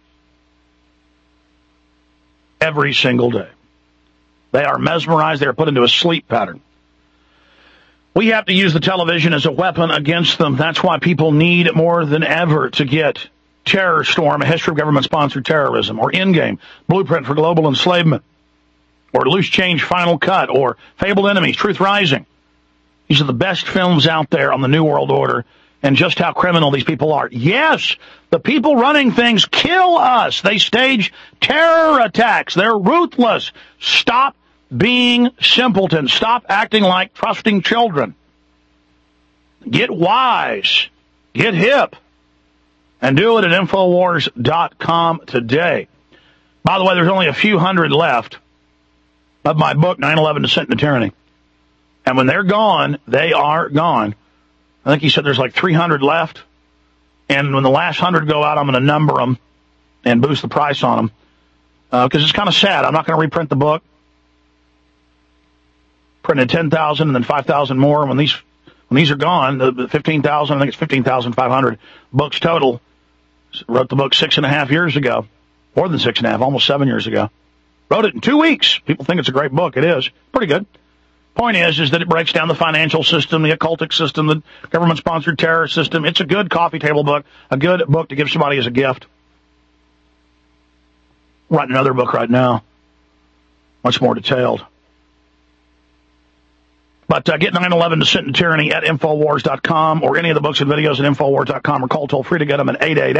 every single day. They are mesmerized, they are put into a sleep pattern. We have to use the television as a weapon against them. That's why people need more than ever to get Terror Storm, A History of Government-Sponsored Terrorism, or Endgame, Blueprint for Global Enslavement, or Loose Change Final Cut, or Fabled Enemies, Truth Rising. These are the best films out there on the New World Order and just how criminal these people are. Yes, the people running things kill us. They stage terror attacks. They're ruthless. Stop being simpletons. Stop acting like trusting children. Get wise. Get hip. And do it at Infowars.com today. By the way, there's only a few hundred left of my book, 9/11 Descent into Tyranny. And when they're gone, they are gone. I think he said there's like 300 left. And when the last 100 go out, I'm going to number them and boost the price on them. Because it's kind of sad. I'm not going to reprint the book. Printed 10,000 and then 5,000 more. When these are gone, the 15,000, I think it's 15,500 books total. Wrote the book 6.5 years ago. More than 6.5, almost 7 years ago. Wrote it in 2 weeks. People think it's a great book. It is. Pretty good. Point is that it breaks down the financial system, the occultic system, the government-sponsored terror system. It's a good coffee table book, a good book to give somebody as a gift. Writing another book right now. Much more detailed. But get 9/11 Descent into Tyranny at Infowars.com or any of the books and videos at Infowars.com or call toll-free to get them at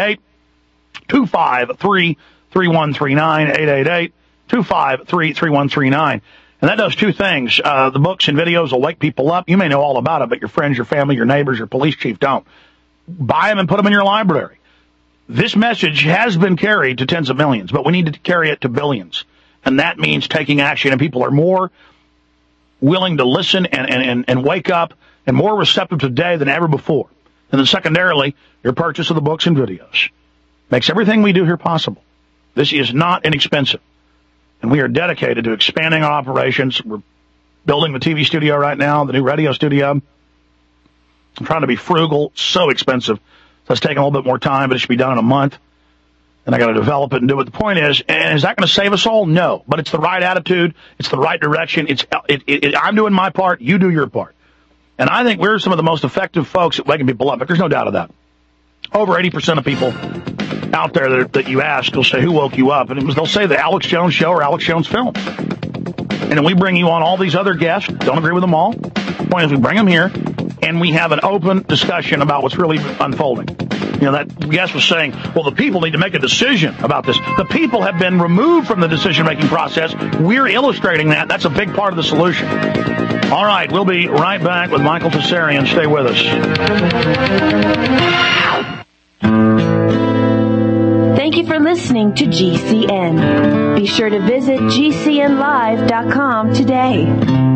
888-253-3139, 888-253-3139. And that does two things. The books and videos will wake people up. You may know all about it, but your friends, your family, your neighbors, your police chief don't. Buy them and put them in your library. This message has been carried to tens of millions, but we need to carry it to billions. And that means taking action, and people are more willing to listen and wake up and more receptive today than ever before. And then secondarily, your purchase of the books and videos makes everything we do here possible. This is not inexpensive. And we are dedicated to expanding our operations. We're building the TV studio right now, the new radio studio. I'm trying to be frugal, so expensive. So it's taking a little bit more time, but it should be done in a month. And I got to develop it and do it. The point is that going to save us all? No. But it's the right attitude. It's the right direction. I'm doing my part. You do your part. And I think we're some of the most effective folks at waking people up. But there's no doubt of that. Over 80% of people out there that you ask will say, who woke you up? And they'll say the Alex Jones Show or Alex Jones Film. And then we bring you on all these other guests. Don't agree with them all. The point is we bring them here, and we have an open discussion about what's really unfolding. You know, that guest was saying, well, the people need to make a decision about this. The people have been removed from the decision-making process. We're illustrating that. That's a big part of the solution. All right, we'll be right back with Michael Tsarian. Stay with us. Thank you for listening to GCN. Be sure to visit GCNlive.com today.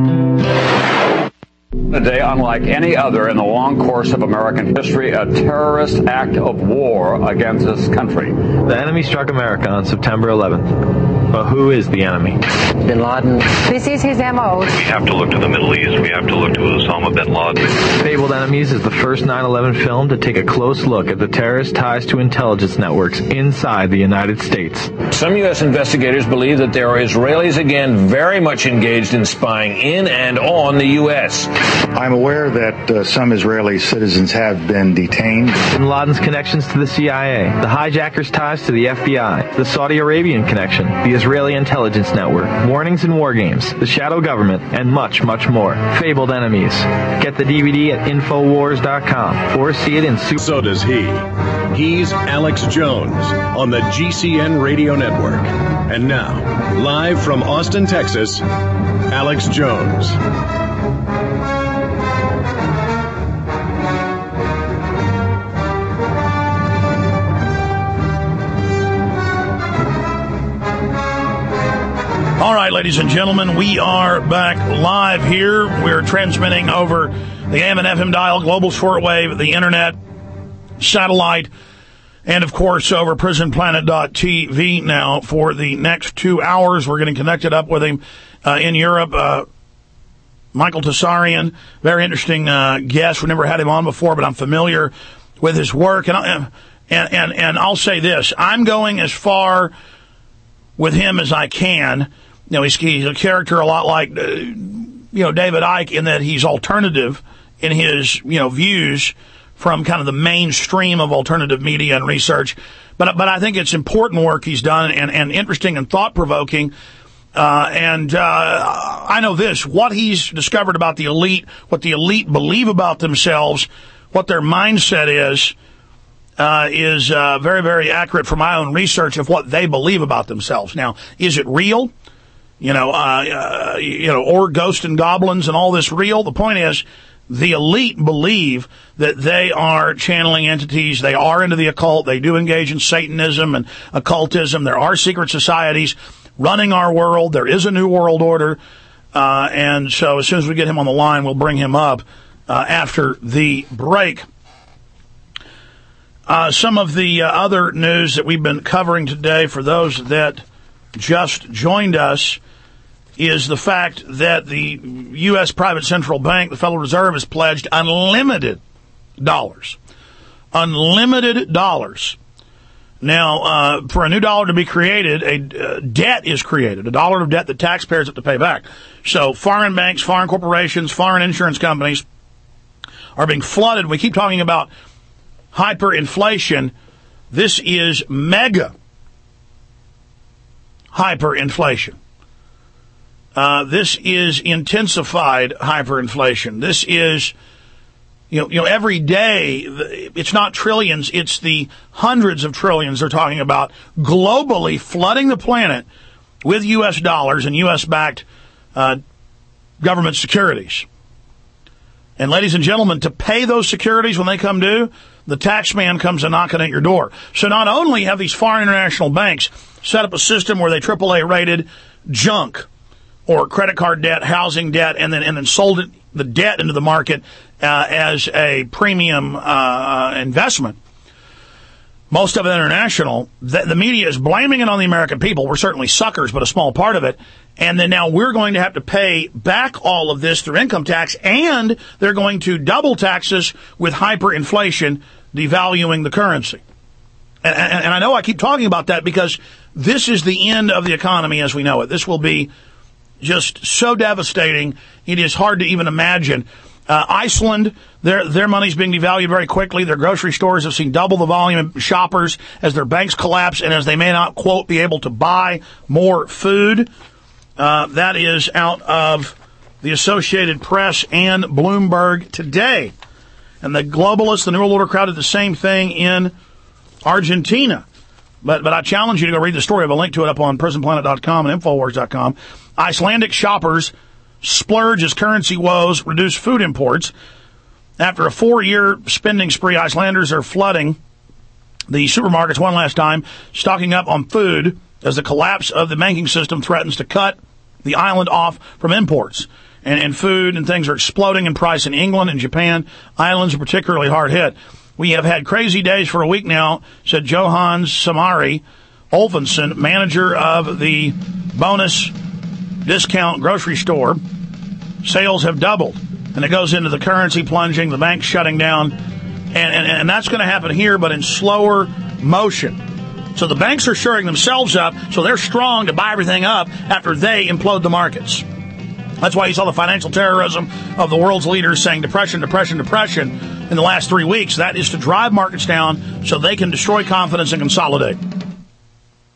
A day unlike any other in the long course of American history, a terrorist act of war against this country. The enemy struck America on September 11th. But who is the enemy? Bin Laden. This is his MO. We have to look to the Middle East. We have to look to Osama bin Laden. Fabled Enemies is the first 9/11 film to take a close look at the terrorist ties to intelligence networks inside the United States. Some U.S. investigators believe that there are Israelis again very much engaged in spying in and on the U.S. I'm aware that some Israeli citizens have been detained. Bin Laden's connections to the CIA, the hijackers' ties to the FBI, the Saudi Arabian connection, the Israeli Intelligence Network, Warnings and War Games, The Shadow Government, and much, much more. Fabled Enemies. Get the DVD at Infowars.com or see it in So does he. He's Alex Jones on the GCN Radio Network. And now, live from Austin, Texas, Alex Jones. All right, ladies and gentlemen, we are back live here. We're transmitting over the AM and FM dial, global shortwave, the internet, satellite, and, of course, over prisonplanet.tv now for the next 2 hours. We're getting connected up with him in Europe. Michael Tsarian, very interesting guest. We never had him on before, but I'm familiar with his work. And I'll say this. I'm going as far with him as I can. You know, he's a character a lot like, David Icke in that he's alternative in his, views from kind of the mainstream of alternative media and research. But I think it's important work he's done and interesting and thought-provoking. I know this, what he's discovered about the elite, what the elite believe about themselves, what their mindset is very, very accurate from my own research of what they believe about themselves. Now, is it real? Or ghosts and goblins and all this real? The point is, the elite believe that they are channeling entities. They are into the occult. They do engage in Satanism and occultism. There are secret societies running our world. There is a new world order. And so as soon as we get him on the line, we'll bring him up after the break. Some of the other news that we've been covering today for those that just joined us is the fact that the U.S. private central bank, the Federal Reserve, has pledged unlimited dollars. Unlimited dollars. Now, for a new dollar to be created, a debt is created, a dollar of debt that taxpayers have to pay back. So foreign banks, foreign corporations, foreign insurance companies are being flooded. We keep talking about hyperinflation. This is mega hyperinflation. This is intensified hyperinflation. This is, every day, it's not trillions, it's the hundreds of trillions they're talking about globally flooding the planet with U.S. dollars and U.S.-backed government securities. And ladies and gentlemen, to pay those securities when they come due, the tax man comes a knocking at your door. So not only have these foreign international banks set up a system where they AAA rated junk or credit card debt, housing debt, and then sold the debt into the market as a premium investment. Most of it international. The media is blaming it on the American people. We're certainly suckers, but a small part of it. And then now we're going to have to pay back all of this through income tax, and they're going to double tax us with hyperinflation, devaluing the currency. And I know I keep talking about that because this is the end of the economy as we know it. This will be just so devastating, it is hard to even imagine. Iceland, their money's being devalued very quickly. Their grocery stores have seen double the volume of shoppers as their banks collapse and as they may not, quote, be able to buy more food. That is out of the Associated Press and Bloomberg today. And the globalists, the New World Order crowd, did the same thing in Argentina. But I challenge you to go read the story. I have a link to it up on prisonplanet.com and Infowars.com. Icelandic shoppers splurge as currency woes reduce food imports. After a 4-year spending spree, Icelanders are flooding the supermarkets one last time, stocking up on food as the collapse of the banking system threatens to cut the island off from imports. And food and things are exploding in price in England and Japan. Islands are particularly hard hit. We have had crazy days for a week now, said Johan Samari Olfenson, manager of the Bonus discount grocery store. Sales have doubled, and it goes into the currency plunging, the banks shutting down, and that's going to happen here, but in slower motion. So the banks are shoring themselves up, so they're strong to buy everything up after they implode the markets. That's why you saw the financial terrorism of the world's leaders saying depression, depression, depression in the last 3 weeks. That is to drive markets down so they can destroy confidence and consolidate.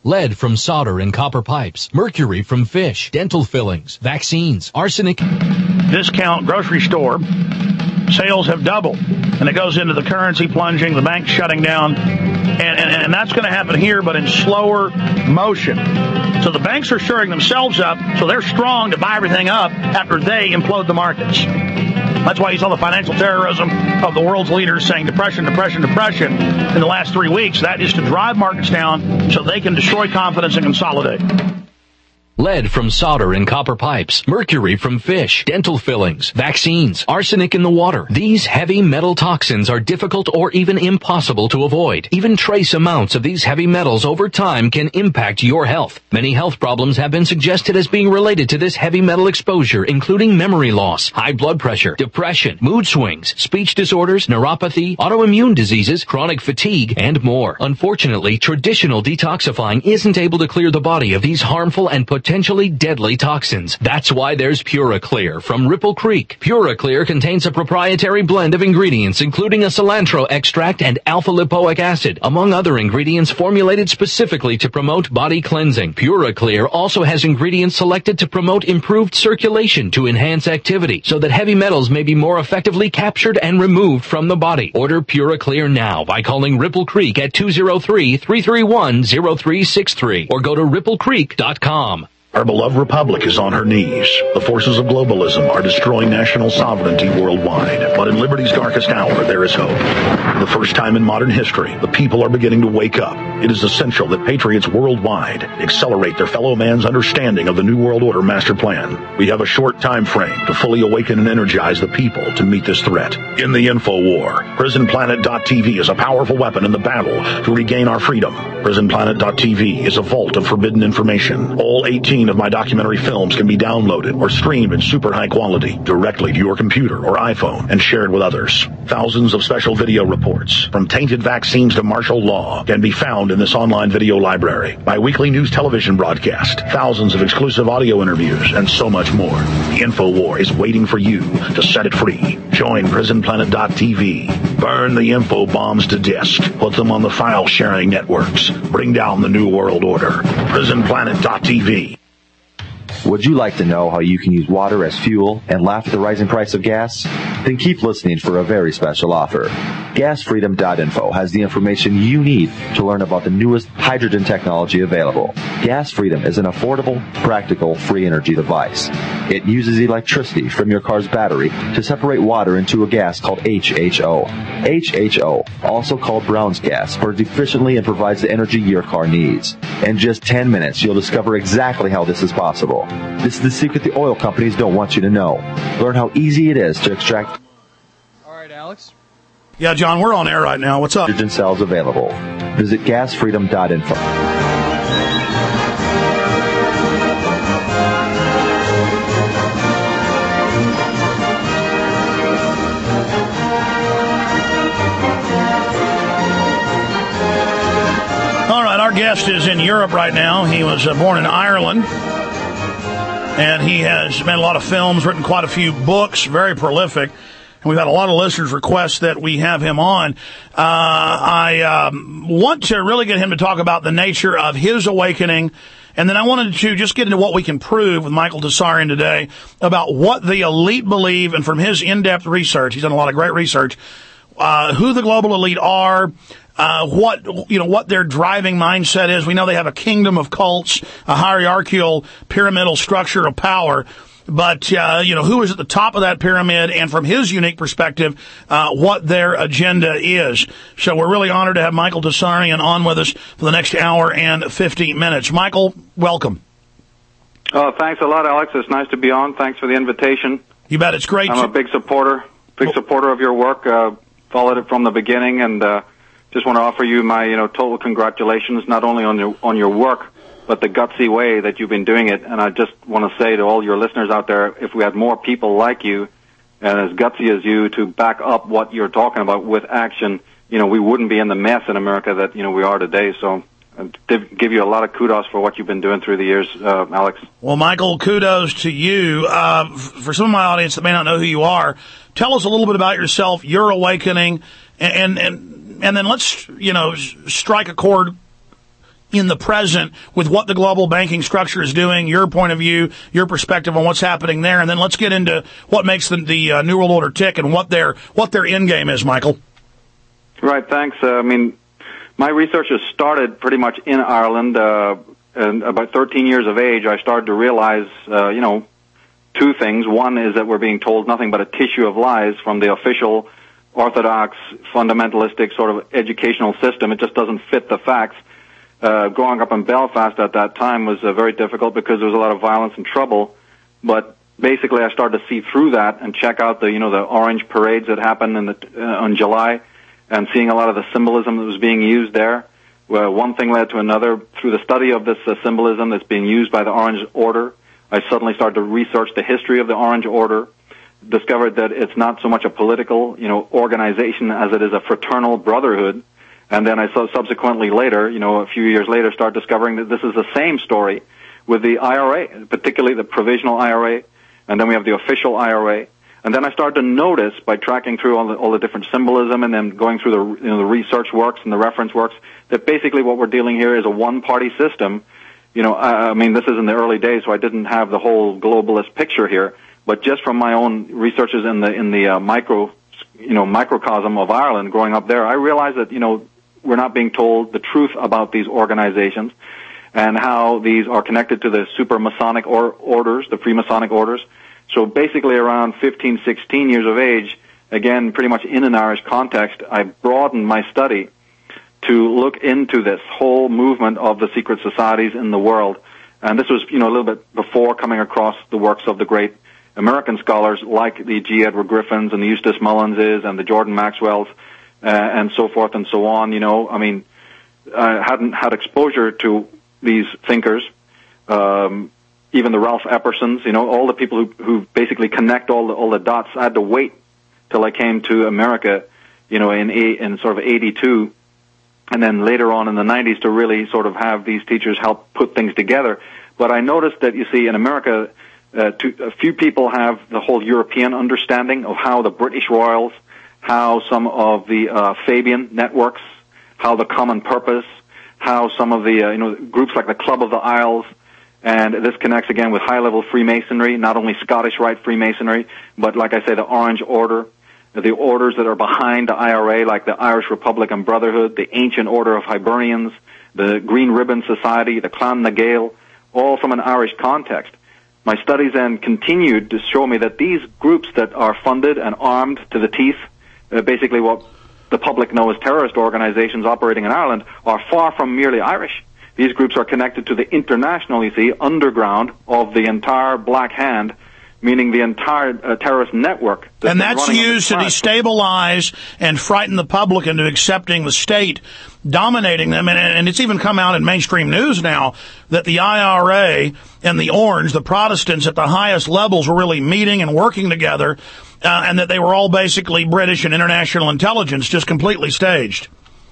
lead from solder and copper pipes, mercury from fish, dental fillings, vaccines, arsenic. Discount grocery store sales have doubled, and it goes into the currency plunging, the banks shutting down, and that's going to happen here, but in slower motion. So the banks are shoring themselves up, so they're strong to buy everything up after they implode the markets. That's why you saw the financial terrorism of the world's leaders saying depression, depression, depression in the last 3 weeks. That is to drive markets down so they can destroy confidence and consolidate. Lead from solder and copper pipes, mercury from fish, dental fillings, vaccines, arsenic in the water. These heavy metal toxins are difficult or even impossible to avoid. Even trace amounts of these heavy metals over time can impact your health. Many health problems have been suggested as being related to this heavy metal exposure, including memory loss, high blood pressure, depression, mood swings, speech disorders, neuropathy, autoimmune diseases, chronic fatigue, and more. Unfortunately, traditional detoxifying isn't able to clear the body of these harmful and potentially deadly toxins. That's why there's PuraClear from Ripple Creek. PuraClear contains a proprietary blend of ingredients, including a cilantro extract and alpha-lipoic acid, among other ingredients formulated specifically to promote body cleansing. PuraClear also has ingredients selected to promote improved circulation to enhance activity, so that heavy metals may be more effectively captured and removed from the body. Order PuraClear now by calling Ripple Creek at 203-331-0363 or go to ripplecreek.com. Our beloved republic is on her knees. The forces of globalism are destroying national sovereignty worldwide. But in liberty's darkest hour, there is hope. For the first time in modern history, the people are beginning to wake up. It is essential that patriots worldwide accelerate their fellow man's understanding of the New World Order master plan. We have a short time frame to fully awaken and energize the people to meet this threat. In the info war, PrisonPlanet.tv is a powerful weapon in the battle to regain our freedom. PrisonPlanet.tv is a vault of forbidden information. All 18 of my documentary films can be downloaded or streamed in super high quality directly to your computer or iPhone and shared with others. Thousands of special video reports, from tainted vaccines to martial law, can be found in this online video library. My weekly news television broadcast, thousands of exclusive audio interviews, and so much more. The InfoWar is waiting for you to set it free. Join PrisonPlanet.tv. Burn the info bombs to disk. Put them on the file sharing networks. Bring down the New World Order. PrisonPlanet.tv. Would you like to know how you can use water as fuel and laugh at the rising price of gas? Then keep listening for a very special offer. GasFreedom.info has the information you need to learn about the newest hydrogen technology available. Gas Freedom is an affordable, practical, free energy device. It uses electricity from your car's battery to separate water into a gas called HHO. HHO, also called Brown's gas, burns efficiently and provides the energy your car needs. In just 10 minutes, you'll discover exactly how this is possible. This is the secret the oil companies don't want you to know. Learn how easy it is to extract. All right, Alex. Yeah, John, we're on air right now. What's up? Hydrogen cells available. Visit gasfreedom.info. All right, our guest is in Europe right now. He was born in Ireland, and he has made a lot of films, written quite a few books, very prolific. And we've had a lot of listeners request that we have him on. I want to really get him to talk about the nature of his awakening. And then I wanted to just get into what we can prove with Michael Tsarian today about what the elite believe. And from his in-depth research, he's done a lot of great research, who the global elite are, what their driving mindset is. We know they have a kingdom of cults, a hierarchical pyramidal structure of power. But, who is at the top of that pyramid, and from his unique perspective, what their agenda is. So we're really honored to have Michael Tsarian on with us for the next hour and 50 minutes. Michael, welcome. Thanks a lot, Alex. It's nice to be on. Thanks for the invitation. You bet. It's great. I'm a big supporter of your work. Followed it from the beginning, and just want to offer you my, total congratulations, not only on your work, but the gutsy way that you've been doing it. And I just want to say to all your listeners out there, if we had more people like you and as gutsy as you to back up what you're talking about with action, we wouldn't be in the mess in America that, we are today. So I give you a lot of kudos for what you've been doing through the years, Alex. Well, Michael, kudos to you. For some of my audience that may not know who you are, tell us a little bit about yourself, your awakening, and then let's, strike a chord in the present with what the global banking structure is doing, your point of view, your perspective on what's happening there, and then let's get into what makes the New World Order tick and what their end game is, Michael. Right, thanks. My research has started pretty much in Ireland, and about 13 years of age, I started to realize, two things. One is that we're being told nothing but a tissue of lies from the official orthodox, fundamentalistic sort of educational system. It just doesn't fit the facts. Growing up in Belfast at that time was very difficult because there was a lot of violence and trouble. But basically, I started to see through that and check out the orange parades that happened in July, and seeing a lot of the symbolism that was being used there. Well, one thing led to another. Through the study of this symbolism that's being used by the Orange Order, I suddenly started to research the history of the Orange Order, discovered that it's not so much a political, organization as it is a fraternal brotherhood. And then I subsequently later, a few years later, started discovering that this is the same story with the IRA, particularly the provisional IRA, and then we have the official IRA. And then I started to notice, by tracking through all the different symbolism and then going through the research works and the reference works, that basically what we're dealing here is a one-party system. This is in the early days, so I didn't have the whole globalist picture here. But just from my own researches in the microcosm of Ireland, growing up there, I realized that we're not being told the truth about these organizations and how these are connected to the super Masonic orders, the Freemasonic orders. So basically, around 15, 16 years of age, again, pretty much in an Irish context, I broadened my study to look into this whole movement of the secret societies in the world. And this was, a little bit before coming across the works of the great American scholars like the G. Edward Griffins and the Eustace Mullinses and the Jordan Maxwells and so forth and so on. I hadn't had exposure to these thinkers, even the Ralph Eppersons, all the people who basically connect all the dots. I had to wait till I came to America, in sort of 82, and then later on in the 90s to really sort of have these teachers help put things together. But I noticed that, you see, in America, a few people have the whole European understanding of how the British Royals, how some of the Fabian networks, how the Common Purpose, how some of the groups like the Club of the Isles, and this connects again with high-level Freemasonry, not only Scottish Rite Freemasonry, but like I say, the Orange Order, the orders that are behind the IRA, like the Irish Republican Brotherhood, the Ancient Order of Hibernians, the Green Ribbon Society, the Clan na Gael, all from an Irish context. My studies then continued to show me that these groups that are funded and armed to the teeth, basically what the public know as terrorist organizations operating in Ireland, are far from merely Irish. These groups are connected to the international, underground of the entire Black Hand, meaning the entire terrorist network. And that's used to destabilize and frighten the public into accepting the state dominating them. And it's even come out in mainstream news now that the IRA and the Orange, the Protestants at the highest levels, were really meeting and working together, and that they were all basically British and international intelligence, just completely staged.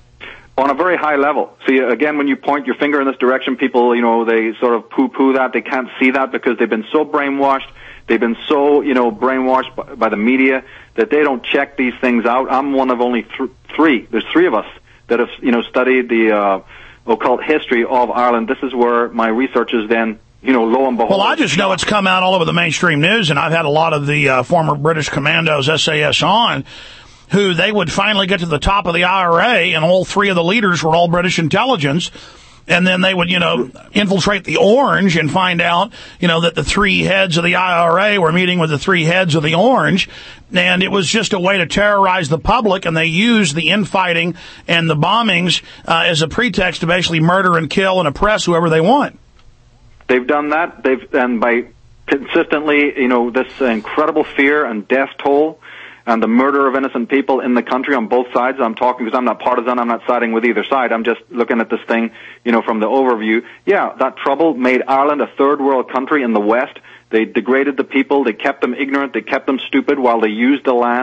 On a very high level. See, again, when you point your finger in this direction, people, they sort of poo-poo that. They can't see that because they've been so brainwashed. They've been so, brainwashed by the media that they don't check these things out. I'm one of only three. There's three of us that have, studied the occult history of Ireland. This is where my research is then, lo and behold. Well, I just know it's come out all over the mainstream news, and I've had a lot of the former British commandos, SAS, on, who they would finally get to the top of the IRA, and all three of the leaders were all British intelligence. And then they would, infiltrate the Orange and find out, that the three heads of the IRA were meeting with the three heads of the Orange. And it was just a way to terrorize the public. And they used the infighting and the bombings as a pretext to basically murder and kill and oppress whoever they want. They've done that. And by consistently, this incredible fear and death toll and the murder of innocent people in the country on both sides. I'm talking because I'm not partisan. I'm not siding with either side. I'm just looking at this thing, from the overview. Yeah, that trouble made Ireland a third world country in the West. They degraded the people. They kept them ignorant. They kept them stupid while they used the land.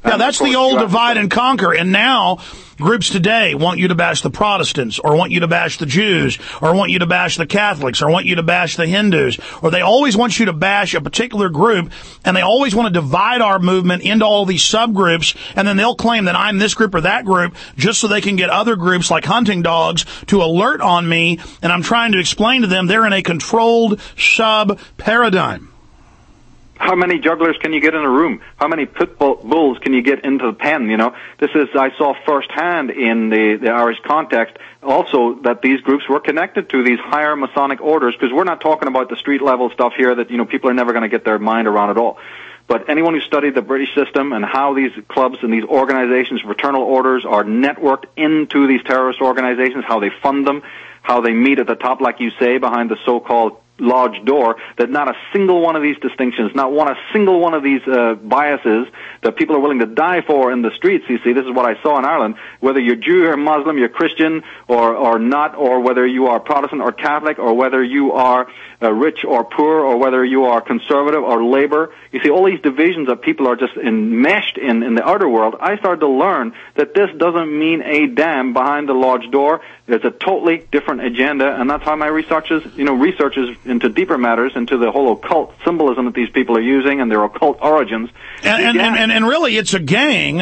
Yeah, that's the old divide and conquer. And now groups today want you to bash the Protestants, or want you to bash the Jews, or want you to bash the Catholics, or want you to bash the Hindus, or they always want you to bash a particular group, and they always want to divide our movement into all these subgroups, and then they'll claim that I'm this group or that group just so they can get other groups like hunting dogs to alert on me, and I'm trying to explain to them they're in a controlled sub-paradigm. How many jugglers can you get in a room? How many pit bulls can you get into the pen? You know, I saw firsthand in the Irish context also that these groups were connected to these higher Masonic orders, because we're not talking about the street level stuff here that, you know, people are never going to get their mind around at all. But anyone who studied the British system and how these clubs and these organizations, fraternal orders, are networked into these terrorist organizations, how they fund them, how they meet at the top, like you say, behind the so-called lodge door, that not a single one of these distinctions, a single one of these biases that people are willing to die for in the streets. You see, this is what I saw in Ireland. Whether you're Jew or Muslim, you're Christian or not, or whether you are Protestant or Catholic, or whether you are rich or poor, or whether you are conservative or labor. You see, all these divisions that people are just enmeshed in the outer world. I started to learn that this doesn't mean a damn behind the lodge door. There's a totally different agenda, and that's how my research is into deeper matters, into the whole occult symbolism that these people are using and their occult origins. And really, it's a gang.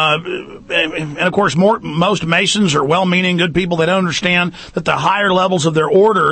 And of course, most Masons are well-meaning, good people. They don't understand that the higher levels of their order,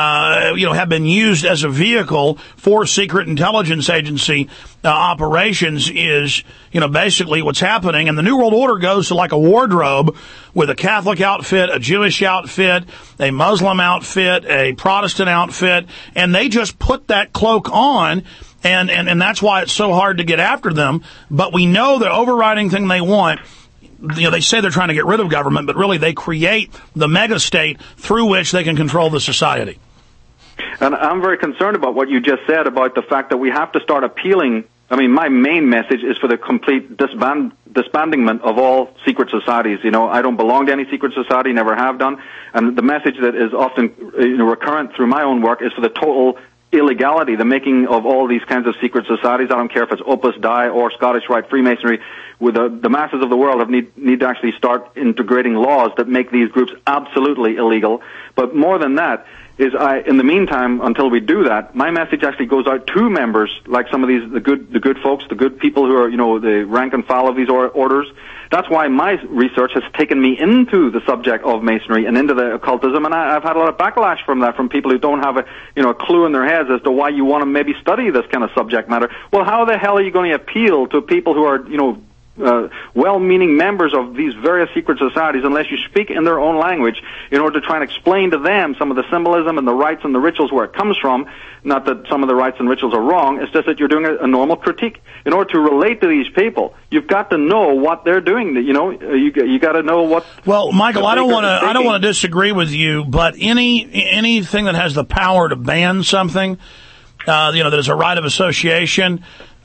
have been used as a vehicle for secret intelligence agency operations. Is basically what's happening. And the New World Order goes to like a wardrobe with a Catholic outfit, a Jewish outfit, a Muslim outfit, a Protestant outfit, and they just put that cloak on. And that's why it's so hard to get after them. But we know the overriding thing they want, they say they're trying to get rid of government, but really they create the mega state through which they can control the society. And I'm very concerned about what you just said about the fact that we have to start appealing. I mean, my main message is for the complete disbandingment of all secret societies. I don't belong to any secret society, never have done. And the message that is often recurrent through my own work is for the total illegality, the making of all these kinds of secret societies. I don't care if it's Opus Dei or Scottish Rite Freemasonry. With the masses of the world need to actually start integrating laws that make these groups absolutely illegal. But more than that, in the meantime, until we do that, my message actually goes out to members, like some of these, the good folks, the good people who are, the rank and file of these orders. That's why my research has taken me into the subject of Masonry and into the occultism, and I've had a lot of backlash from that, from people who don't have a clue in their heads as to why you want to maybe study this kind of subject matter. Well, how the hell are you going to appeal to people who are, well-meaning members of these various secret societies unless you speak in their own language in order to try and explain to them some of the symbolism and the rites and the rituals where it comes from? Not that some of the rites and rituals are wrong, it's just that you're doing a normal critique. In order to relate to these people, you've got to know what they're doing. You got to know what. Well, Michael, I don't want to disagree with you, but anything that has the power to ban something, that is a right of association,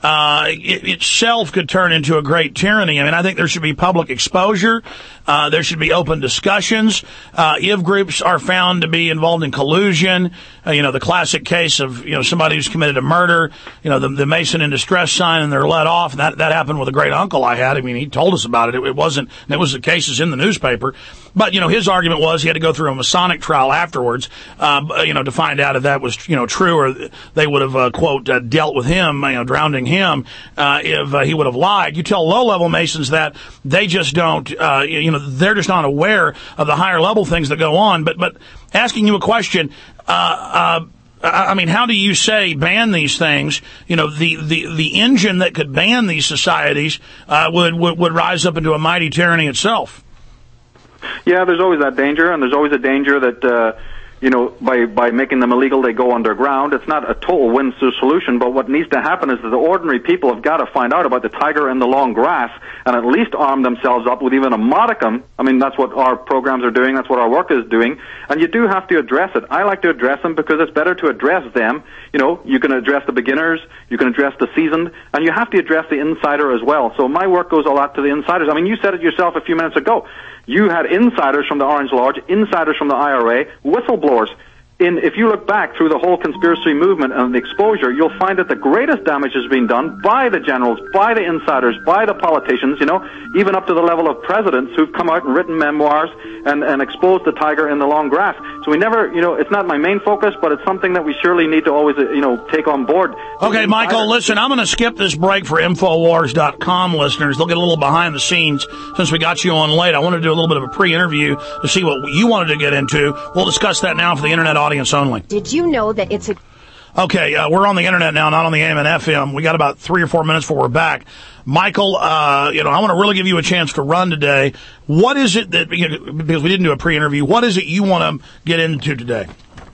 it itself could turn into a great tyranny. I mean, I think there should be public exposure. There should be open discussions. If groups are found to be involved in collusion, the classic case of, somebody who's committed a murder, the Mason in distress sign, and they're let off. That happened with a great uncle I had. I mean, he told us about it. It was the cases in the newspaper. But, his argument was he had to go through a Masonic trial afterwards, to find out if that was, true, or they would have, quote, dealt with him, drowning him, if he would have lied. You tell low-level Masons that, they just don't, they're just not aware of the higher level things that go on. But asking you a question, how do you say ban these things? The engine that could ban these societies, would rise up into a mighty tyranny itself. Yeah, there's always that danger, and there's always a danger that, by making them illegal, they go underground. It's not a total win solution, but what needs to happen is that the ordinary people have got to find out about the tiger in the long grass and at least arm themselves up with even a modicum. I mean, that's what our programs are doing. That's what our work is doing. And you do have to address it. I like to address them because it's better to address them. You can address the beginners, you can address the seasoned, and you have to address the insider as well. So my work goes a lot to the insiders. I mean, you said it yourself a few minutes ago. You had insiders from the Orange Lodge, insiders from the IRA, whistleblowers. if you look back through the whole conspiracy movement and the exposure, you'll find that the greatest damage has been done by the generals, by the insiders, by the politicians, even up to the level of presidents who've come out and written memoirs and exposed the tiger in the long grass. So we never, it's not my main focus, but it's something that we surely need to always, take on board. Okay, Michael, listen, I'm going to skip this break for Infowars.com listeners. They'll get a little behind the scenes since we got you on late. I wanted to do a little bit of a pre-interview to see what you wanted to get into. We'll discuss that now for the Internet audience only. Did you know that it's a... Okay, we're on the Internet now, not on the AM and FM. We got about 3 or 4 minutes before we're back. Michael, I want to really give you a chance to run today. What is it that, because we didn't do a pre-interview, what is it you want to get into today?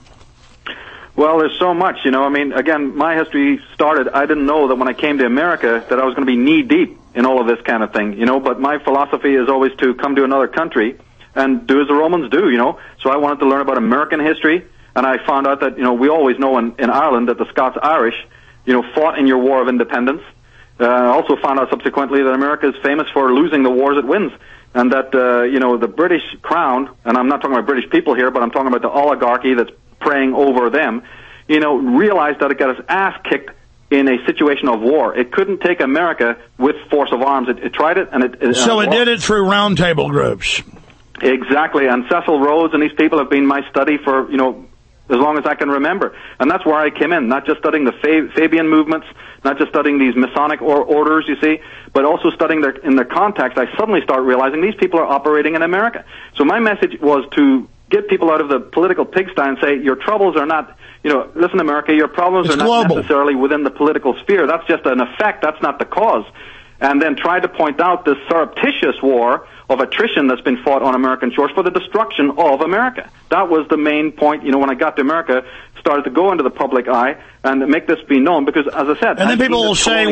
Well, there's so much, again, my history started, I didn't know that when I came to America that I was going to be knee-deep in all of this kind of thing, but my philosophy is always to come to another country and do as the Romans do, So I wanted to learn about American history, and I found out that, we always know in Ireland that the Scots-Irish, fought in your War of Independence. I also found out subsequently that America is famous for losing the wars it wins, and that, the British crown, and I'm not talking about British people here, but I'm talking about the oligarchy that's preying over them, realized that it got its ass kicked in a situation of war. It couldn't take America with force of arms. It tried it, and it did it through roundtable groups. Exactly, and Cecil Rhodes and these people have been my study for, as long as I can remember. And that's where I came in, not just studying the Fabian movements, not just studying these Masonic orders, you see, but also studying in their context. I suddenly start realizing these people are operating in America. So my message was to get people out of the political pigsty and say, your troubles are not, listen, America, your problems are not necessarily within the political sphere. That's just an effect. That's not the cause. And then try to point out this surreptitious war of attrition that's been fought on American shores for the destruction of America. That was the main point, when I got to America, started to go into the public eye and make this be known, because, as I said... And then people will say,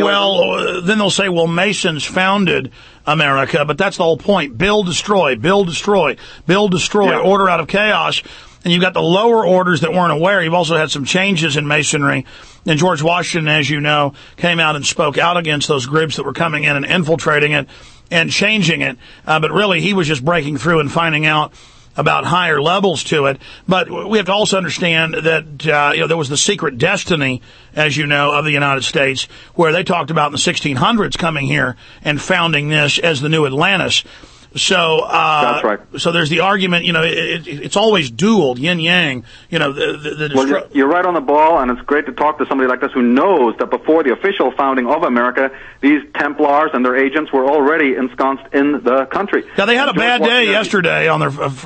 well, Masons founded America, but that's the whole point. Build, destroy, build, destroy, build, destroy, order out of chaos. And you've got the lower orders that weren't aware. You've also had some changes in Masonry. And George Washington, as you know, came out and spoke out against those groups that were coming in and infiltrating it and changing it. But really, he was just breaking through and finding out about higher levels to it. But we have to also understand that, there was the secret destiny, as you know, of the United States, where they talked about in the 1600s coming here and founding this as the new Atlantis. So, that's right. So there's the argument, it's always dual, yin-yang, Well, you're right on the ball, and it's great to talk to somebody like this who knows that before the official founding of America, these Templars and their agents were already ensconced in the country. Yeah, they had a bad day yesterday on the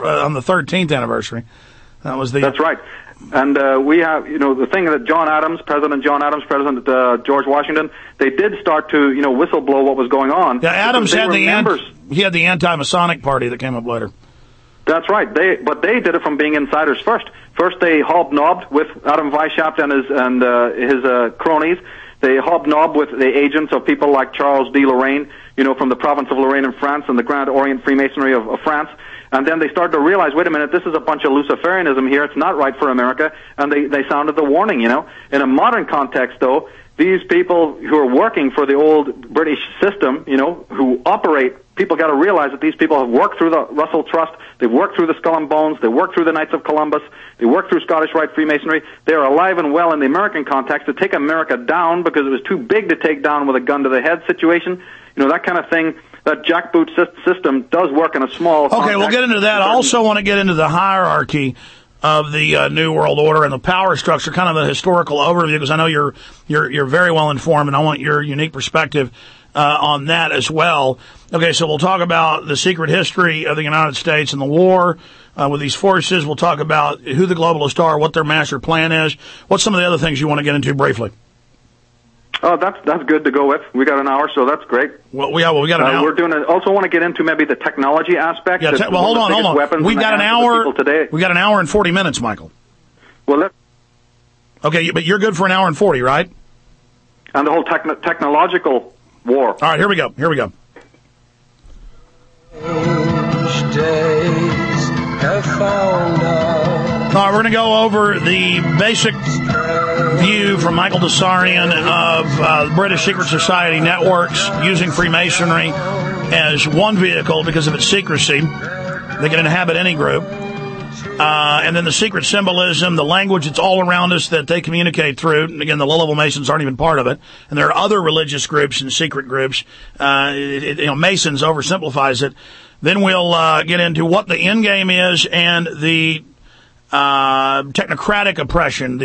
13th anniversary. That's right. And we have, the thing that President John Adams, President George Washington, they did start to, whistleblow what was going on. Yeah, Adams had he had the anti-Masonic party that came up later. That's right. But they did it from being insiders first. First, they hobnobbed with Adam Weishaupt and his cronies. They hobnobbed with the agents of people like Charles de Lorraine, from the province of Lorraine in France and the Grand Orient Freemasonry of France. And then they started to realize, wait a minute, this is a bunch of Luciferianism here. It's not right for America. And they sounded the warning, In a modern context, though, these people who are working for the old British system, who operate, people got to realize that these people have worked through the Russell Trust, they've worked through the Skull and Bones, they worked through the Knights of Columbus, they worked through Scottish Rite Freemasonry. They are alive and well in the American context to take America down because it was too big to take down with a gun to the head situation. That kind of thing. That jackboot system does work in a small context. Okay, we'll get into that. I also want to get into the hierarchy of the New World Order and the power structure, kind of a historical overview, because I know you're very well informed, and I want your unique perspective on that as well. Okay, so we'll talk about the secret history of the United States and the war with these forces. We'll talk about who the globalists are, what their master plan is. What's some of the other things you want to get into briefly? Oh, that's good to go with. We got an hour, so that's great. We got an hour. We're doing it. Also, want to get into maybe the technology aspect. Yeah, hold on. We've got an hour today. We got an hour and 40 minutes, Michael. Well, okay, but you're good for an hour and 40, right? And the whole technological war. All right, here we go. All right, we're going to go over the basic view from Michael Desarian of British Secret Society networks using Freemasonry as one vehicle because of its secrecy. They can inhabit any group. And then the secret symbolism, the language that's all around us that they communicate through. And again, the low-level Masons aren't even part of it. And there are other religious groups and secret groups. Masons oversimplifies it. Then we'll get into what the end game is and the technocratic oppression,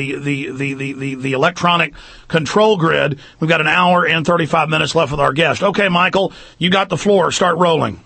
the electronic control grid. We've got an hour and 35 minutes left with our guest. Okay, Michael, you got the floor. Start rolling.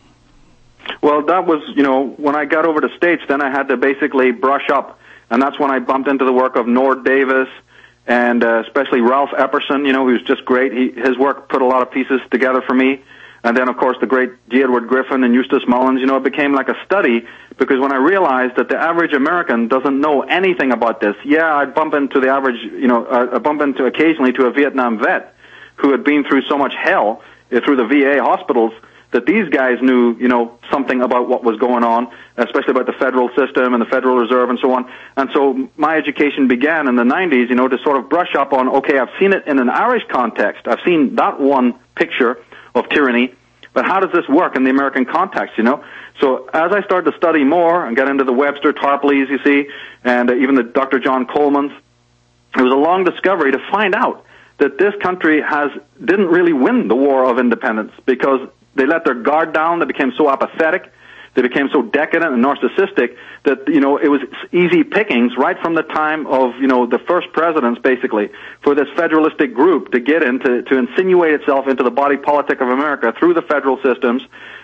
Well, that was, when I got over to States, then I had to basically brush up. And that's when I bumped into the work of Nord Davis and especially Ralph Epperson, who's just great. His work put a lot of pieces together for me. And then, of course, the great G. Edward Griffin and Eustace Mullins. It became like a study because when I realized that the average American doesn't know anything about this, I bump into the average, I bump into occasionally to a Vietnam vet who had been through so much hell through the VA hospitals that these guys knew, something about what was going on, especially about the federal system and the Federal Reserve and so on. And so my education began in the 90s, to sort of brush up on, okay, I've seen it in an Irish context. I've seen that one picture of tyranny, but how does this work in the American context, So as I started to study more and got into the Webster Tarpleys, you see, and even the Dr. John Coleman's, it was a long discovery to find out that this country didn't really win the War of Independence because they let their guard down, they became so apathetic, they became so decadent and narcissistic that, it was easy pickings right from the time of, the first presidents, basically, for this federalistic group to get to insinuate itself into the body politic of America through the federal systems,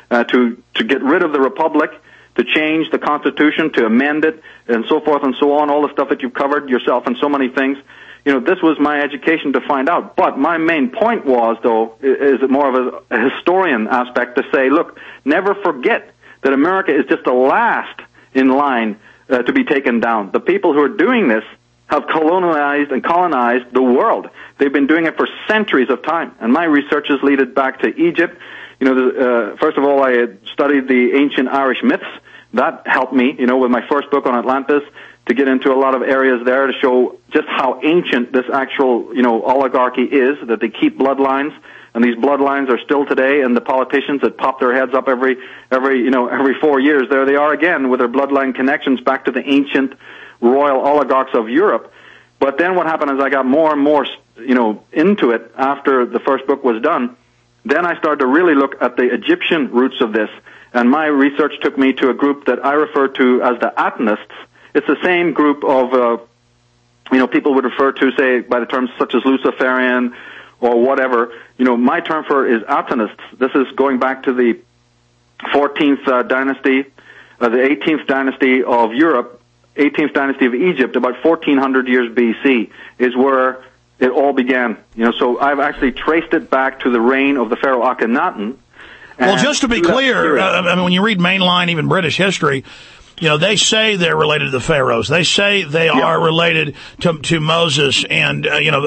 to get rid of the republic, to change the Constitution, to amend it, and so forth and so on, all the stuff that you've covered yourself and so many things. This was my education to find out. But my main point was, though, is more of a historian aspect to say, look, never forget that America is just the last in line to be taken down. The people who are doing this have colonized the world. They've been doing it for centuries of time. And my researches lead it back to Egypt. First of all, I had studied the ancient Irish myths. That helped me, with my first book on Atlantis, to get into a lot of areas there to show just how ancient this actual, oligarchy is, that they keep bloodlines. And these bloodlines are still today, and the politicians that pop their heads up every 4 years, there they are again with their bloodline connections back to the ancient royal oligarchs of Europe. But then what happened is I got more and more, into it after the first book was done. Then I started to really look at the Egyptian roots of this, and my research took me to a group that I refer to as the Atenists. It's the same group of, people would refer to, say, by the terms such as Luciferian or whatever. My term for it is Atenists. This is going back to the 14th dynasty, the 18th dynasty of Europe, 18th dynasty of Egypt, about 1400 years BC is where it all began. So I've actually traced it back to the reign of the Pharaoh Akhenaten. Well, just to be clear, when you read mainline, even British history, they say they're related to the pharaohs. They say they are related to Moses, and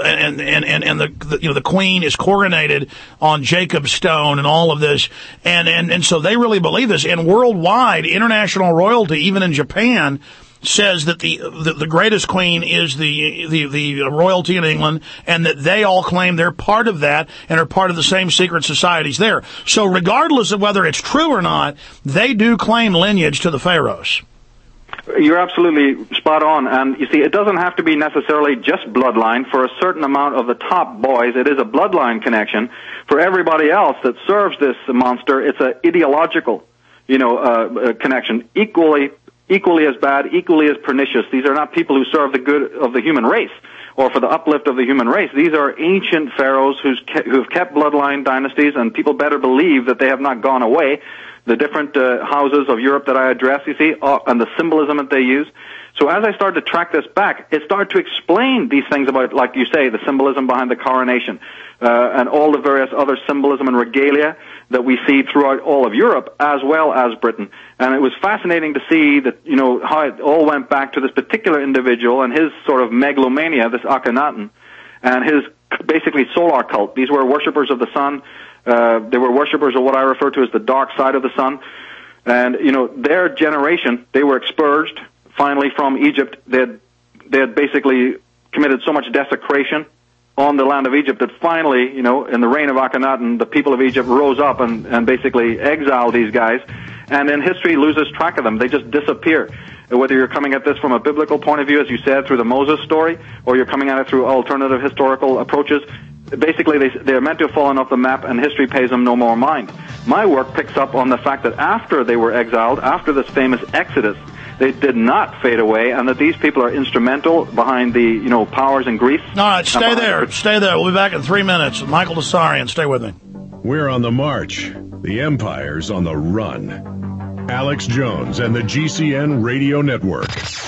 the queen is coronated on Jacob's stone, and all of this, and so they really believe this. And worldwide, international royalty, even in Japan, says that the greatest queen is the royalty in England, and that they all claim they're part of that and are part of the same secret societies there. So regardless of whether it's true or not, they do claim lineage to the pharaohs. You're absolutely spot on. And you see, it doesn't have to be necessarily just bloodline. For a certain amount of the top boys, it is a bloodline connection. For everybody else that serves this monster, it's an ideological, connection. Equally as bad, equally as pernicious. These are not people who serve the good of the human race or for the uplift of the human race. These are ancient pharaohs who've kept bloodline dynasties, and people better believe that they have not gone away. The different houses of Europe that I address, you see, and the symbolism that they use. So as I started to track this back, it started to explain these things about, like you say, the symbolism behind the coronation, and all the various other symbolism and regalia that we see throughout all of Europe as well as Britain. And it was fascinating to see that, how it all went back to this particular individual and his sort of megalomania, this Akhenaten, and his basically solar cult. These were worshippers of the sun. They were worshippers of what I refer to as the dark side of the sun. And, their generation, they were expurged finally from Egypt. They had basically committed so much desecration on the land of Egypt that finally, in the reign of Akhenaten, the people of Egypt rose up and basically exiled these guys. And then history loses track of them. They just disappear. whether you're coming at this from a biblical point of view, as you said, through the Moses story, or you're coming at it through alternative historical approaches. Basically, they're meant to have fallen off the map, and history pays them no more mind. My work picks up on the fact that after they were exiled, after this famous Exodus, they did not fade away, and that these people are instrumental behind the, powers in Greece. All right, stay there. Stay there. We'll be back in 3 minutes. Michael Tsarion, stay with me. We're on the march. The empire's on the run. Alex Jones and the GCN Radio Network.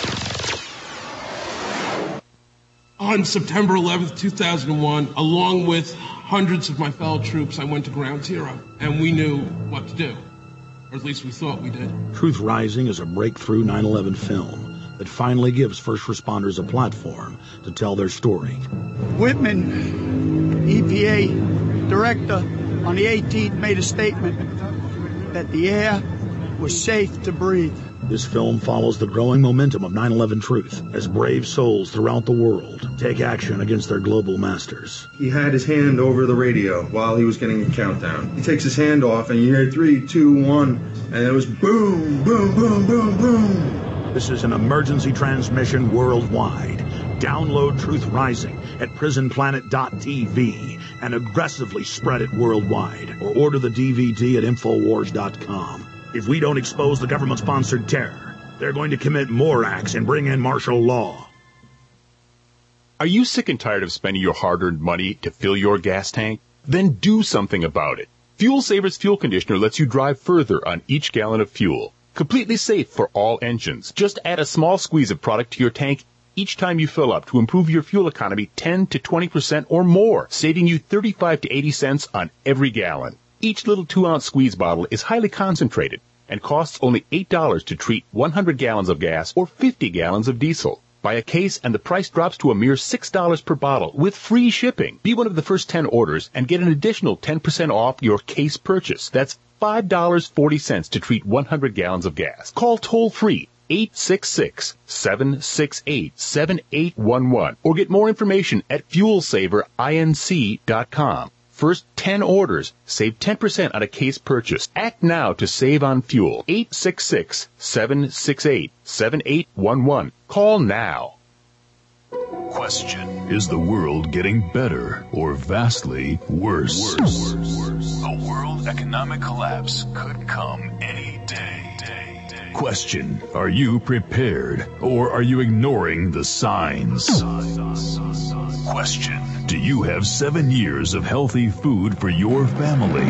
On September 11th, 2001, along with hundreds of my fellow troops, I went to Ground Zero, and we knew what to do. Or at least we thought we did. Truth Rising is a breakthrough 9/11 film that finally gives first responders a platform to tell their story. Whitman, EPA director, on the 18th made a statement that the air was safe to breathe. This film follows the growing momentum of 9/11 truth as brave souls throughout the world take action against their global masters. He had his hand over the radio while he was getting a countdown. He takes his hand off and you hear 3, 2, 1, and it was boom, boom, boom, boom, boom. This is an emergency transmission worldwide. Download Truth Rising at prisonplanet.tv and aggressively spread it worldwide, or order the DVD at Infowars.com. If we don't expose the government-sponsored terror, they're going to commit more acts and bring in martial law. Are you sick and tired of spending your hard-earned money to fill your gas tank? Then do something about it. Fuel Savers Fuel Conditioner lets you drive further on each gallon of fuel. Completely safe for all engines. Just add a small squeeze of product to your tank each time you fill up to improve your fuel economy 10 to 20% or more, saving you 35 to 80 cents on every gallon. Each little 2-ounce squeeze bottle is highly concentrated and costs only $8 to treat 100 gallons of gas or 50 gallons of diesel. Buy a case and the price drops to a mere $6 per bottle with free shipping. Be one of the first 10 orders and get an additional 10% off your case purchase. That's $5.40 to treat 100 gallons of gas. Call toll-free 866-768-7811 or get more information at FuelSaverInc.com. First 10 orders, save 10% on a case purchase. Act now to save on fuel. 866-768-7811. Call now. Question: is the world getting better or vastly worse? A world economic collapse could come any day. Question: are you prepared or are you ignoring the signs? Question: do you have 7 years of healthy food for your family?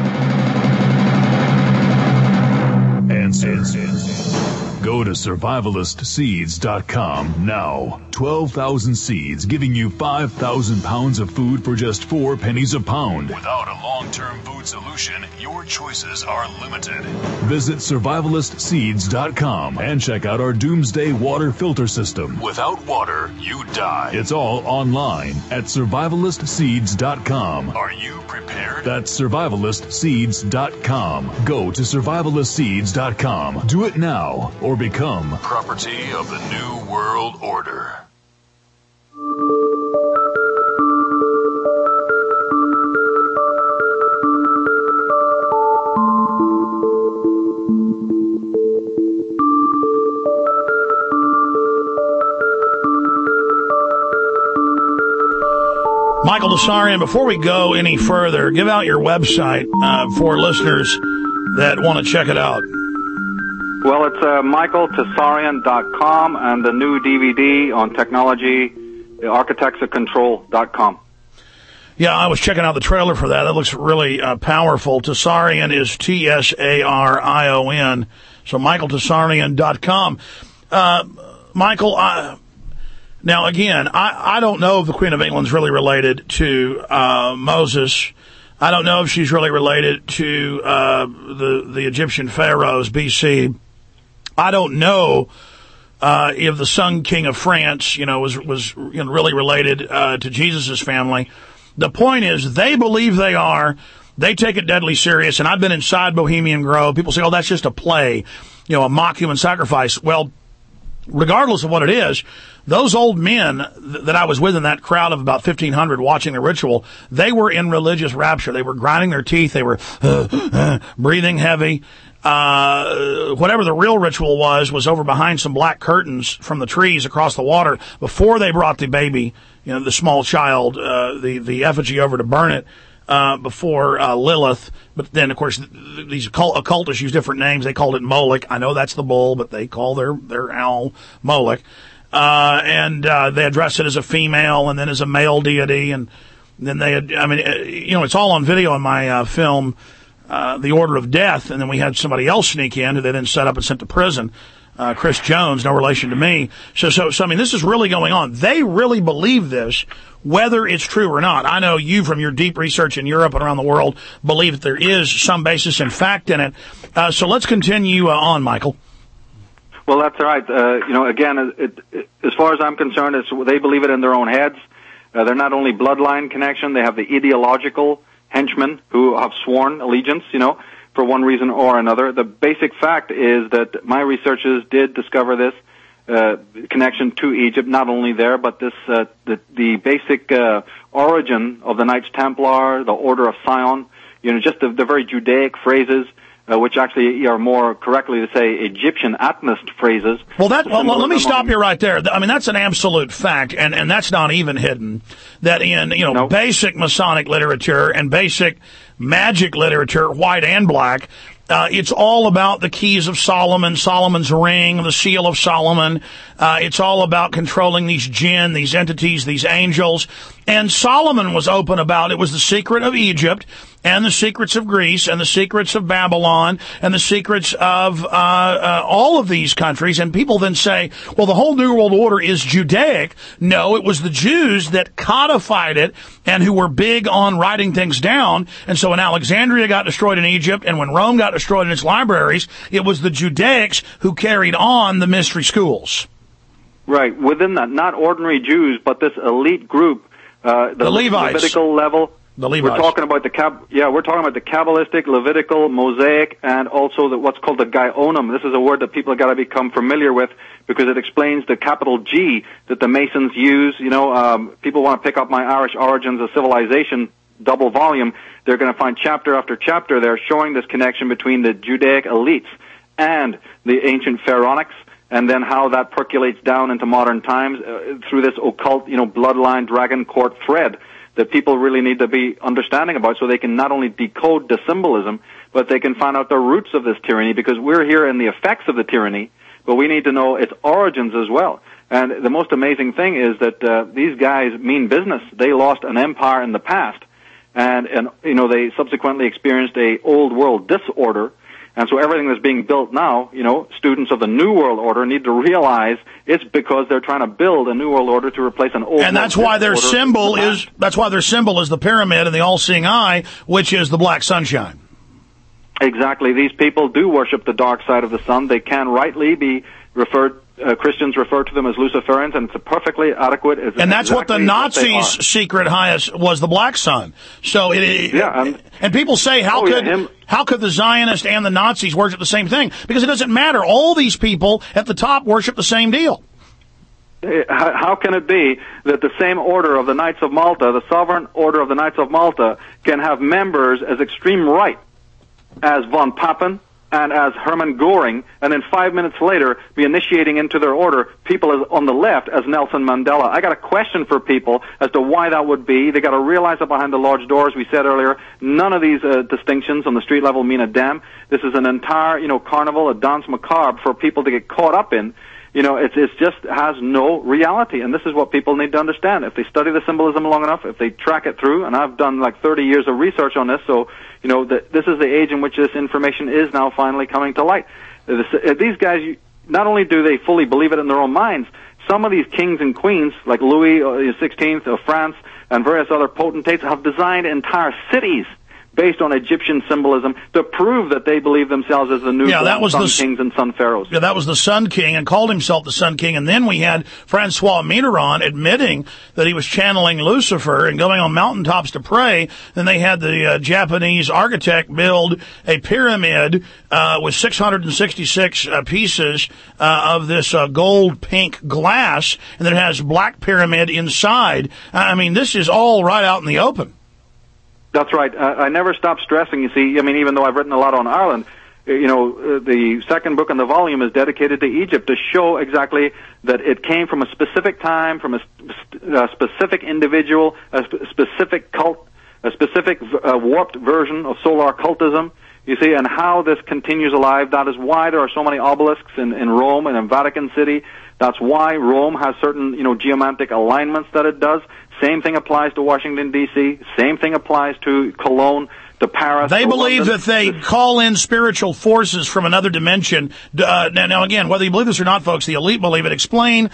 Answer: go to survivalistseeds.com now. 12,000 seeds giving you 5,000 pounds of food for just 4 pennies a pound. Without a long-term food solution, your choices are limited. Visit survivalistseeds.com and check out our Doomsday water filter system. Without water, you die. It's all online at survivalistseeds.com. Are you prepared? That's survivalistseeds.com. Go to survivalistseeds.com. Do it now or become property of the New World Order. Michael Tsarion, before we go any further, give out your website for listeners that want to check it out. Well, it's michaeltsarion.com and the new DVD on technology, architectsofcontrol.com. Yeah, I was checking out the trailer for that. That looks really powerful. Tsarion is Tsarion. So michaeltsarion.com. Michael, now again, I don't know if the Queen of England's really related to Moses. I don't know if she's really related to the Egyptian pharaohs, BC. I don't know if the Sun King of France, was really related to Jesus' family. The point is, they believe they are. They take it deadly serious. And I've been inside Bohemian Grove. People say, "Oh, that's just a play, a mock human sacrifice." Well, regardless of what it is, those old men that I was with in that crowd of about 1,500 watching the ritual, they were in religious rapture. They were grinding their teeth. They were breathing heavy. whatever the real ritual was over behind some black curtains from the trees across the water before they brought the baby, the small child, the effigy over to burn it. Before Lilith, but then of course these occultists use different names. They called it Moloch. I know that's the bull, but they call their owl Moloch. And they address it as a female and then as a male deity, and then it's all on video in my film, The Order of Death, and then we had somebody else sneak in who they then set up and sent to prison. Chris Jones, no relation to me. So, I mean, this is really going on. They really believe this, whether it's true or not. I know you, from your deep research in Europe and around the world, believe that there is some basis in fact in it. So let's continue on, Michael. Well, that's right. Again, as far as I'm concerned, they believe it in their own heads. They're not only bloodline connection, they have the ideological henchmen who have sworn allegiance, for one reason or another. The basic fact is that my researchers did discover this connection to Egypt, not only there, but this the basic origin of the Knights Templar, the Order of Sion, just the very Judaic phrases, which actually are more correctly to say Egyptian Atmist phrases. Well, let me stop you right there. I mean, that's an absolute fact, and that's not even hidden, that in, basic Masonic literature and basic magic literature, white and black, it's all about the keys of Solomon, Solomon's ring, the seal of Solomon. It's all about controlling these jinn, these entities, these angels. And Solomon was open about it. Was the secret of Egypt and the secrets of Greece and the secrets of Babylon and the secrets of all of these countries. And people then say, well, the whole New World Order is Judaic. No, it was the Jews that codified it and who were big on writing things down. And so when Alexandria got destroyed in Egypt and when Rome got destroyed in its libraries, it was the Judaics who carried on the mystery schools. Right. Within that, not ordinary Jews, but this elite group, the Levites. Levitical level. The Levites. We're talking about the Kabbalistic, Levitical, Mosaic, and also what's called the Gaonim. This is a word that people have got to become familiar with because it explains the capital G that the Masons use. People want to pick up my Irish Origins of Civilization double volume. They're going to find chapter after chapter there showing this connection between the Judaic elites and the ancient pharaonics, and then how that percolates down into modern times through this occult, bloodline dragon court thread that people really need to be understanding about so they can not only decode the symbolism, but they can find out the roots of this tyranny, because we're here in the effects of the tyranny, but we need to know its origins as well. And the most amazing thing is that these guys mean business. They lost an empire in the past, and they subsequently experienced a old world disorder. And so everything that's being built now, students of the New World Order need to realize it's because they're trying to build a New World Order to replace an old. And that's why their symbol is the pyramid and the all-seeing eye, which is the black sunshine. Exactly. These people do worship the dark side of the sun. They can rightly be referred. Christians refer to them as Luciferians, and it's perfectly adequate. And that's what the Nazis' secret highest was, the black sun. So and people say, how could the Zionists and the Nazis worship the same thing? Because it doesn't matter. All these people at the top worship the same deal. How can it be that the same order of the Knights of Malta, the sovereign order of the Knights of Malta, can have members as extreme right as von Papen and as Hermann Göring, and then 5 minutes later be initiating into their order people on the left as Nelson Mandela? I got a question for people as to why that would be. They got to realize that behind the large doors, we said earlier, none of these distinctions on the street level mean a damn. This is an entire, carnival, a danse macabre for people to get caught up in. It just has no reality, and this is what people need to understand. If they study the symbolism long enough, if they track it through, and I've done like 30 years of research on this, so, this is the age in which this information is now finally coming to light. These guys, not only do they fully believe it in their own minds, some of these kings and queens, like Louis XVI of France and various other potentates, have designed entire cities based on Egyptian symbolism to prove that they believe themselves as the new sun kings and sun pharaohs. Yeah, that was the Sun King and called himself the Sun King. And then we had Francois Mitterrand admitting that he was channeling Lucifer and going on mountaintops to pray. Then they had the Japanese architect build a pyramid with 666 pieces of this gold pink glass, and then it has black pyramid inside. I mean, this is all right out in the open. That's right. I never stop stressing, you see, even though I've written a lot on Ireland, the second book in the volume is dedicated to Egypt to show exactly that it came from a specific time, from a specific individual, a specific cult, a specific warped version of solar occultism, you see, and how this continues alive. That is why there are so many obelisks in Rome and in Vatican City. That's why Rome has certain, geomantic alignments that it does. Same thing applies to Washington, D.C. Same thing applies to Cologne, to Paris. They believe London. that they call in spiritual forces from another dimension. Now, again, whether you believe this or not, folks, the elite believe it. Explain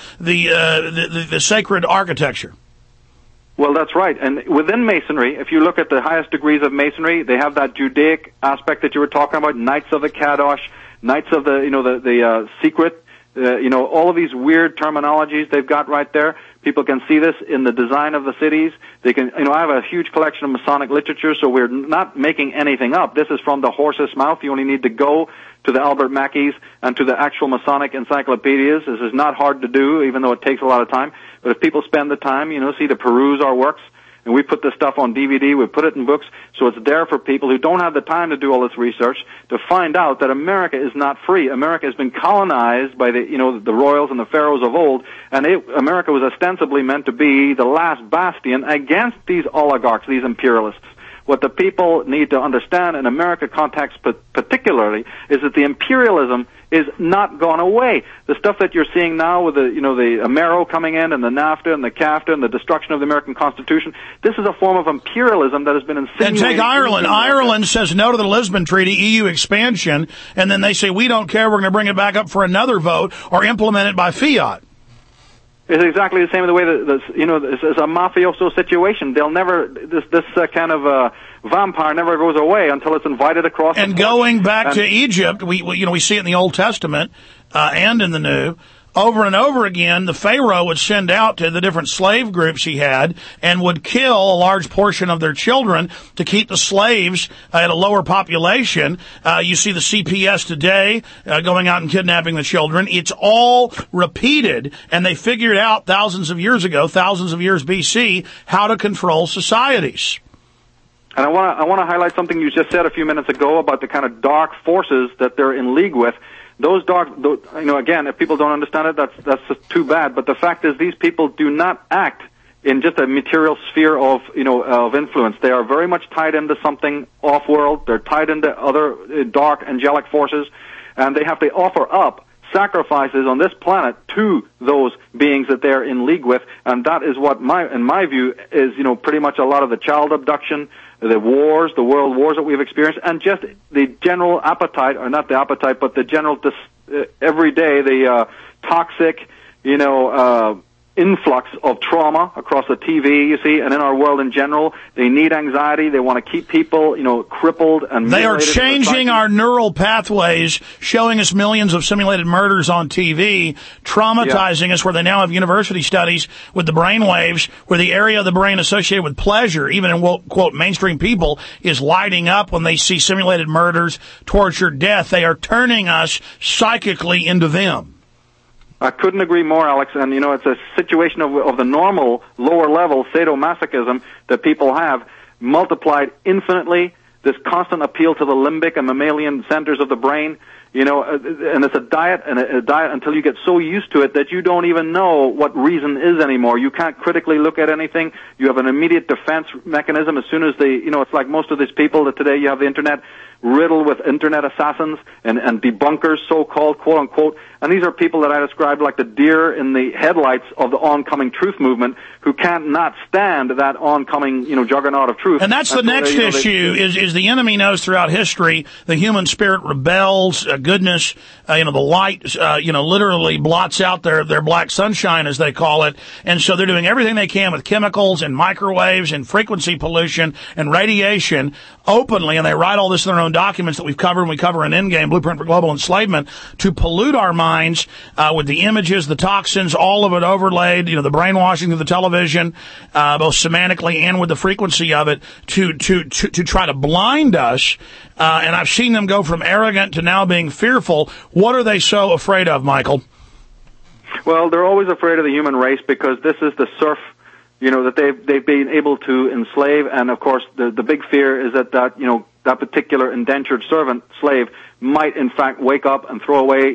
the sacred architecture. Well, that's right. And within Masonry, if you look at the highest degrees of Masonry, they have that Judaic aspect that you were talking about, Knights of the Kadosh, Knights of the Secret, all of these weird terminologies they've got right there. People can see this in the design of the cities. They can, I have a huge collection of Masonic literature, so we're not making anything up. This is from the horse's mouth. You only need to go to the Albert Mackeys and to the actual Masonic encyclopedias. This is not hard to do, even though it takes a lot of time. But if people spend the time, to peruse our works, and we put this stuff on DVD, we put it in books, so it's there for people who don't have the time to do all this research to find out that America is not free. America has been colonized by the royals and the pharaohs of old, and America was ostensibly meant to be the last bastion against these oligarchs, these imperialists. What the people need to understand in America context particularly is that the imperialism is not gone away. The stuff that you're seeing now with the Amero coming in and the NAFTA and the CAFTA and the destruction of the American Constitution, this is a form of imperialism that has been insinuated. And take Ireland. Ireland says no to the Lisbon Treaty, EU expansion, and then they say we don't care, we're going to bring it back up for another vote or implement it by fiat. It's exactly the same the way that this is a mafioso situation. They'll never this kind of vampire never goes away until it's invited across. And going back to Egypt, we see it in the Old Testament and in the New. Over and over again, the Pharaoh would send out to the different slave groups he had and would kill a large portion of their children to keep the slaves at a lower population. You see the CPS today going out and kidnapping the children. It's all repeated, and they figured out thousands of years BC, how to control societies. And I want to highlight something you just said a few minutes ago about the kind of dark forces that they're in league with. Those again, if people don't understand it, that's just too bad. But the fact is, these people do not act in just a material sphere of influence. They are very much tied into something off-world. They're tied into other dark angelic forces, and they have to offer up sacrifices on this planet to those beings that they're in league with. And that is what, in my view, is pretty much a lot of the child abduction, the wars, the world wars that we've experienced, and just the general appetite, or not the appetite, but the general every day, the toxic, influx of trauma across the TV, you see, and in our world in general. They need anxiety. They want to keep people, crippled and they are changing our neural pathways, showing us millions of simulated murders on TV, traumatizing us, where they now have university studies with the brain waves, where the area of the brain associated with pleasure, even in, quote, mainstream people, is lighting up when they see simulated murders, torture, death. They are turning us psychically into them. I couldn't agree more, Alex. And, it's a situation of the normal, lower-level sadomasochism that people have, multiplied infinitely, this constant appeal to the limbic and mammalian centers of the brain, and it's a diet until you get so used to it that you don't even know what reason is anymore. You can't critically look at anything. You have an immediate defense mechanism as soon as it's like most of these people that today you have the internet riddled with internet assassins and debunkers, so-called, quote-unquote. And these are people that I described like the deer in the headlights of the oncoming truth movement who can't not stand that oncoming, juggernaut of truth. And that's the next issue, is the enemy knows throughout history the human spirit rebels, goodness, the light, literally blots out their black sunshine, as they call it. And so they're doing everything they can with chemicals and microwaves and frequency pollution and radiation openly, and they write all this in their own documents that we've covered, and we cover in Endgame, Blueprint for Global Enslavement, to pollute our minds with the images, the toxins, all of it overlaid, the brainwashing of the television, both semantically and with the frequency of it, to try to blind us. And I've seen them go from arrogant to now being fearful. What are they so afraid of, Michael? Well, they're always afraid of the human race because this is the surf, that they've been able to enslave. And of course, the big fear is that that particular indentured slave might in fact wake up and throw away,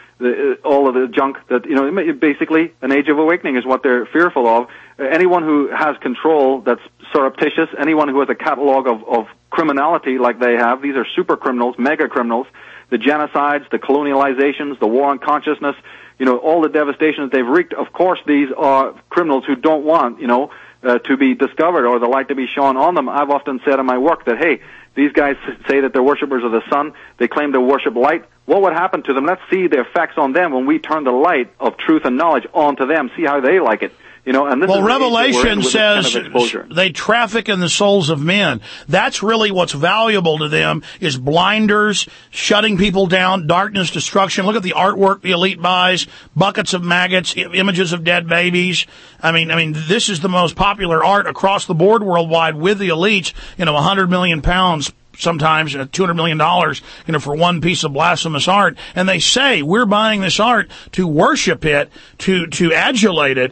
all of the junk that, basically an age of awakening is what they're fearful of. Anyone who has control that's surreptitious, anyone who has a catalog of criminality like they have, these are super criminals, mega criminals, the genocides, the colonializations, the war on consciousness, all the devastation that they've wreaked. Of course, these are criminals who don't want, to be discovered or the light to be shone on them. I've often said in my work that, hey, these guys say that they're worshippers of the sun. They claim to worship light. What would happen to them? Let's see the effects on them when we turn the light of truth and knowledge onto them. See how they like it. And this is Revelation says they traffic in the souls of men. That's really what's valuable to them is blinders, shutting people down, darkness, destruction. Look at the artwork the elite buys, buckets of maggots, images of dead babies. I mean, this is the most popular art across the board worldwide with the elites, 100 million pounds. Sometimes $200 million, for one piece of blasphemous art. And they say, we're buying this art to worship it, to adulate it,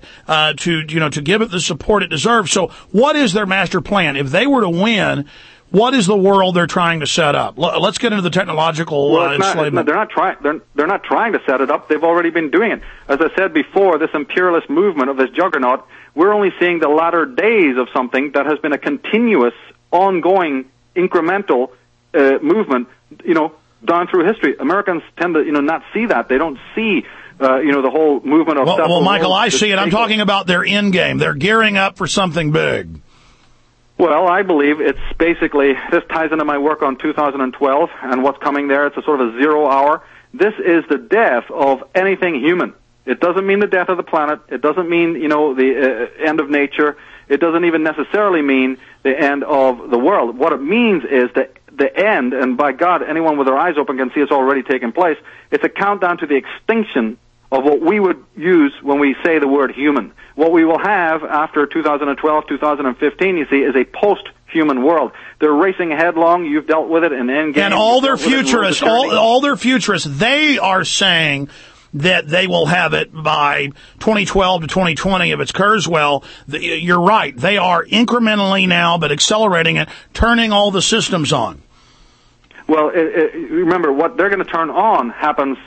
to give it the support it deserves. So what is their master plan? If they were to win, what is the world they're trying to set up? Let's get into the technological enslavement. They're not trying to set it up. They've already been doing it. As I said before, this imperialist movement of this juggernaut, we're only seeing the latter days of something that has been a continuous, ongoing, incremental movement, down through history. Americans tend to, not see that. They don't see, the whole movement of stuff. Well, Michael, I see it. I'm talking about their end game. They're gearing up for something big. Well, I believe it's basically, this ties into my work on 2012 and what's coming there. It's a sort of a 0 hour. This is the death of anything human. It doesn't mean the death of the planet. It doesn't mean, the end of nature. It doesn't even necessarily mean the end of the world. What it means is the end, and by God, anyone with their eyes open can see it's already taken place. It's a countdown to the extinction of what we would use when we say the word human. What we will have after 2012, 2015, you see, is a post-human world. They're racing headlong. You've dealt with it in Endgame. And all their futurists, all their futurists, they are saying that they will have it by 2012 to 2020 if it's Kurzweil. You're right. They are incrementally now, but accelerating it, turning all the systems on. Well, remember, what they're going to turn on happens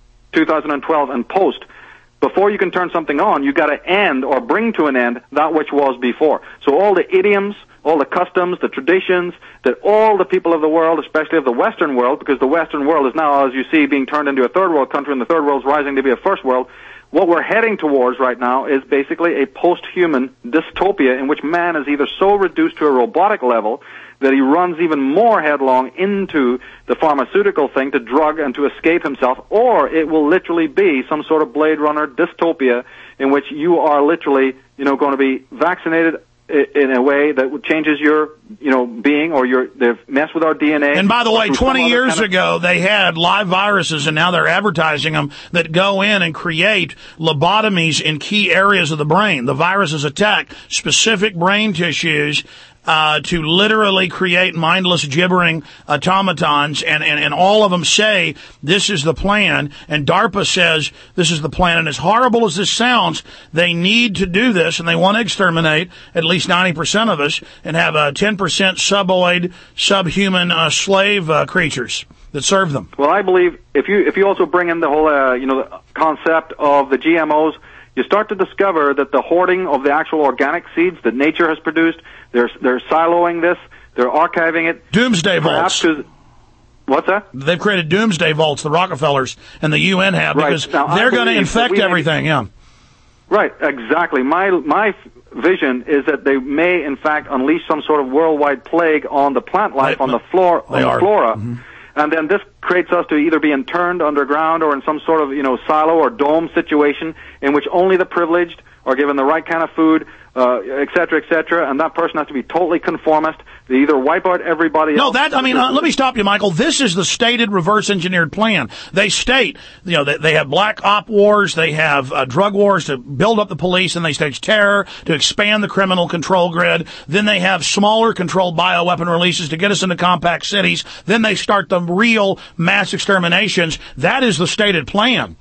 2012 and post. Before you can turn something on, you've got to end or bring to an end that which was before. So all the idioms, all the customs, the traditions that all the people of the world, especially of the Western world, because the Western world is now, as you see, being turned into a third world country, and the third world is rising to be a first world. What we're heading towards right now is basically a post-human dystopia in which man is either so reduced to a robotic level that he runs even more headlong into the pharmaceutical thing to drug and to escape himself, or it will literally be some sort of Blade Runner dystopia in which you are literally, going to be vaccinated in a way that changes your, being, or they've messed with our DNA. And by the way, 20 years ago, they had live viruses, and now they're advertising them, that go in and create lobotomies in key areas of the brain. The viruses attack specific brain tissues, to literally create mindless, gibbering automatons, and all of them say this is the plan, and DARPA says this is the plan. And as horrible as this sounds, they need to do this, and they want to exterminate at least 90% of us and have 10% suboid, subhuman slave creatures that serve them. Well, I believe if you also bring in the whole the concept of the GMOs, you start to discover that the hoarding of the actual organic seeds that nature has produced, they're siloing this, they're archiving it. Doomsday vaults. What's that? They've created doomsday vaults, the Rockefellers and the UN have, because they're going to infect everything. Yeah. Right, exactly. My vision is that they may, in fact, unleash some sort of worldwide plague on the plant life, on the flora. Mm-hmm. And then this creates us to either be interned underground or in some sort of, silo or dome situation in which only the privileged are given the right kind of food, et cetera, and that person has to be totally conformist. They either wipe out everybody else. No, let me stop you, Michael. This is the stated reverse-engineered plan. They state, they have black op wars, they have drug wars to build up the police, and they stage terror to expand the criminal control grid. Then they have smaller controlled bioweapon releases to get us into compact cities. Then they start the real mass exterminations. That is the stated plan.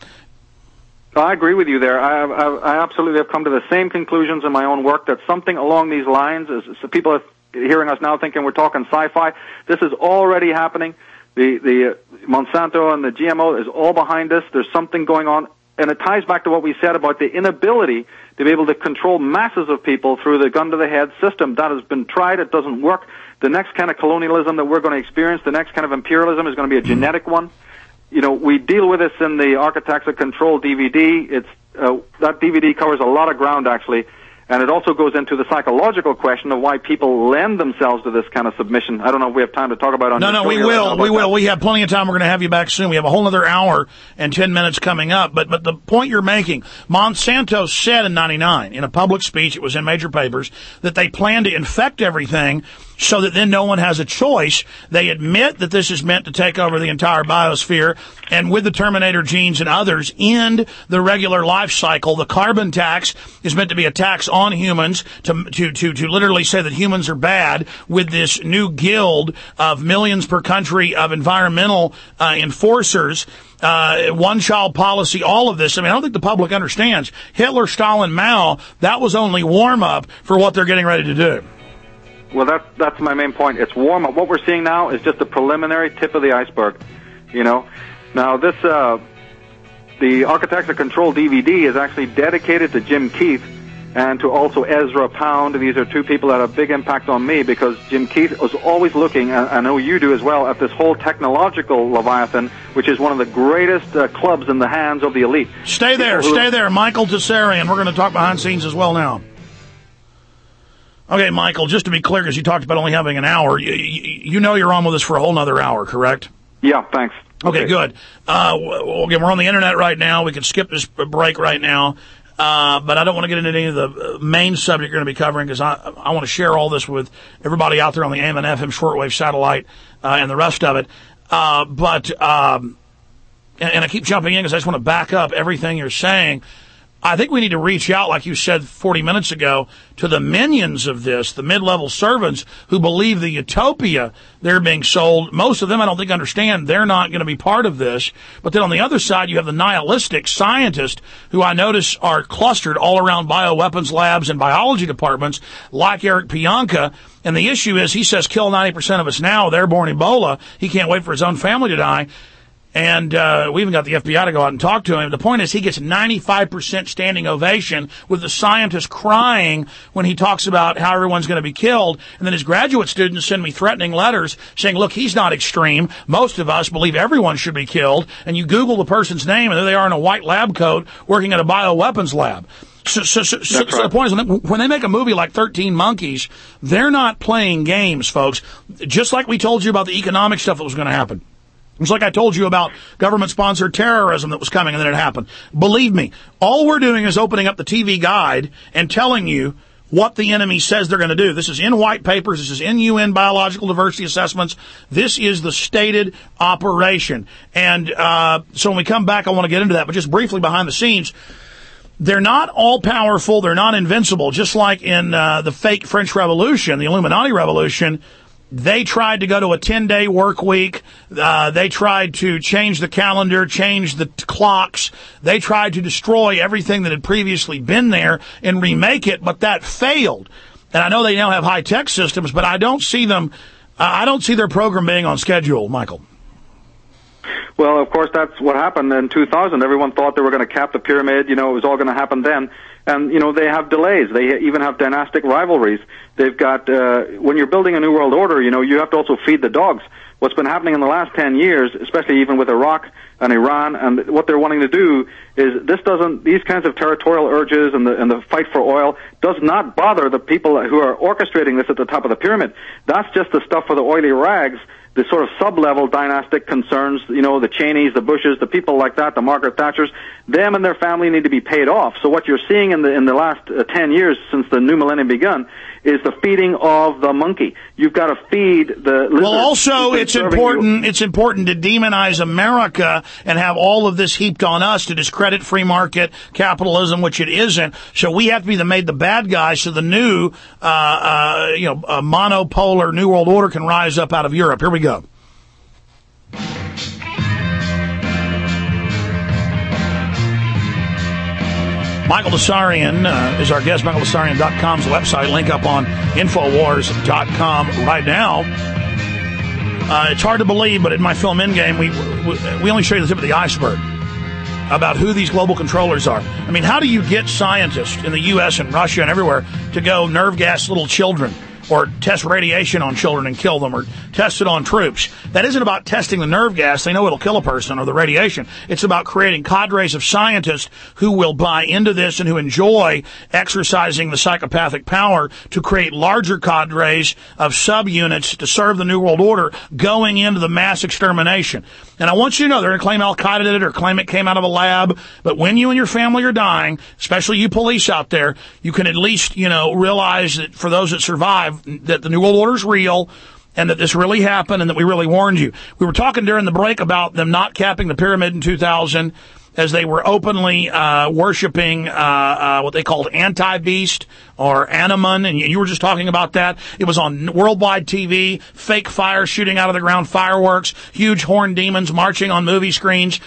I agree with you there. I absolutely have come to the same conclusions in my own work, that something along these lines is, so people have hearing us now thinking we're talking sci-fi. This is already happening. The Monsanto and the GMO is all behind this. There's something going on. And it ties back to what we said about the inability to be able to control masses of people through the gun-to-the-head system. That has been tried. It doesn't work. The next kind of colonialism that we're going to experience, the next kind of imperialism is going to be a genetic one. You know, we deal with this in the Architects of Control DVD. That DVD covers a lot of ground, actually. And it also goes into the psychological question of why people lend themselves to this kind of submission. I don't know if we have time to talk about it. No, we will. We have plenty of time. We're going to have you back soon. We have a whole other hour and 10 minutes coming up. But the point you're making, Monsanto said in '99 in a public speech, it was in major papers, that they plan to infect everything so that then no one has a choice. They admit that this is meant to take over the entire biosphere, and with the Terminator genes and others, end the regular life cycle. The carbon tax is meant to be a tax on humans to literally say that humans are bad, with this new guild of millions per country of environmental enforcers. One-child policy, all of this. I mean, I don't think the public understands. Hitler, Stalin, Mao, that was only warm-up for what they're getting ready to do. Well, that's my main point. It's warm-up. What we're seeing now is just a preliminary tip of the iceberg, you know. Now, this, the Architects of Control DVD is actually dedicated to Jim Keith and to also Ezra Pound. These are two people that have a big impact on me, because Jim Keith was always looking, and I know you do as well, at this whole technological Leviathan, which is one of the greatest clubs in the hands of the elite. Stay there. Michael Tessarian. We're going to talk behind scenes as well now. Okay, Michael, just to be clear, because you talked about only having an hour, you know you're on with us for a whole nother hour, correct? Yeah, thanks. Okay, good. Again, we're on the internet right now. We can skip this break right now. But I don't want to get into any of the main subject you're going to be covering, because I want to share all this with everybody out there on the AM and FM shortwave satellite and the rest of it. And I keep jumping in because I just want to back up everything you're saying. I think we need to reach out, like you said 40 minutes ago, to the minions of this, the mid-level servants who believe the utopia they're being sold. Most of them, I don't think, understand they're not going to be part of this. But then on the other side, you have the nihilistic scientists who I notice are clustered all around bioweapons labs and biology departments, like Eric Pianka. And the issue is, he says, kill 90% of us now, they're born Ebola. He can't wait for his own family to die. And we even got the FBI to go out and talk to him. The point is, he gets 95% standing ovation, with the scientists crying when he talks about how everyone's going to be killed. And then his graduate students send me threatening letters saying, look, he's not extreme. Most of us believe everyone should be killed. And you Google the person's name, and there they are in a white lab coat working at a bioweapons lab. So the point is, when they make a movie like 13 Monkeys, they're not playing games, folks. Just like we told you about the economic stuff that was going to happen. It's like I told you about government-sponsored terrorism that was coming, and then it happened. Believe me, all we're doing is opening up the TV guide and telling you what the enemy says they're going to do. This is in white papers. This is in UN biological diversity assessments. This is the stated operation. And so when we come back, I want to get into that. But just briefly behind the scenes, they're not all-powerful. They're not invincible. Just like in the fake French Revolution, the Illuminati Revolution, they tried to go to a 10-day work week. They tried to change the calendar, change the clocks. They tried to destroy everything that had previously been there and remake it, but that failed. And I know they now have high-tech systems, but I don't see them. I don't see their program being on schedule, Michael. Well, of course, that's what happened in 2000. Everyone thought they were going to cap the pyramid. You know, it was all going to happen then. And, you know, they have delays. They even have dynastic rivalries. They've got, when you're building a new world order, you know, you have to also feed the dogs. What's been happening in the last 10 years, especially even with Iraq and Iran, and what they're wanting to do is these kinds of territorial urges and the fight for oil does not bother the people who are orchestrating this at the top of the pyramid. That's just the stuff for the oily rags, the sort of sub-level dynastic concerns, you know, the Cheneys, the Bushes, the people like that, the Margaret Thatchers. Them and their family need to be paid off. So what you're seeing in the last 10 years since the new millennium begun is the feeding of the monkey. You've got to feed the lizard. Well, also, it's important to demonize America and have all of this heaped on us to discredit free market capitalism, which it isn't. So we have to be made the bad guys so the new, monopolar New World Order can rise up out of Europe. Here we go. Michael Desarian is our guest. MichaelDesarian.com's the website. Link up on Infowars.com right now. It's hard to believe, but in my film Endgame, we only show you the tip of the iceberg about who these global controllers are. I mean, how do you get scientists in the U.S. and Russia and everywhere to go nerve gas little children or test radiation on children and kill them or test it on troops? That isn't about testing the nerve gas. They know it'll kill a person or the radiation. It's about creating cadres of scientists who will buy into this and who enjoy exercising the psychopathic power to create larger cadres of subunits to serve the New World Order going into the mass extermination. And I want you to know, they're going to claim Al-Qaeda did it or claim it came out of a lab, but when you and your family are dying, especially you police out there, you can at least, realize that for those that survive, that the New World Order is real and that this really happened and that we really warned you. We were talking during the break about them not capping the pyramid in 2000 as they were openly worshiping what they called anti-beast or Animan, and you were just talking about that. It was on worldwide TV, fake fire shooting out of the ground, fireworks, huge horned demons marching on movie screens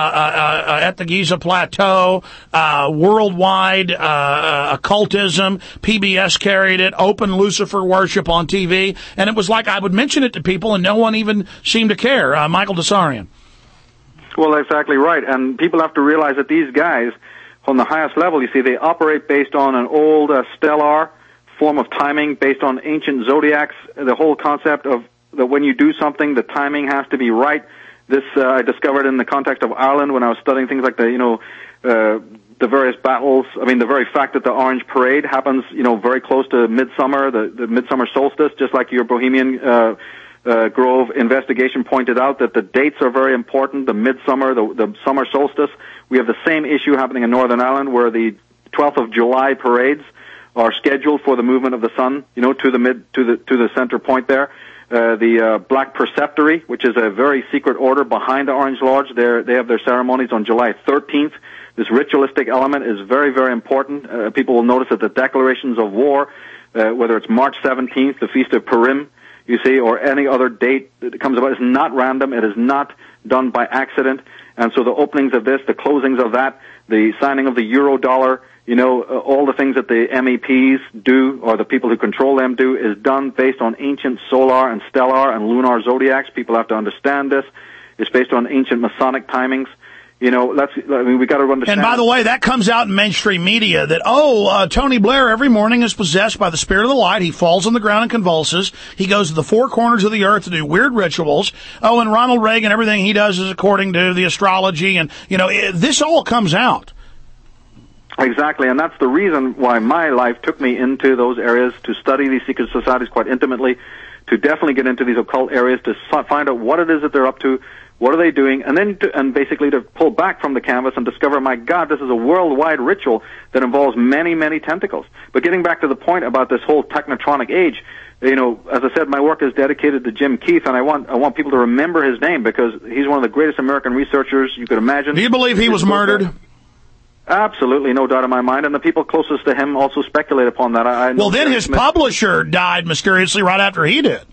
at the Giza Plateau, worldwide occultism. PBS carried it, open Lucifer worship on TV, and it was like I would mention it to people and no one even seemed to care. Michael Desarian. Well, exactly right. And people have to realize that these guys, on the highest level, you see, they operate based on an old stellar form of timing, based on ancient zodiacs. The whole concept of that when you do something, the timing has to be right. This I discovered in the context of Ireland when I was studying things like the various battles. I mean, the very fact that the Orange Parade happens, very close to midsummer, the midsummer solstice, just like your Bohemian Grove investigation pointed out that the dates are very important, the midsummer, the summer solstice. We have the same issue happening in Northern Ireland where the 12th of July parades are scheduled for the movement of the sun, to the center point there. The Black Preceptory, which is a very secret order behind the Orange Lodge, they have their ceremonies on July 13th. This ritualistic element is very, very important. People will notice that the declarations of war, whether it's March 17th, the Feast of Purim, you see, or any other date that comes about, is not random. It is not done by accident. And so the openings of this, the closings of that, the signing of the euro dollar, all the things that the MEPs do, or the people who control them do, is done based on ancient solar and stellar and lunar zodiacs. People have to understand this. It's based on ancient Masonic timings. We got to understand. And by the way, that comes out in mainstream media that, Tony Blair every morning is possessed by the spirit of the light. He falls on the ground and convulses. He goes to the four corners of the earth to do weird rituals. Oh, and Ronald Reagan, everything he does is according to the astrology. And, this all comes out. Exactly, and that's the reason why my life took me into those areas to study these secret societies quite intimately, to definitely get into these occult areas, to find out what it is that they're up to. What are they doing? And then basically to pull back from the canvas and discover, my God, this is a worldwide ritual that involves many, many tentacles. But getting back to the point about this whole technotronic age, as I said, my work is dedicated to Jim Keith, and I want people to remember his name because he's one of the greatest American researchers you could imagine. Do you believe he was murdered? Absolutely, no doubt in my mind, and the people closest to him also speculate upon that. Well, then his publisher died mysteriously right after he did.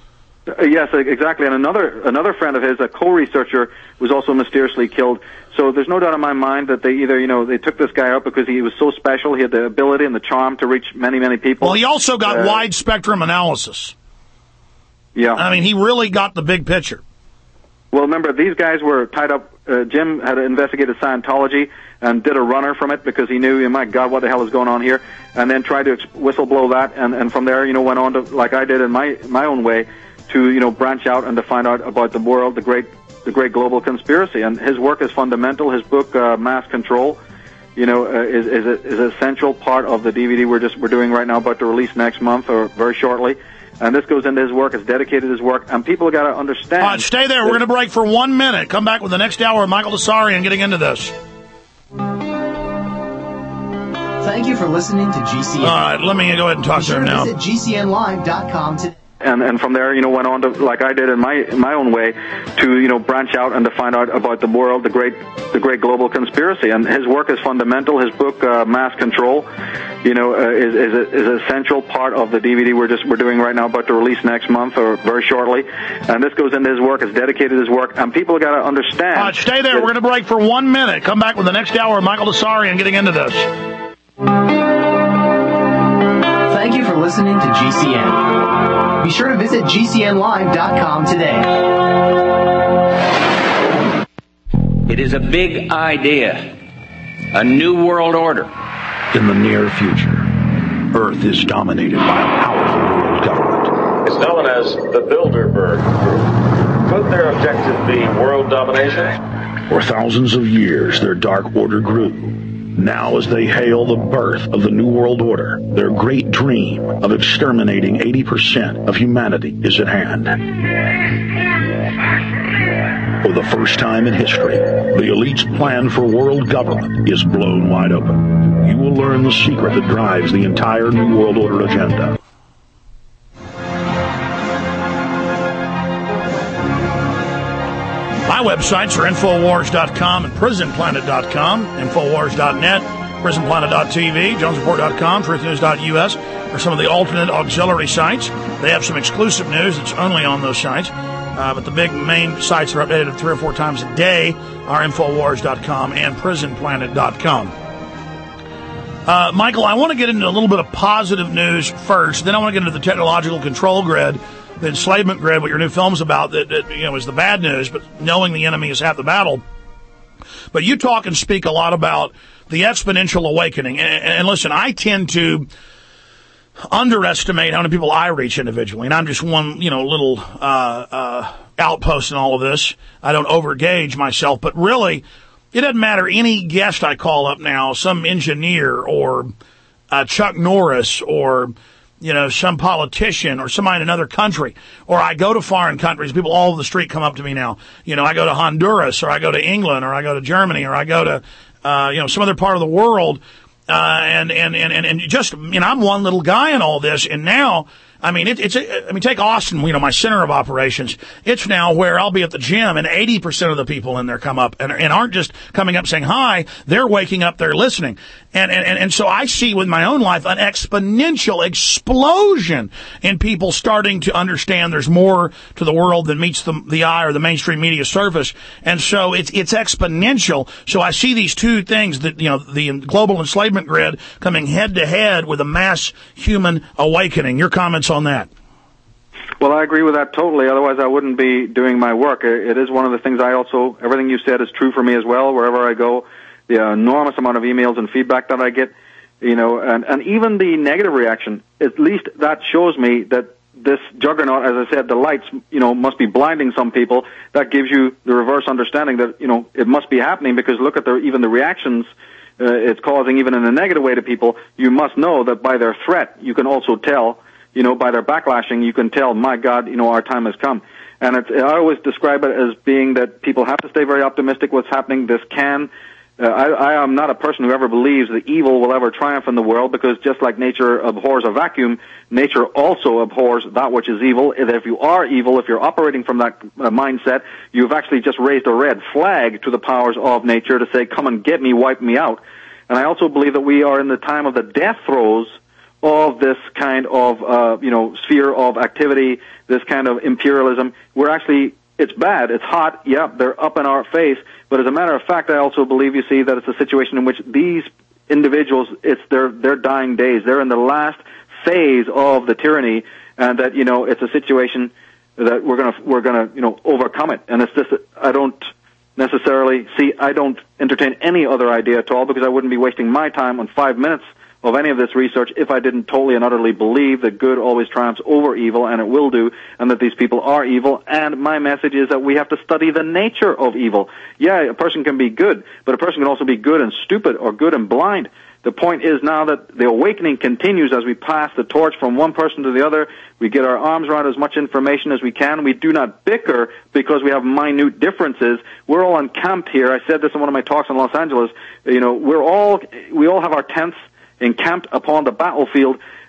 Yes, exactly. And another friend of his, a co-researcher, was also mysteriously killed. So there's no doubt in my mind that they either, they took this guy out because he was so special. He had the ability and the charm to reach many, many people. Well, he also got wide spectrum analysis. Yeah. I mean, he really got the big picture. Well, remember, these guys were tied up. Jim had investigated Scientology and did a runner from it because he knew, my God, what the hell is going on here? And then tried to whistleblow that. And from there, went on to, like I did in my own way, to branch out and to find out about the world, the great global conspiracy. And his work is fundamental. His book, Mass Control, is an essential part of the DVD we're doing right now, about to release next month or very shortly. And this goes into his work. It's dedicated to his work, and people got to understand. All right, stay there. We're going to break for 1 minute. Come back with the next hour of Michael Desarian getting into this. Thank you for listening to GCN. All right, let me go ahead and talk to him now. Visit GCNlive.com today. and from there, went on to, like I did in my own way, to, branch out and to find out about the world, the great global conspiracy. And his work is fundamental. His book, Mass Control, is an essential part of the DVD we're doing right now, about to release next month or very shortly. And this goes into his work. It's dedicated to his work, and people got to understand. Stay there. We're going to break for 1 minute. Come back with the next hour of Michael Desarian getting into this. Thank you for listening to GCN. Be sure to visit GCNlive.com today. It is a big idea, a new world order. In the near future, Earth is dominated by a powerful world government. It's known as the Bilderberg Group. Could their objective be world domination? For thousands of years, their dark order grew. Now, as they hail the birth of the New World Order, their great dream of exterminating 80% of humanity is at hand. For the first time in history, the elite's plan for world government is blown wide open. You will learn the secret that drives the entire New World Order agenda. My websites are Infowars.com and PrisonPlanet.com, Infowars.net, PrisonPlanet.tv, JonesReport.com, TruthNews.us are some of the alternate auxiliary sites. They have some exclusive news that's only on those sites. But the big main sites that are updated 3 or 4 times a day are Infowars.com and PrisonPlanet.com. Michael, I want to get into a little bit of positive news first. Then I want to get into the technological control grid, the enslavement grid, what your new film's about, that is the bad news, but knowing the enemy is half the battle. But you talk and speak a lot about the exponential awakening. And listen, I tend to underestimate how many people I reach individually. And I'm just one, little outpost in all of this. I don't overgauge myself. But really, it doesn't matter any guest I call up now, some engineer or Chuck Norris or some politician or somebody in another country, or I go to foreign countries, people all over the street come up to me now. I go to Honduras, or I go to England, or I go to Germany, or I go to, some other part of the world, and just, I'm one little guy in all this, and now, take Austin, my center of operations. It's now where I'll be at the gym and 80% of the people in there come up and aren't just coming up saying hi. They're waking up, they're listening. And so I see with my own life an exponential explosion in people starting to understand there's more to the world than meets the eye or the mainstream media surface. And so it's exponential. So I see these two things that, the global enslavement grid coming head to head with a mass human awakening. Your comments on that? Well, I agree with that totally. Otherwise, I wouldn't be doing my work. It is one of the things everything you said is true for me as well. Wherever I go, the enormous amount of emails and feedback that I get, and even the negative reaction, at least that shows me that this juggernaut, as I said, the lights, must be blinding some people. That gives you the reverse understanding that, it must be happening, because look at even the reactions it's causing, even in a negative way, to people. You must know that by their threat, you can also tell, by their backlashing, you can tell, my God, our time has come. And I always describe it as being that people have to stay very optimistic what's happening. This can, I am not a person who ever believes that evil will ever triumph in the world, because just like nature abhors a vacuum, nature also abhors that which is evil. And if you are evil, if you're operating from that mindset, you've actually just raised a red flag to the powers of nature to say, come and get me, wipe me out. And I also believe that we are in the time of the death throes of this kind of, sphere of activity, this kind of imperialism. It's bad, it's hot, yeah, they're up in our face, but as a matter of fact, I also believe, you see, that it's a situation in which these individuals, it's their dying days. They're in the last phase of the tyranny, and that, it's a situation that we're gonna overcome it. And it's just, I don't entertain any other idea at all, because I wouldn't be wasting my time on 5 minutes of any of this research if I didn't totally and utterly believe that good always triumphs over evil, and it will do, and that these people are evil. And my message is that we have to study the nature of evil. Yeah, a person can be good, but a person can also be good and stupid, or good and blind. The point is now that the awakening continues as we pass the torch from one person to the other. We get our arms around as much information as we can. We do not bicker because we have minute differences. We're all encamped here. I said this in one of my talks in Los Angeles. We all have our tents encamped upon the battlefield.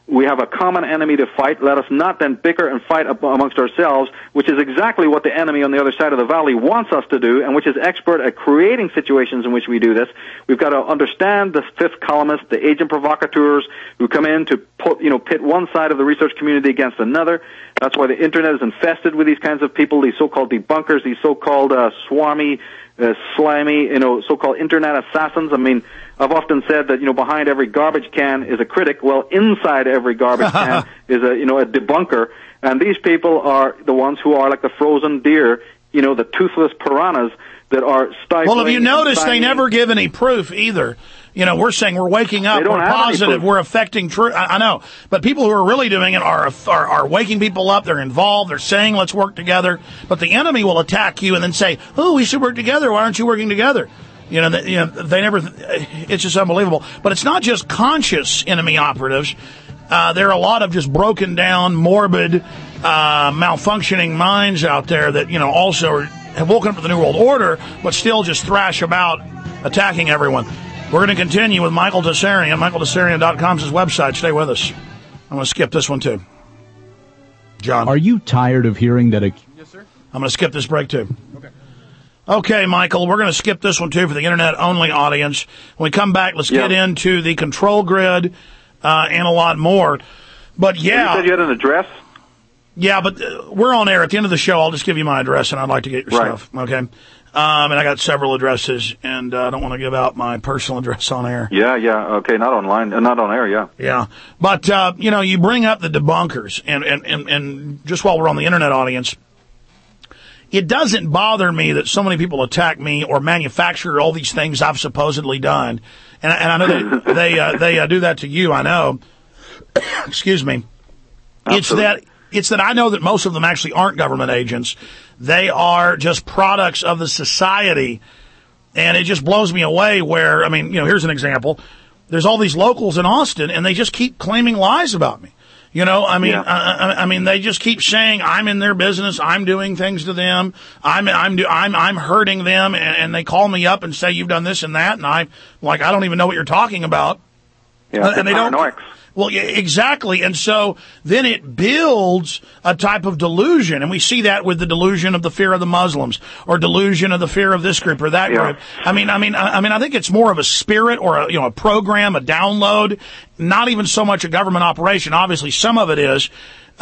we have a common enemy to fight. Let us not then bicker and fight amongst ourselves, which is exactly what the enemy on the other side of the valley wants us to do, and which is expert at creating situations in which we do this. We've got to understand the fifth columnists, the agent provocateurs who come in to pit one side of the research community against another. That's why the internet is infested with these kinds of people, these so-called debunkers, these so-called slimy, so-called internet assassins. I mean, I've often said that, behind every garbage can is a critic. Well, inside every garbage can is a debunker. And these people are the ones who are like the frozen deer, the toothless piranhas that are stifling. Well, have you noticed they never give any proof either? We're saying we're waking up, we're positive, we're affecting truth. I know. But people who are really doing it are waking people up, they're involved, they're saying let's work together. But the enemy will attack you and then say, oh, we should work together. Why aren't you working together? They never, it's just unbelievable. But it's not just conscious enemy operatives. There are a lot of just broken down, morbid, malfunctioning minds out there that, also have woken up to the New World Order, but still just thrash about attacking everyone. We're going to continue with Michael Tessarian. MichaelTessarian.com is his website. Stay with us. I'm going to skip this one, too. John. Are you tired of hearing that Yes, sir. I'm going to skip this break, too. Okay, Michael, we're going to skip this one, too, for the Internet-only audience. When we come back, let's get into the control grid and a lot more. But, yeah. You said you had an address? Yeah, but we're on air. At the end of the show, I'll just give you my address, and I'd like to get your stuff, okay? And I got several addresses, and I don't want to give out my personal address on air. Yeah, okay, not online, not on air, yeah. Yeah, but, you bring up the debunkers, and just while we're on the Internet audience, it doesn't bother me that so many people attack me or manufacture all these things I've supposedly done. And I know they do that to you, I know. Excuse me. Absolutely. It's that I know that most of them actually aren't government agents. They are just products of the society. And it just blows me away where, here's an example. There's all these locals in Austin, and they just keep claiming lies about me. They just keep saying I'm in their business. I'm doing things to them. I'm hurting them, and they call me up and say you've done this and that, and I'm like, I don't even know what you're talking about. Yeah, and they don't. Well, yeah, exactly. And so then it builds a type of delusion. And we see that with the delusion of the fear of the Muslims or delusion of the fear of this group or that group. I think it's more of a spirit or a program, a download, not even so much a government operation. Obviously, some of it is.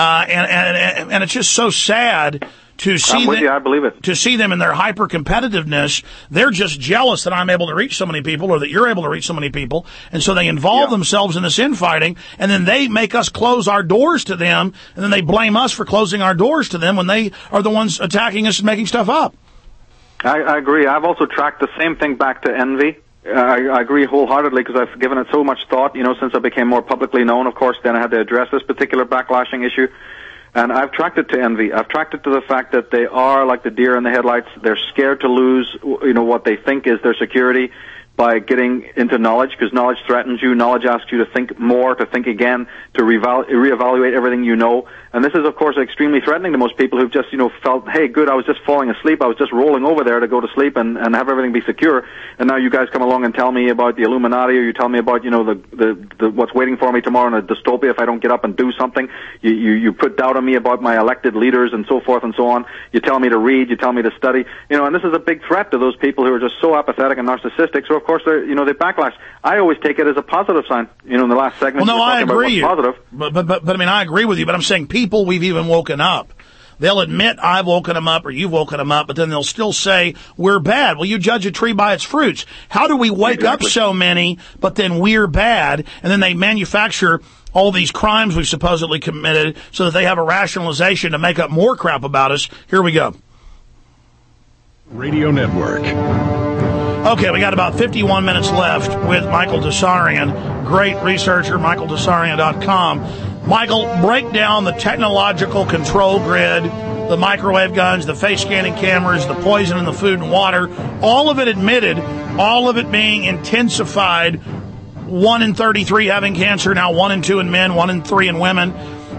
And it's just so sad to see I believe it. To see them in their hyper competitiveness. They're just jealous that I'm able to reach so many people or that you're able to reach so many people, and so they involve themselves in this infighting, and then they make us close our doors to them, and then they blame us for closing our doors to them when they are the ones attacking us and making stuff up. I agree. I've also tracked the same thing back to envy. I agree wholeheartedly because I've given it so much thought, since I became more publicly known, of course, then I had to address this particular backlashing issue. And I've tracked it to envy. I've tracked it to the fact that they are like the deer in the headlights. They're scared to lose, what they think is their security by getting into knowledge, because knowledge threatens you. Knowledge asks you to think more, to think again, to reevaluate everything you know. And this is, of course, extremely threatening to most people who've just, felt, hey, good, I was just falling asleep. I was just rolling over there to go to sleep and have everything be secure. And now you guys come along and tell me about the Illuminati, or you tell me about, the what's waiting for me tomorrow in a dystopia if I don't get up and do something. You put doubt on me about my elected leaders and so forth and so on. You tell me to read, you tell me to study. And this is a big threat to those people who are just so apathetic and narcissistic. So, of course, they backlash. I always take it as a positive sign. In the last segment, well, no, I agree. Positive. But I agree with you. But I'm saying people we've even woken up. They'll admit I've woken them up or you've woken them up, but then they'll still say we're bad. Well, you judge a tree by its fruits. How do we wake up so many, but then we're bad? And then they manufacture all these crimes we've supposedly committed so that they have a rationalization to make up more crap about us. Here we go. Radio Network. Okay, we got about 51 minutes left with Michael Tessarian, great researcher, MichaelTessarian.com. Michael, break down the technological control grid, the microwave guns, the face scanning cameras, the poison in the food and water, all of it admitted, all of it being intensified, 1 in 33 having cancer, now 1 in 2 in men, 1 in 3 in women.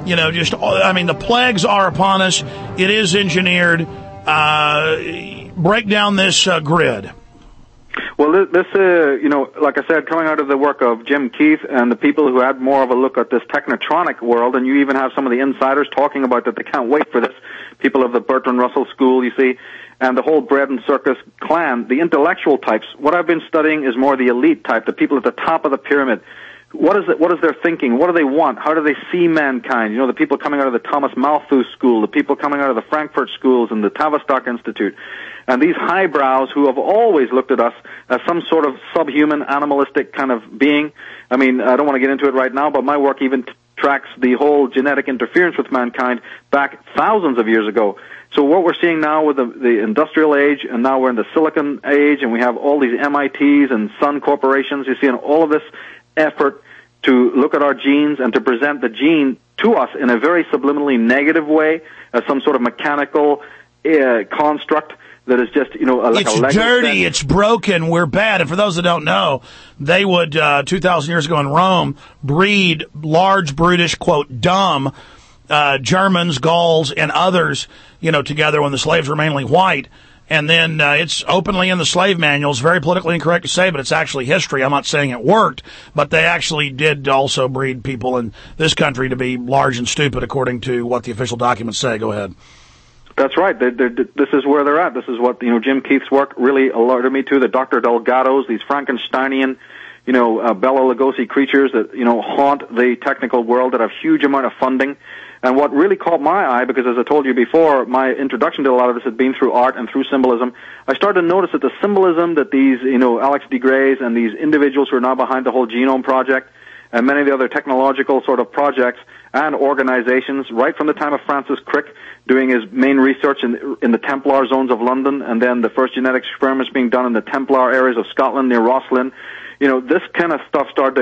The plagues are upon us. It is engineered. Break down this grid. Well, Well, this like I said, coming out of the work of Jim Keith and the people who had more of a look at this technotronic world, and you even have some of the insiders talking about that they can't wait for this, people of the Bertrand Russell School, you see, and the whole bread and circus clan, the intellectual types. What I've been studying is more the elite type, the people at the top of the pyramid. What is their thinking? What do they want? How do they see mankind? The people coming out of the Thomas Malthus School, the people coming out of the Frankfurt schools and the Tavistock Institute. And these highbrows who have always looked at us as some sort of subhuman, animalistic kind of being. I mean, I don't want to get into it right now, but my work even tracks the whole genetic interference with mankind back thousands of years ago. So what we're seeing now with the industrial age, and now we're in the silicon age, and we have all these MITs and Sun corporations, you see, and all of this effort to look at our genes and to present the gene to us in a very subliminally negative way, as some sort of mechanical construct that is just, like it's a Lego dirty, set. it's broken, we're bad. And for those that don't know, they would, 2,000 years ago in Rome, breed large, brutish, quote, dumb Germans, Gauls, and others, together when the slaves were mainly white. And then it's openly in the slave manuals, very politically incorrect to say, but it's actually history. I'm not saying it worked, but they actually did also breed people in this country to be large and stupid, according to what the official documents say. Go ahead. That's right. This is where they're at. This is what Jim Keith's work really alerted me to. The Dr. Delgados, these Frankensteinian, Bela Lugosi creatures that haunt the technical world, that have huge amount of funding. And what really caught my eye, because as I told you before, my introduction to a lot of this had been through art and through symbolism, I started to notice that the symbolism that these, Alex de Grays and these individuals who are now behind the whole Genome Project and many of the other technological sort of projects and organizations, right from the time of Francis Crick doing his main research in the Templar zones of London, and then the first genetic experiments being done in the Templar areas of Scotland near Rosslyn. This kind of stuff started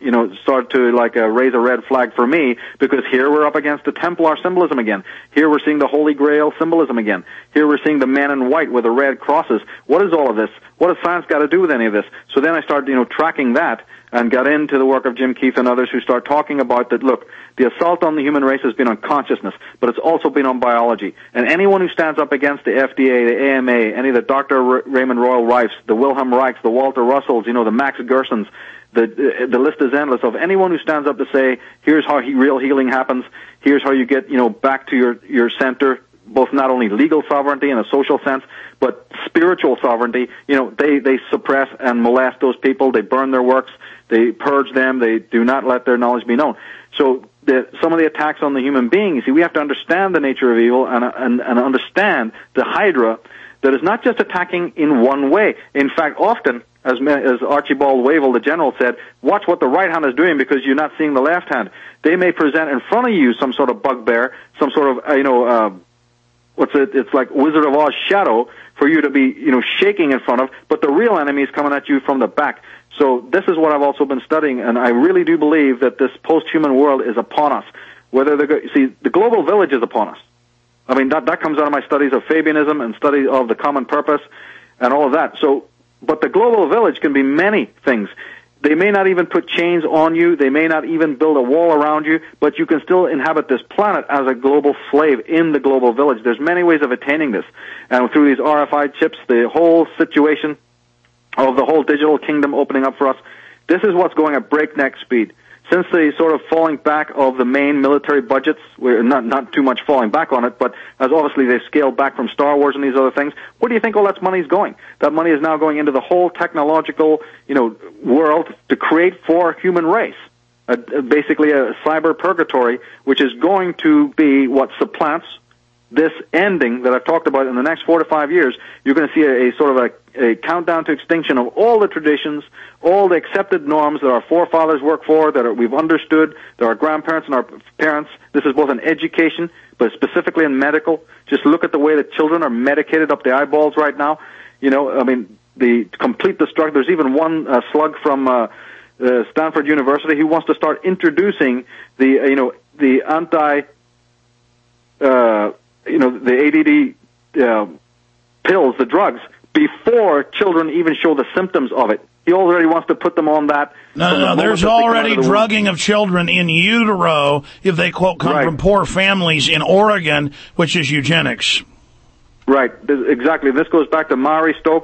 to raise a red flag for me, because here we're up against the Templar symbolism again. Here we're seeing the Holy Grail symbolism again. Here we're seeing the men in white with the red crosses. What is all of this? What has science got to do with any of this? So then I started, tracking that and got into the work of Jim Keith and others who start talking about that, look, the assault on the human race has been on consciousness, but it's also been on biology. And anyone who stands up against the FDA, the AMA, any of the Dr. Raymond Royal Rifes, the Wilhelm Reichs, the Walter Russells, the Max Gersons, the list is endless of anyone who stands up to say, here's how real healing happens, here's how you get, back to your center, both not only legal sovereignty in a social sense, but spiritual sovereignty. They suppress and molest those people, they burn their works, they purge them, they do not let their knowledge be known. So some of the attacks on the human being, you see, we have to understand the nature of evil and understand the Hydra that is not just attacking in one way. In fact, often, as Archibald Wavell, the general, said, watch what the right hand is doing because you're not seeing the left hand. They may present in front of you some sort of bugbear, some sort of, it's like Wizard of Oz shadow for you to be, shaking in front of, but the real enemy is coming at you from the back. So this is what I've also been studying, and I really do believe that this post-human world is upon us. The global village is upon us. I mean, that comes out of my studies of Fabianism and studies of the common purpose and all of that. So, but the global village can be many things. They may not even put chains on you. They may not even build a wall around you, but you can still inhabit this planet as a global slave in the global village. There's many ways of attaining this. And through these RFID chips, the whole situation of the whole digital kingdom opening up for us, this is what's going at breakneck speed. Since the sort of falling back of the main military budgets, we're not too much falling back on it, but as obviously they've scaled back from Star Wars and these other things, where do you think all that money is going? That money is now going into the whole technological, world to create for human race. Basically a cyber purgatory, which is going to be what supplants this ending that I've talked about in the next 4 to 5 years. You're going to see a sort of a countdown to extinction of all the traditions, all the accepted norms that our forefathers worked for, that we've understood, that our grandparents and our parents. This is both in education, but specifically in medical. Just look at the way that children are medicated up the eyeballs right now. The complete destruction. There's even one slug from Stanford University who wants to start introducing the ADD pills, the drugs, before children even show the symptoms of it. He already wants to put them on that. No, there's already drugging of children in utero if they, quote, come from poor families in Oregon, which is eugenics. Right, exactly. This goes back to Maury Stokes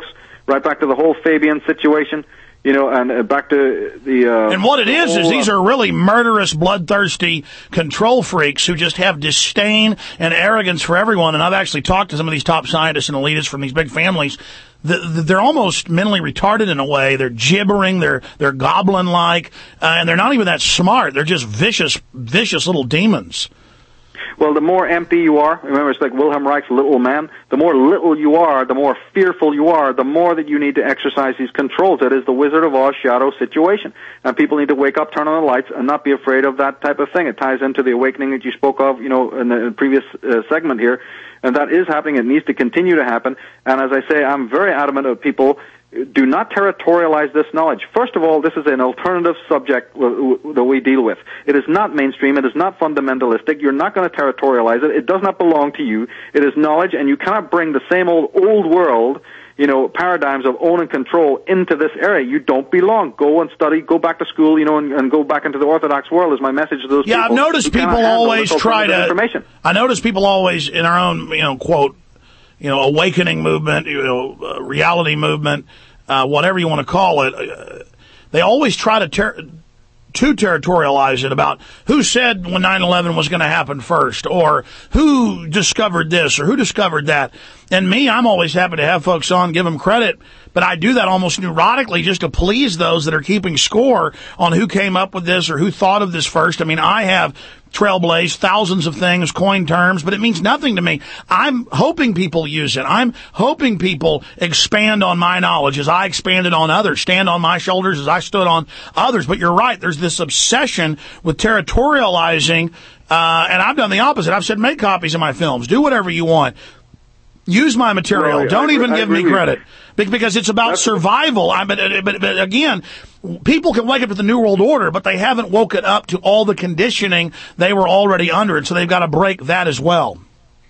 right back to the whole Fabian situation, and back to the... and what it is these are really murderous, bloodthirsty control freaks who just have disdain and arrogance for everyone. And I've actually talked to some of these top scientists and elitists from these big families. They're almost mentally retarded in a way. They're gibbering. They're goblin-like, and they're not even that smart. They're just vicious little demons. Well, the more empty you are, remember it's like Wilhelm Reich's Little Man, the more little you are, the more fearful you are, the more that you need to exercise these controls. That is the Wizard of Oz shadow situation. And people need to wake up, turn on the lights, and not be afraid of that type of thing. It ties into the awakening that you spoke of, in the previous segment here. And that is happening. It needs to continue to happen. And as I say, I'm very adamant of people, do not territorialize this knowledge. First of all, this is an alternative subject that we deal with. It is not mainstream. It is not fundamentalistic. You're not going to territorialize it. It does not belong to you. It is knowledge, and you cannot bring the same old world, paradigms of own and control into this area. You don't belong. Go and study. Go back to school, and go back into the Orthodox world is my message to those people. Yeah, I've noticed people always try to... I notice people always, in our own, quote, awakening movement, reality movement, whatever you want to call it, they always try to territorialize it about who said when 9/11 was going to happen first, or who discovered this, or who discovered that. And me, I'm always happy to have folks on, give them credit, but I do that almost neurotically just to please those that are keeping score on who came up with this or who thought of this first. I mean, I have trailblazed thousands of things, coined terms, but it means nothing to me. I'm hoping people use it. I'm hoping people expand on my knowledge as I expanded on others, stand on my shoulders as I stood on others. But you're right. There's this obsession with territorializing, and I've done the opposite. I've said, make copies of my films. Do whatever you want. Use my material. Don't even give me credit. Because it's about survival. But again, people can wake up to the New World Order, but they haven't woken up to all the conditioning they were already under, and so they've got to break that as well.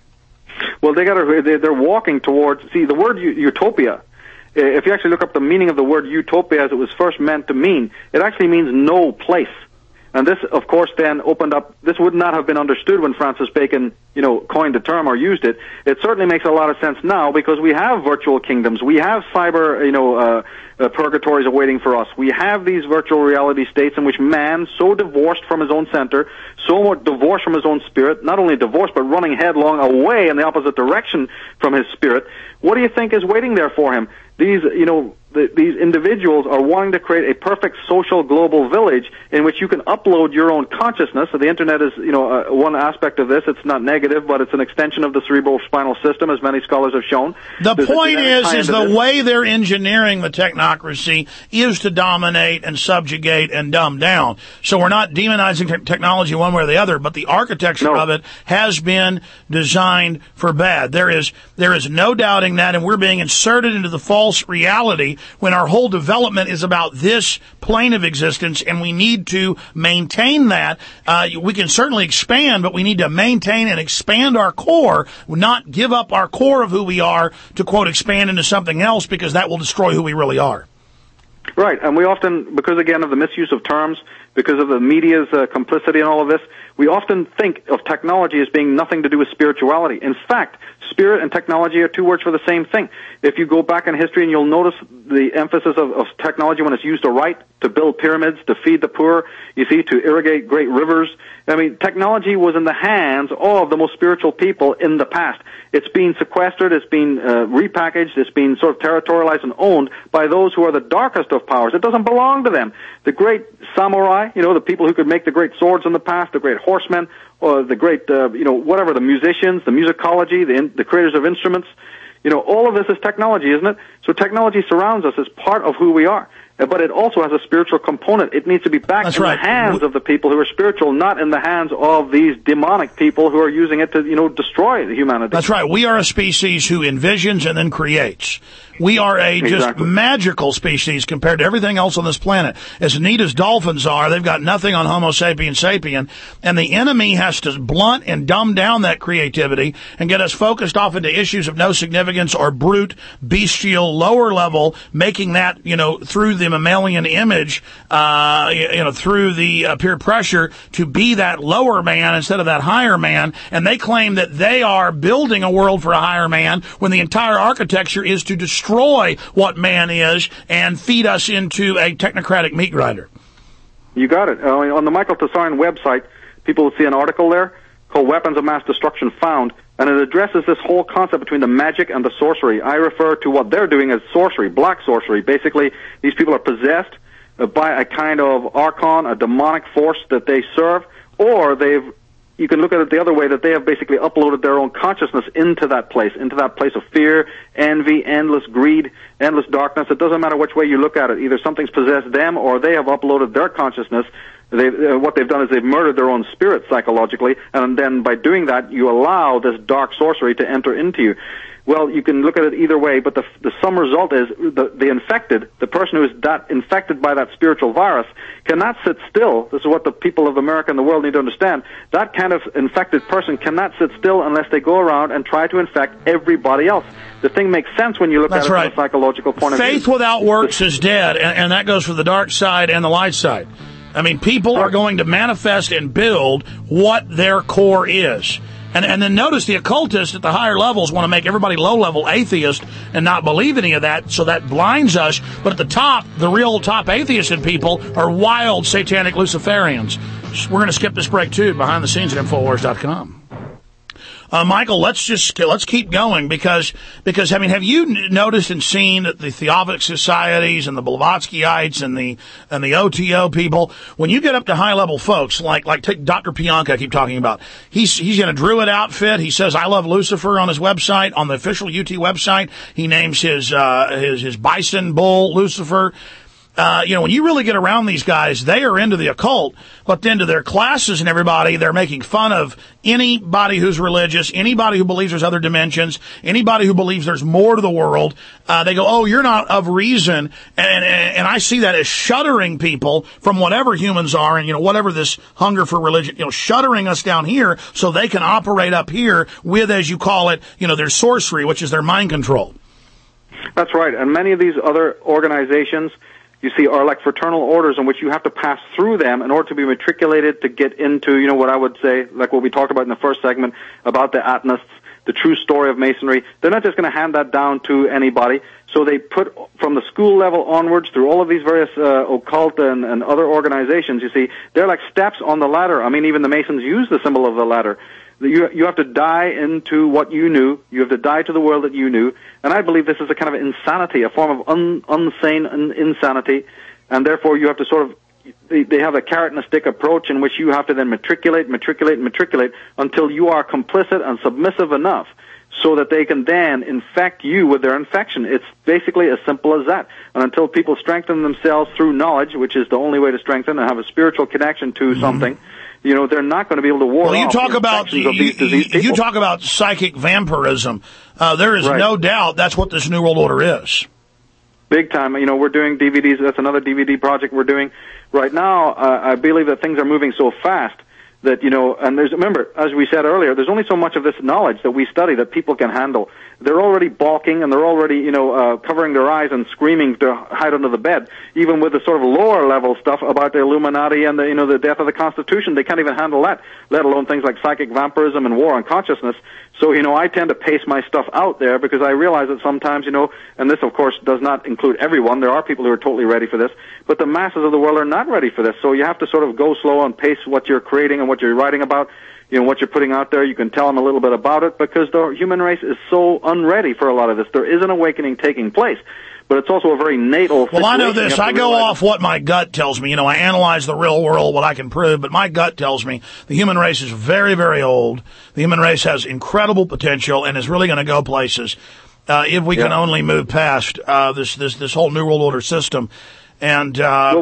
Well, they're walking towards, the word utopia, if you actually look up the meaning of the word utopia as it was first meant to mean, it actually means no place. And this, of course, then opened up, this would not have been understood when Francis Bacon, coined the term or used it. It certainly makes a lot of sense now because we have virtual kingdoms. We have cyber, purgatories awaiting for us. We have these virtual reality states in which man, so divorced from his own center, so much divorced from his own spirit, not only divorced, but running headlong away in the opposite direction from his spirit. What do you think is waiting there for him? These, these individuals are wanting to create a perfect social global village in which you can upload your own consciousness. So the internet is, one aspect of this. It's not negative, but it's an extension of the cerebrospinal system, as many scholars have shown. The point is the way they're engineering the technocracy is to dominate and subjugate and dumb down. So we're not demonizing technology one way or the other, but the architecture of it has been designed for bad. There is no doubting that, and we're being inserted into the false reality when our whole development is about this plane of existence, and we need to maintain that. We can certainly expand, but we need to maintain and expand our core, not give up our core of who we are to, quote, expand into something else, because that will destroy who we really are. Right, and we often, because again of the misuse of terms, because of the media's complicity in all of this, we often think of technology as being nothing to do with spirituality. In fact, spirit and technology are two words for the same thing. If you go back in history, and you'll notice the emphasis of technology when it's used aright, to build pyramids, to feed the poor, to irrigate great rivers. I mean, technology was in the hands of the most spiritual people in the past. It's been sequestered, it's been repackaged, it's been sort of territorialized and owned by those who are the darkest of powers. It doesn't belong to them. The great samurai, the people who could make the great swords in the past, the great horsemen, or the great, whatever, the musicians, the musicology, the creators of instruments, all of this is technology, isn't it? So technology surrounds us as part of who we are. But it also has a spiritual component. It needs to be back in the hands of the people who are spiritual, not in the hands of these demonic people who are using it to, destroy humanity. That's right. We are a species who envisions and then creates. We are a just magical species compared to everything else on this planet. As neat as dolphins are, they've got nothing on Homo sapien sapien, and the enemy has to blunt and dumb down that creativity and get us focused off into issues of no significance or brute, bestial, lower level, making that, through the mammalian image, through the peer pressure to be that lower man instead of that higher man. And they claim that they are building a world for a higher man when the entire architecture is to destroy what man is and feed us into a technocratic meat grinder. You got it. On the Michael Tsarian website, people will see an article there called Weapons of Mass Destruction Found, and it addresses this whole concept between the magic and the sorcery. I refer to what they're doing as sorcery, black sorcery. Basically, these people are possessed by a kind of archon, a demonic force that they serve, or you can look at it the other way, that they have basically uploaded their own consciousness into that place of fear, envy, endless greed, endless darkness. It doesn't matter which way you look at it. Either something's possessed them or they have uploaded their consciousness. What they've done is they've murdered their own spirit psychologically, and then by doing that, you allow this dark sorcery to enter into you. Well, you can look at it either way, but the sum result is the infected, the person who is infected by that spiritual virus, cannot sit still. This is what the people of America and the world need to understand. That kind of infected person cannot sit still unless they go around and try to infect everybody else. The thing makes sense when you look at it from a psychological point of view. Faith without works is dead, and that goes for the dark side and the light side. I mean, people are going to manifest and build what their core is. And then notice the occultists at the higher levels want to make everybody low-level atheist and not believe any of that, so that blinds us. But at the top, the real top atheists and people are wild satanic Luciferians. We're going to skip this break, too, behind the scenes at Infowars.com. Michael, let's keep going because I mean, have you noticed and seen that the Theosophic societies and the Blavatskyites and the OTO people, when you get up to high level folks like take Dr. Pianka I keep talking about, he's in a Druid outfit. He says I love Lucifer on his website, on the official UT website. He names his bison bull Lucifer. When you really get around these guys, they are into the occult, but then to their classes and everybody, they're making fun of anybody who's religious, anybody who believes there's other dimensions, anybody who believes there's more to the world. They go, oh, you're not of reason. And I see that as shuttering people from whatever humans are and, whatever this hunger for religion, shuttering us down here so they can operate up here with, as you call it, their sorcery, which is their mind control. That's right. And many of these other organizations, you see, are like fraternal orders in which you have to pass through them in order to be matriculated to get into, what I would say, like what we talked about in the first segment about the Atonists, the true story of Masonry. They're not just going to hand that down to anybody. So they put from the school level onwards through all of these various occult and other organizations, you see, they're like steps on the ladder. I mean, even the Masons use the symbol of the ladder. You have to die into what you knew. You have to die to the world that you knew. And I believe this is a kind of insanity, a form of unsane insanity. And therefore you have to sort of, they have a carrot and a stick approach in which you have to then matriculate until you are complicit and submissive enough so that they can then infect you with their infection. It's basically as simple as that. And until people strengthen themselves through knowledge, which is the only way to strengthen and have a spiritual connection to something, they're not going to be able to ward off you talk about you talk about psychic vampirism. There is no doubt that's what this New World Order is. Big time. We're doing DVDs. That's another DVD project we're doing right now. I believe that things are moving so fast that, and remember, as we said earlier, there's only so much of this knowledge that we study that people can handle. They're already balking and they're already, covering their eyes and screaming to hide under the bed. Even with the sort of lower level stuff about the Illuminati and the death of the Constitution, they can't even handle that, let alone things like psychic vampirism and war on consciousness. So, I tend to pace my stuff out there because I realize that sometimes, and this of course does not include everyone. There are people who are totally ready for this, but the masses of the world are not ready for this. So you have to sort of go slow and pace what you're creating and what you're writing about. What you're putting out there, you can tell them a little bit about it because the human race is so unready for a lot of this. There is an awakening taking place, but it's also a very natal situation. Well, I know this. I go off what my gut tells me. I analyze the real world, what I can prove, but my gut tells me the human race is very, very old. The human race has incredible potential and is really going to go places if we can only move past this whole New World Order system. And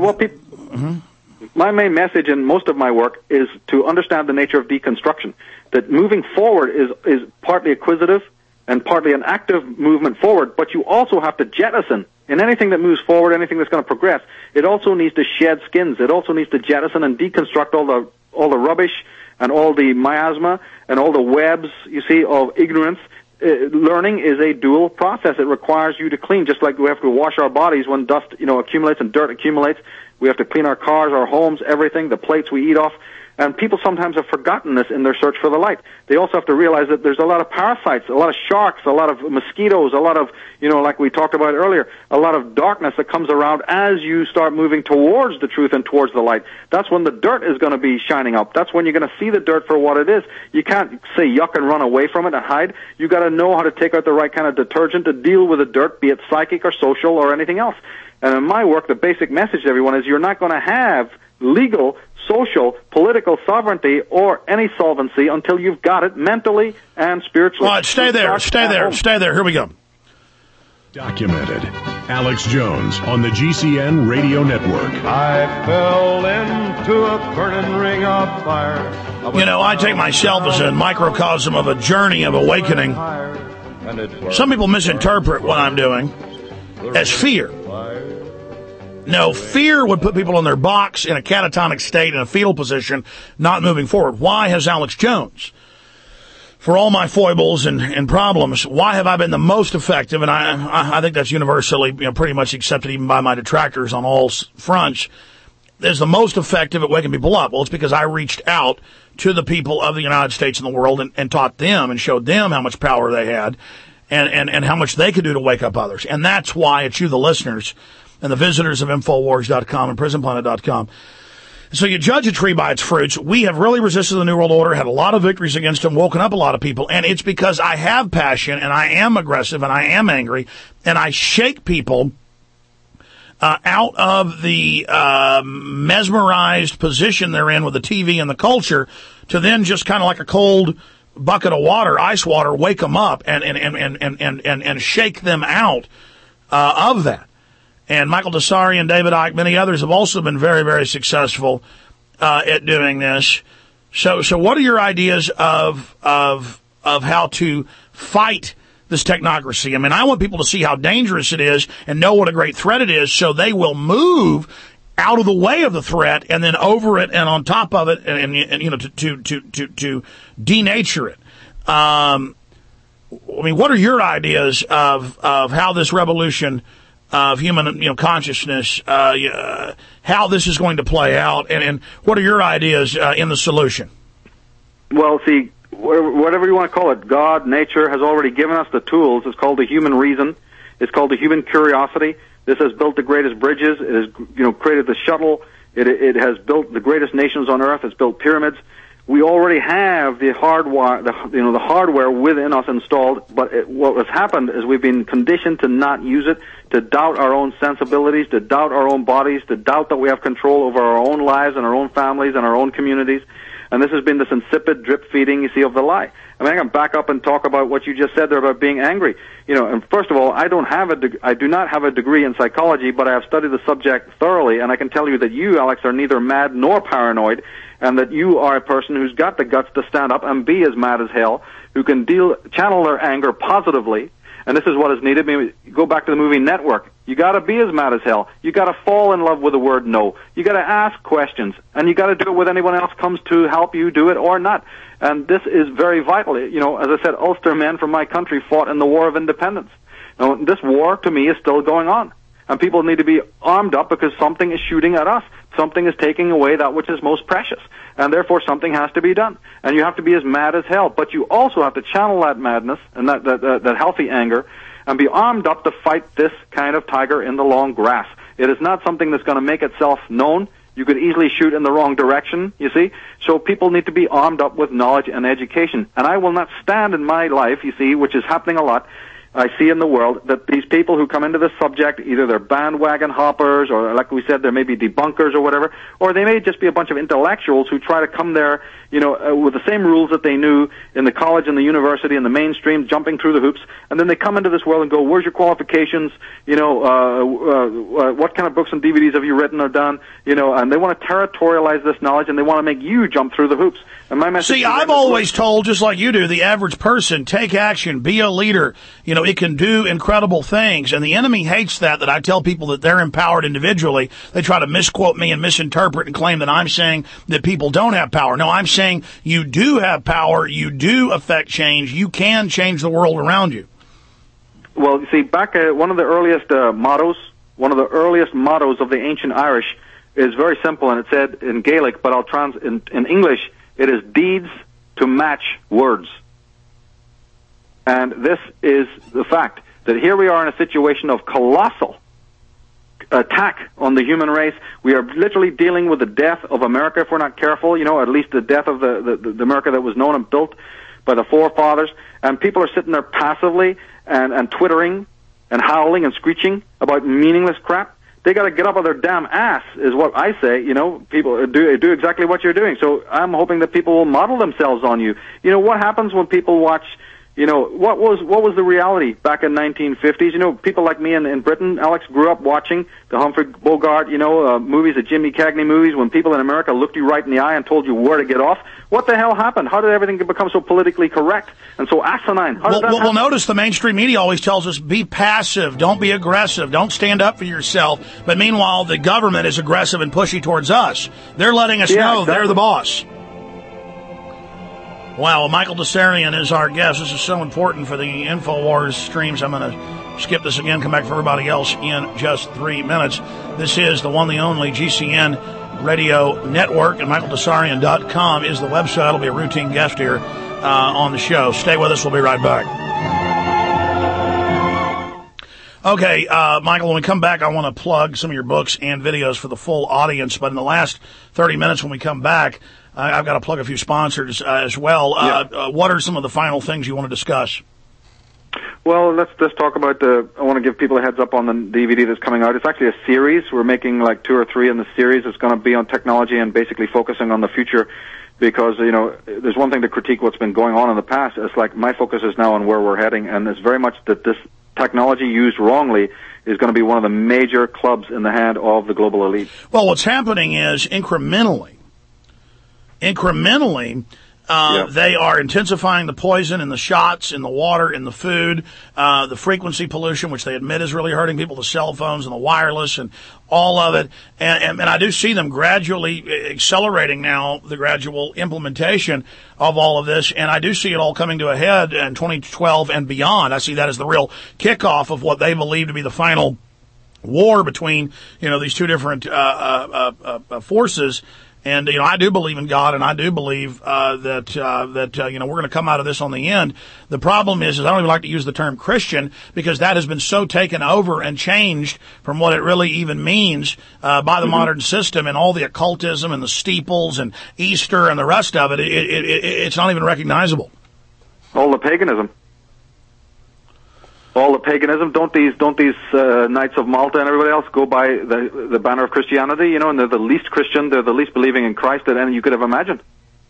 my main message in most of my work is to understand the nature of deconstruction. That moving forward is partly acquisitive and partly an active movement forward, but you also have to jettison. In anything that moves forward, anything that's going to progress, it also needs to shed skins. It also needs to jettison and deconstruct all the rubbish and all the miasma and all the webs, you see, of ignorance learning is a dual process. It requires you to clean, just like we have to wash our bodies when dust, accumulates and dirt accumulates. We have to clean our cars, our homes, everything, the plates we eat off. And people sometimes have forgotten this in their search for the light. They also have to realize that there's a lot of parasites, a lot of sharks, a lot of mosquitoes, a lot of, like we talked about earlier, a lot of darkness that comes around as you start moving towards the truth and towards the light. That's when the dirt is going to be shining up. That's when you're going to see the dirt for what it is. You can't say yuck and run away from it and hide. You got to know how to take out the right kind of detergent to deal with the dirt, be it psychic or social or anything else. And in my work, the basic message to everyone is you're not going to have legal, social, political sovereignty or any solvency until you've got it mentally and spiritually. All right, stay there. Here we go. Documented. Alex Jones on the GCN Radio Network. I fell into a burning ring of fire. I take myself as a microcosm of a journey of awakening. Some people misinterpret what I'm doing as fear. No, fear would put people in their box in a catatonic state, in a fetal position, not moving forward. Why has Alex Jones, for all my foibles and problems, why have I been the most effective? And I think that's universally, pretty much accepted even by my detractors on all fronts, is the most effective at waking people up. Well, it's because I reached out to the people of the United States and the world and taught them and showed them how much power they had and how much they could do to wake up others. And that's why it's you, the listeners, and the visitors of Infowars.com and PrisonPlanet.com. So you judge a tree by its fruits. We have really resisted the New World Order, had a lot of victories against them, woken up a lot of people, and it's because I have passion, and I am aggressive, and I am angry, and I shake people out of the mesmerized position they're in with the TV and the culture to then just kind of like a cold bucket of water, ice water, wake them up and shake them out of that. And Michael Desari and David Icke, many others have also been very, very successful at doing this. So what are your ideas of how to fight this technocracy? I mean, I want people to see how dangerous it is and know what a great threat it is, so they will move out of the way of the threat and then over it and on top of it and to denature it. What are your ideas of how this revolution of human, consciousness, how this is going to play out, and what are your ideas in the solution? Well, see, whatever you want to call it, God, nature has already given us the tools. It's called the human reason. It's called the human curiosity. This has built the greatest bridges. It has, created the shuttle. It has built the greatest nations on earth. It's built pyramids. We already have the hardware within us installed, but what has happened is we've been conditioned to not use it, to doubt our own sensibilities, to doubt our own bodies, to doubt that we have control over our own lives and our own families and our own communities. And this has been this insipid drip feeding, you see, of the lie. I mean, I can back up and talk about what you just said there about being angry. And first of all, I do not have a degree in psychology, but I have studied the subject thoroughly, and I can tell you that you, Alex, are neither mad nor paranoid, and that you are a person who's got the guts to stand up and be as mad as hell, who can channel their anger positively. And this is what is needed. Maybe go back to the movie Network. You got to be as mad as hell. You got to fall in love with the word no. You got to ask questions, and you got to do it with anyone else comes to help you do it or not. And this is very vital. As I said, Ulster men from my country fought in the War of Independence. Now, this war to me is still going on, and people need to be armed up because something is shooting at us. Something is taking away that which is most precious, and therefore something has to be done. And you have to be as mad as hell, but you also have to channel that madness and that healthy anger and be armed up to fight this kind of tiger in the long grass. It is not something that's going to make itself known. You could easily shoot in the wrong direction, you see. So people need to be armed up with knowledge and education. And I will not stand in my life, you see, which is happening a lot, I see in the world, that these people who come into this subject, either they're bandwagon hoppers, or like we said, there may be debunkers or whatever, or they may just be a bunch of intellectuals who try to come there, with the same rules that they knew in the college and the university and the mainstream, jumping through the hoops, and then they come into this world and go, where's your qualifications, what kind of books and DVDs have you written or done, and they want to territorialize this knowledge, and they want to make you jump through the hoops. And my message I've always told, just like you do, the average person, take action, be a leader. it can do incredible things. And the enemy hates that I tell people that they're empowered individually. They try to misquote me and misinterpret and claim that I'm saying that people don't have power. No, I'm saying you do have power. You do affect change. You can change the world around you. Well, you see, back one of the earliest mottos of the ancient Irish is very simple, and it said in Gaelic, but I'll in English, it is deeds to match words. And this is the fact that here we are in a situation of colossal attack on the human race. We are literally dealing with the death of America if we're not careful, at least the death of the America that was known and built by the forefathers. And people are sitting there passively and twittering and howling and screeching about meaningless crap. They got to get up on their damn ass, is what I say. People do exactly what you're doing. So I'm hoping that people will model themselves on you. What happens when people watch? What was the reality back in 1950s? People like me in Britain, Alex, grew up watching the Humphrey Bogart, movies, the Jimmy Cagney movies, when people in America looked you right in the eye and told you where to get off. What the hell happened? How did everything become so politically correct and so asinine? Well, notice the mainstream media always tells us, be passive, don't be aggressive, don't stand up for yourself. But meanwhile, the government is aggressive and pushy towards us. They're letting us know they're the boss. Wow, Michael Tsarion is our guest. This is so important for the InfoWars streams. I'm going to skip this again, come back for everybody else in just 3 minutes. This is the one, the only GCN Radio Network, and MichaelTsarion.com is the website. It'll be a routine guest here on the show. Stay with us. We'll be right back. Okay, Michael, when we come back, I want to plug some of your books and videos for the full audience. But in the last 30 minutes when we come back, I've got to plug a few sponsors as well. What are some of the final things you want to discuss? Well, let's just talk about I want to give people a heads up on the DVD that's coming out. It's actually a series. We're making like 2 or 3 in the series. It's going to be on technology and basically focusing on the future because, there's one thing to critique what's been going on in the past. It's like my focus is now on where we're heading, and it's very much that this technology used wrongly is going to be one of the major clubs in the hand of the global elite. Well, what's happening is incrementally, they are intensifying the poison in the shots, in the water, in the food, the frequency pollution, which they admit is really hurting people, the cell phones and the wireless and all of it. And I do see them gradually accelerating now, the gradual implementation of all of this. And I do see it all coming to a head in 2012 and beyond. I see that as the real kickoff of what they believe to be the final war between, these two different forces. And, I do believe in God, and I do believe that we're going to come out of this on the end. The problem is I don't even like to use the term Christian because that has been so taken over and changed from what it really even means by the modern system and all the occultism and the steeples and Easter and the rest of it. It's not even recognizable. All the paganism. Don't these Knights of Malta and everybody else go by the banner of Christianity, and they're the least Christian, they're the least believing in Christ that any you could have imagined.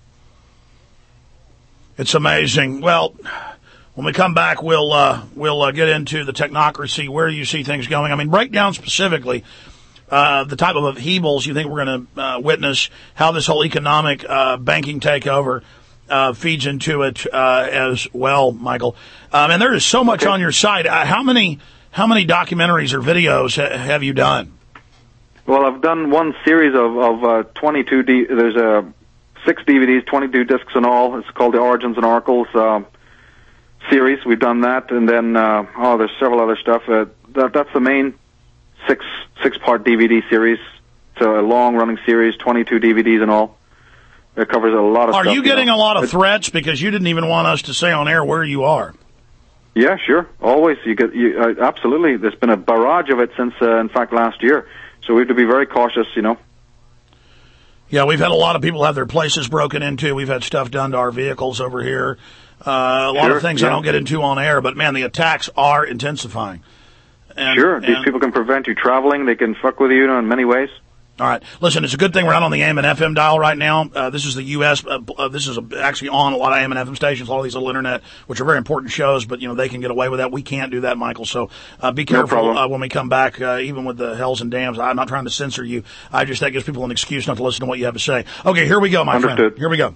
It's amazing. Well, when we come back, we'll get into the technocracy, where you see things going. I mean, break down specifically the type of upheavals you think we're going to witness, how this whole economic banking takeover feeds into it as well, Michael. And there is so much on your site. How many documentaries or videos have you done? Well, I've done one series of 22. There's 6 DVDs, 22 discs in all. It's called the Origins and Oracles series. We've done that, and then there's several other stuff. That's the main six-part DVD series. It's a long-running series, 22 DVDs in all. It covers a lot of stuff. Are you getting a lot of threats because you didn't even want us to say on air where you are? Yeah, sure. Always. Absolutely. There's been a barrage of it since, in fact, last year. So we have to be very cautious, Yeah, we've had a lot of people have their places broken into. We've had stuff done to our vehicles over here. A lot of things I don't get into on air, but man, the attacks are intensifying. These people can prevent you traveling. They can fuck with you in many ways. All right. Listen, it's a good thing we're not on the AM and FM dial right now. This is the U.S. This is actually on a lot of AM and FM stations, a lot of these little internet, which are very important shows, but, they can get away with that. We can't do that, Michael. So be careful when we come back, even with the hells and dams. I'm not trying to censor you. That gives people an excuse not to listen to what you have to say. Okay, here we go, my friend. Here we go.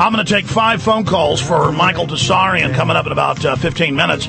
I'm going to take 5 phone calls for Michael Tsarian coming up in about 15 minutes.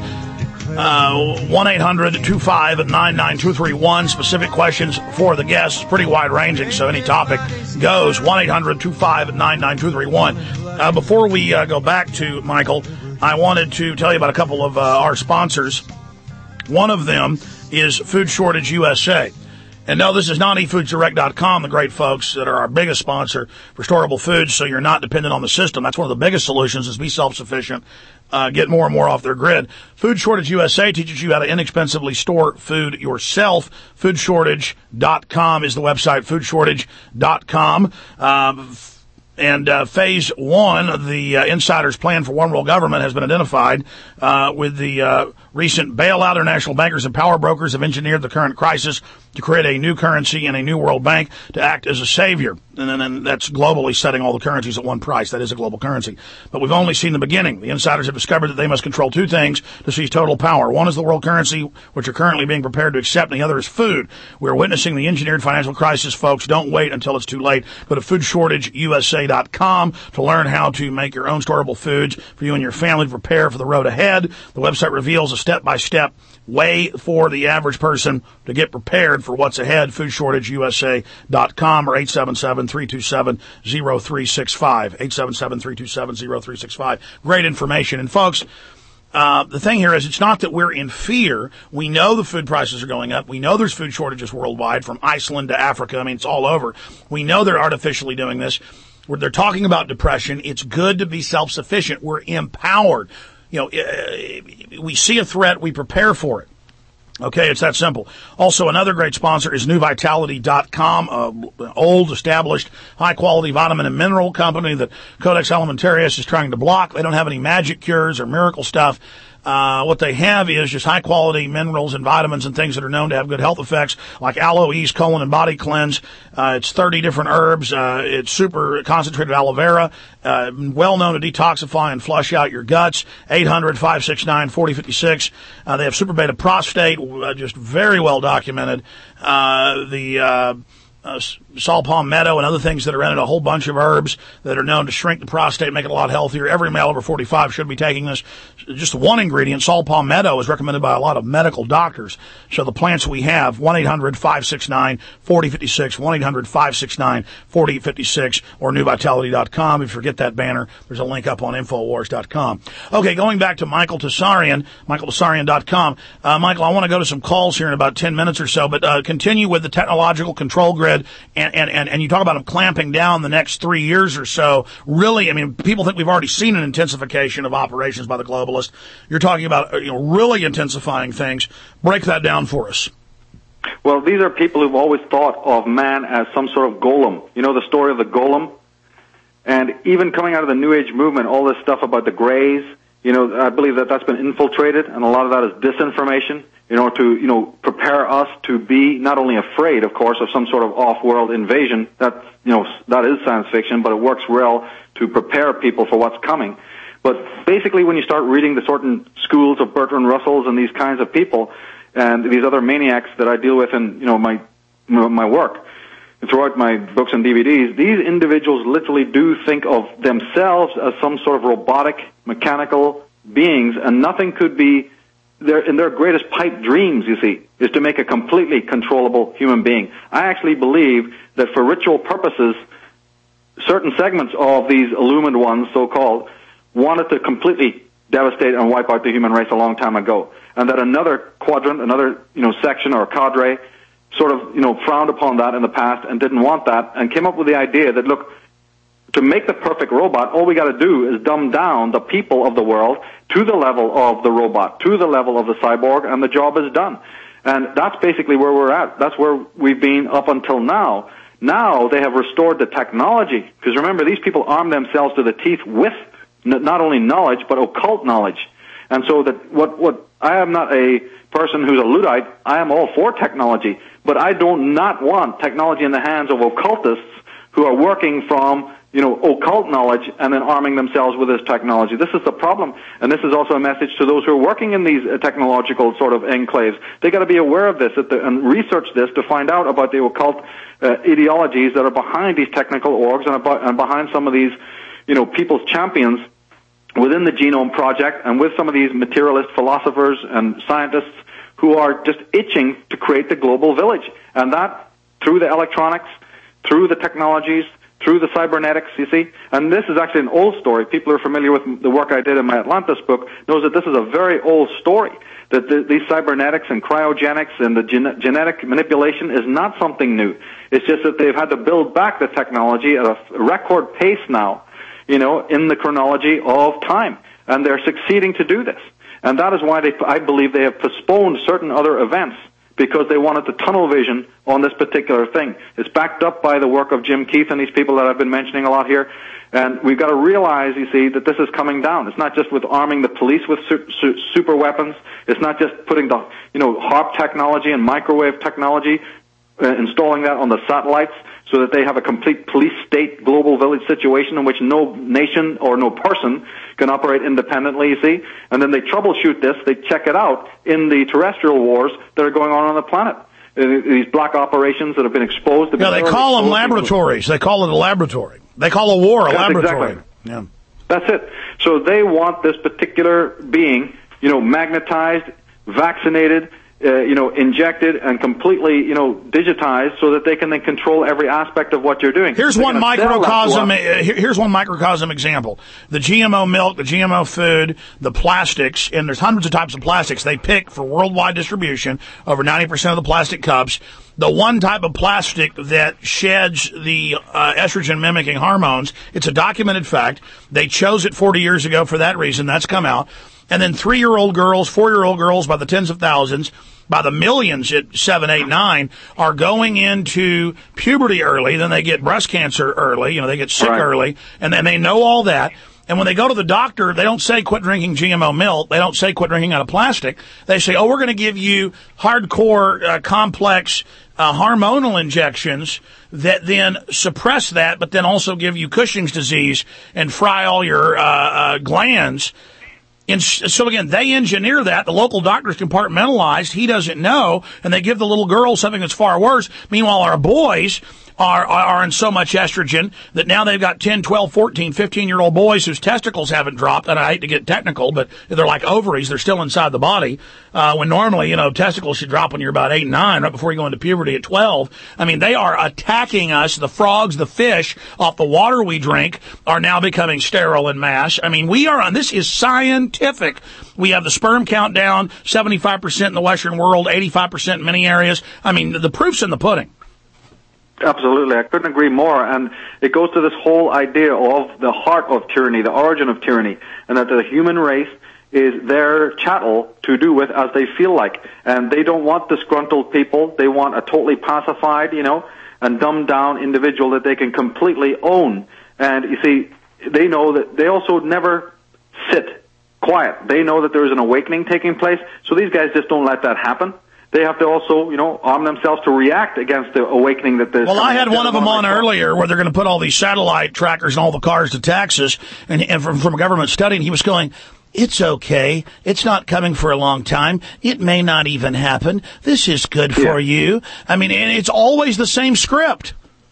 1-800-25-99231. Specific questions for the guests. Pretty wide-ranging, so any topic goes. 1-800-25-99231. Before we go back to Michael, I wanted to tell you about a couple of our sponsors. One of them is Food Shortage USA. And no, this is not eFoodsDirect.com, the great folks that are our biggest sponsor for storable foods, so you're not dependent on the system. That's one of the biggest solutions, is be self-sufficient, get more and more off their grid. Food Shortage USA teaches you how to inexpensively store food yourself. FoodShortage.com is the website, FoodShortage.com. And phase 1, the insider's plan for one world government, has been identified with the recent bailout. International bankers and power brokers have engineered the current crisis to create a new currency and a new world bank to act as a savior. And then that's globally setting all the currencies at one price. That is a global currency. But we've only seen the beginning. The insiders have discovered that they must control 2 things to seize total power. One is the world currency, which are currently being prepared to accept, and the other is food. We're witnessing the engineered financial crisis, folks. Don't wait until it's too late. Go to FoodShortageUSA.com to learn how to make your own storable foods for you and your family to prepare for the road ahead. The website reveals a step-by-step way for the average person to get prepared for what's ahead. FoodShortageUSA.com or 877-327-0365. 877-327-0365. Great information. And folks, the thing here is, it's not that we're in fear. We know the food prices are going up. We know there's food shortages worldwide, from Iceland to Africa. I mean, it's all over. We know they're artificially doing this. They're talking about depression. It's good to be self-sufficient. We're empowered. You know, we see a threat, we prepare for it. Okay, it's that simple. Also, another great sponsor is NewVitality.com, an old, established, high-quality vitamin and mineral company that Codex Alimentarius is trying to block. They don't have any magic cures or miracle stuff. What they have is just high-quality minerals and vitamins and things that are known to have good health effects, like aloe, yeast, colon, and body cleanse. It's 30 different herbs. It's super concentrated aloe vera, well known to detoxify and flush out your guts. 800-569-4056. They have super beta prostate, just very well documented. Saw palmetto and other things that are in it, a whole bunch of herbs that are known to shrink the prostate, make it a lot healthier. Every male over 45 should be taking this. Just one ingredient, saw palmetto, is recommended by a lot of medical doctors. So the plants we have, 1-800-569-4056, 1-800-569-4056, or NewVitality.com. If you forget that banner, there's a link up on Infowars.com. Okay, going back to Michael Tsarian, MichaelTsarian.com. Michael, I want to go to some calls here in about 10 minutes or so, but continue with the technological control grid. And you talk about them clamping down the next 3 years or so. Really, I mean, people think we've already seen an intensification of operations by the globalists. You're talking about, really intensifying things. Break that down for us. Well, these are people who've always thought of man as some sort of golem. You know the story of the golem? And even coming out of the New Age movement, all this stuff about the Greys, I believe that that's been infiltrated, and a lot of that is disinformation, to prepare us to be not only afraid, of course, of some sort of off-world invasion. That is science fiction, but it works well to prepare people for what's coming. But basically, when you start reading the certain schools of Bertrand Russells and these kinds of people, and these other maniacs that I deal with in my work, throughout my books and DVDs, these individuals literally do think of themselves as some sort of robotic, mechanical beings, and nothing could be in their greatest pipe dreams, you see, is to make a completely controllable human being. I actually believe that for ritual purposes, certain segments of these illumined ones, so-called, wanted to completely devastate and wipe out the human race a long time ago, and that another quadrant, another section or cadre, sort of frowned upon that in the past and didn't want that, and came up with the idea that, look, to make the perfect robot, all we got to do is dumb down the people of the world to the level of the robot, to the level of the cyborg, and the job is done. And that's basically where we're at. That's where we've been up until now. Now they have restored the technology, because remember, these people arm themselves to the teeth with not only knowledge, but occult knowledge. And so that what I am not a person who's a Luddite. I am all for technology, but I do not want technology in the hands of occultists who are working from occult knowledge and then arming themselves with this technology. This is the problem, and this is also a message to those who are working in these technological sort of enclaves. They got to be aware of this and research this to find out about the occult ideologies that are behind these technical orgs and behind some of these people's champions within the Genome Project and with some of these materialist philosophers and scientists who are just itching to create the global village. And that, through the electronics, through the technologies, through the cybernetics, you see. And this is actually an old story. People who are familiar with the work I did in my Atlantis book knows that this is a very old story, that these cybernetics and cryogenics and the genetic manipulation is not something new. It's just that they've had to build back the technology at a record pace now, in the chronology of time. And they're succeeding to do this. And that is why I believe they have postponed certain other events, because they wanted the tunnel vision on this particular thing. It's backed up by the work of Jim Keith and these people that I've been mentioning a lot here. And we've got to realize, you see, that this is coming down. It's not just with arming the police with super weapons. It's not just putting the, HAARP technology and microwave technology, installing that on the satellites so that they have a complete police state global village situation in which no nation or no person can operate independently, you see. And then they troubleshoot this, they check it out in the terrestrial wars that are going on the planet. These black operations that have been exposed. Yeah, they call them laboratories. They call it a laboratory. They call a war a laboratory. Exactly. Yeah. That's it. So they want this particular being, magnetized, vaccinated, injected and completely, digitized so that they can then control every aspect of what you're doing. Here's one microcosm. Here's one microcosm example: the GMO milk, the GMO food, the plastics, and there's hundreds of types of plastics they pick for worldwide distribution. Over 90% of the plastic cups. The one type of plastic that sheds the estrogen mimicking hormones. It's a documented fact. They chose it 40 years ago for that reason. That's come out. And then 3-year-old girls, 4-year-old girls by the tens of thousands, by the millions at 7, 8, 9, are going into puberty early. Then they get breast cancer early. They get sick early. And then they know all that. And when they go to the doctor, they don't say quit drinking GMO milk. They don't say quit drinking out of plastic. They say, we're going to give you hardcore, complex, hormonal injections that then suppress that, but then also give you Cushing's disease and fry all your glands. And so again, they engineer that. The local doctor's compartmentalized. He doesn't know, and they give the little girl something that's far worse. Meanwhile, our boys are in so much estrogen that now they've got 10, 12, 14, 15-year-old boys whose testicles haven't dropped. And I hate to get technical, but they're like ovaries. They're still inside the body. When normally, testicles should drop when you're about 8 and 9, right before you go into puberty at 12. I mean, they are attacking us. The frogs, the fish off the water we drink are now becoming sterile en masse. I mean, this is scientific. We have the sperm count down, 75% in the Western world, 85% in many areas. I mean, the proof's in the pudding. Absolutely. I couldn't agree more. And it goes to this whole idea of the heart of tyranny, the origin of tyranny, and that the human race is their chattel to do with as they feel like. And they don't want disgruntled people. They want a totally pacified, and dumbed down individual that they can completely own. And you see, they know that they also never sit quiet. They know that there is an awakening taking place. So these guys just don't let that happen. They have to also, arm themselves to react against the awakening that there's. Well, I had one of them on earlier where they're going to put all these satellite trackers and all the cars to Texas, and from a government study, and he was going, it's okay. It's not coming for a long time. It may not even happen. This is good for you. I mean, and it's always the same script.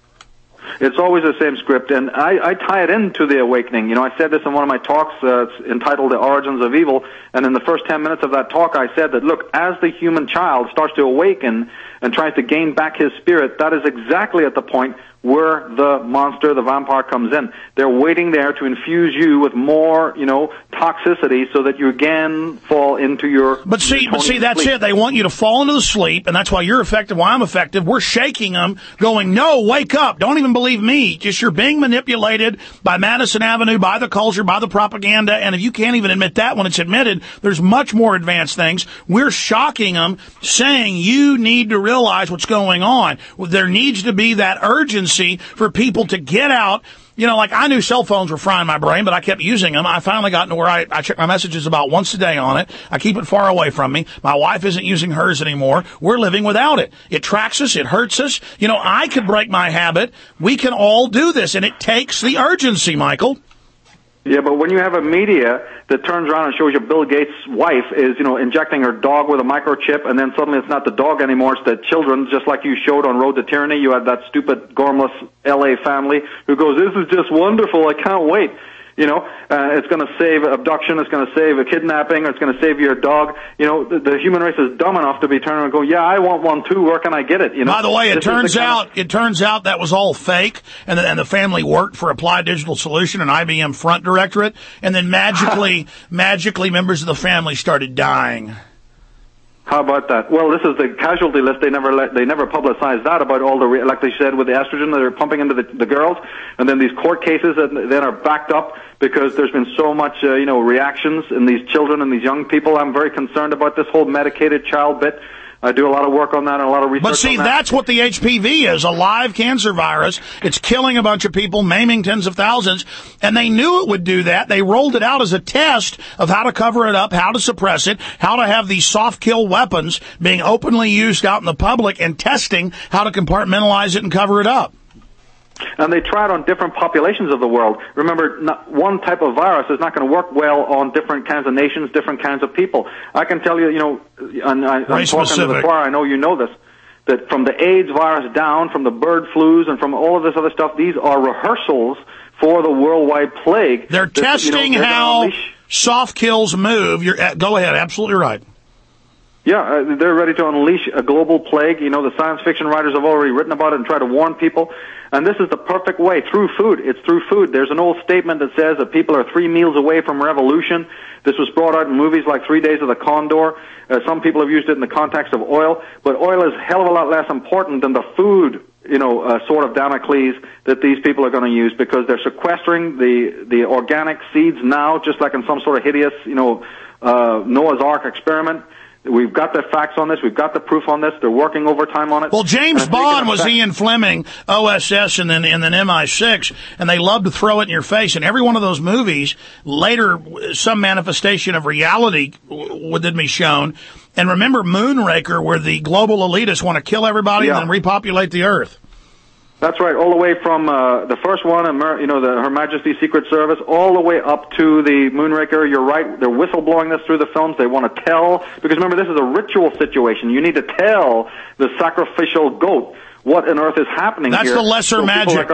It's always the same script, and I tie it into the awakening. I said this in one of my talks entitled The Origins of Evil, and in the first 10 minutes of that talk I said that, look, as the human child starts to awaken and tries to gain back his spirit, that is exactly at the point where the monster, the vampire, comes in. They're waiting there to infuse you with more, toxicity so that you again fall into your... But see, that's it. They want you to fall into the sleep, and that's why you're effective, why I'm effective. We're shaking them, going, no, wake up. Don't even believe me. Just you're being manipulated by Madison Avenue, by the culture, by the propaganda, and if you can't even admit that when it's admitted, there's much more advanced things. We're shocking them, saying you need to realize what's going on. There needs to be that urgency for people to get out. Like I knew cell phones were frying my brain, but I kept using them. I finally got to where I check my messages about once a day on it. I keep it far away from me. My wife isn't using hers anymore. We're living without it. It tracks us. It hurts us. I could break my habit. We can all do this, and it takes the urgency, Michael. Yeah, but when you have a media that turns around and shows you Bill Gates' wife is, injecting her dog with a microchip, and then suddenly it's not the dog anymore, it's the children, just like you showed on Road to Tyranny. You had that stupid, gormless LA family who goes, this is just wonderful, I can't wait. It's going to save abduction, it's going to save a kidnapping, it's going to save your dog. The human race is dumb enough to be turning around and go, yeah, I want one too, where can I get it? By the way, it turns out that was all fake, and the family worked for Applied Digital Solution and IBM Front Directorate, and then magically members of the family started dying. How about that? Well, this is the casualty list. They never publicized that about all like they said with the estrogen that they're pumping into the girls, and then these court cases that then are backed up because there's been so much, reactions in these children and these young people. I'm very concerned about this whole medicated child bit. I do a lot of work on that and a lot of research on that. But see, that's what the HPV is, a live cancer virus. It's killing a bunch of people, maiming tens of thousands, and they knew it would do that. They rolled it out as a test of how to cover it up, how to suppress it, how to have these soft kill weapons being openly used out in the public, and testing how to compartmentalize it and cover it up. And they tried on different populations of the world. Remember, one type of virus is not going to work well on different kinds of nations, different kinds of people. I can tell you, I'm talking to the choir, I know you know this, that from the AIDS virus down, from the bird flus, and from all of this other stuff, these are rehearsals for the worldwide plague. They're testing how soft kills move. Go ahead, absolutely right. Yeah, they're ready to unleash a global plague. The science fiction writers have already written about it and tried to warn people. And this is the perfect way, through food. It's through food. There's an old statement that says that people are 3 meals away from revolution. This was brought out in movies like 3 Days of the Condor. Some people have used it in the context of oil. But oil is a hell of a lot less important than the food, sort of Damocles that these people are going to use, because they're sequestering the organic seeds now, just like in some sort of hideous, Noah's Ark experiment. We've got the facts on this. We've got the proof on this. They're working overtime on it. Well, James Bond was Ian Fleming, OSS, and then MI6, and they love to throw it in your face. And every one of those movies, later, some manifestation of reality would be shown. And remember Moonraker, where the global elitists want to kill everybody and then repopulate the Earth. That's right, all the way from the first one, Her Majesty's Secret Service, all the way up to the Moonraker. You're right, they're whistleblowing this through the films. They want to tell, because remember, this is a ritual situation. You need to tell the sacrificial goat what on earth is happening here. That's the lesser magic.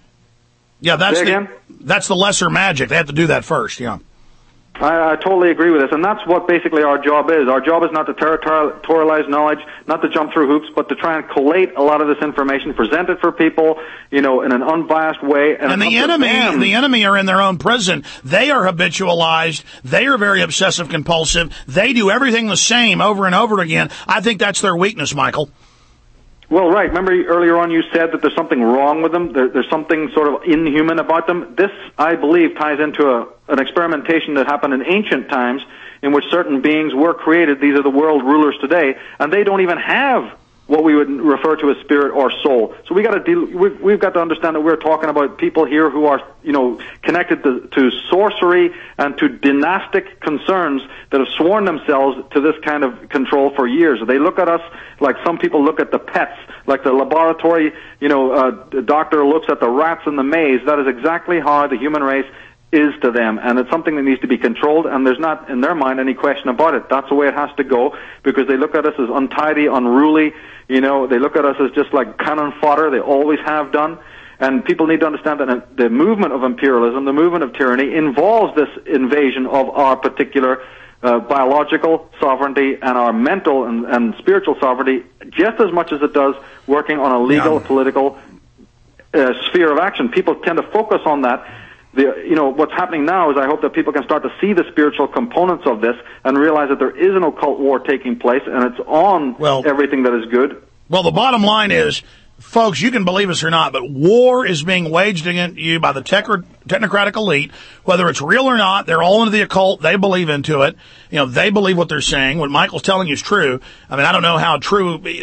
That's the lesser magic. They have to do that first, yeah. I totally agree with this, and that's what basically our job is. Our job is not to territorialize knowledge, not to jump through hoops, but to try and collate a lot of this information, present it for people, in an unbiased way. And the enemy are in their own prison. They are habitualized. They are very obsessive compulsive. They do everything the same over and over again. I think that's their weakness, Michael. Well, right. Remember earlier on you said that there's something wrong with them. There's something sort of inhuman about them. This, I believe, ties into an experimentation that happened in ancient times in which certain beings were created. These are the world rulers today, and they don't even have what we would refer to as spirit or soul. So we've got to understand that we're talking about people here who are, connected to sorcery and to dynastic concerns that have sworn themselves to this kind of control for years. They look at us like some people look at the pets, like the laboratory, the doctor looks at the rats in the maze. That is exactly how the human race is to them, and it's something that needs to be controlled, and there's not, in their mind, any question about it. That's the way it has to go, because they look at us as untidy, unruly, they look at us as just like cannon fodder. They always have done, and people need to understand that the movement of imperialism, the movement of tyranny, involves this invasion of our particular biological sovereignty and our mental and spiritual sovereignty, just as much as it does working on a legal, political sphere of action. People tend to focus on that. What's happening now is I hope that people can start to see the spiritual components of this and realize that there is an occult war taking place, and it's on everything that is good. Well, the bottom line is, folks, you can believe us or not, but war is being waged against you by the technocratic elite. Whether it's real or not, they're all into the occult. They believe into it. They believe what they're saying. What Michael's telling you is true. I mean, I don't know how true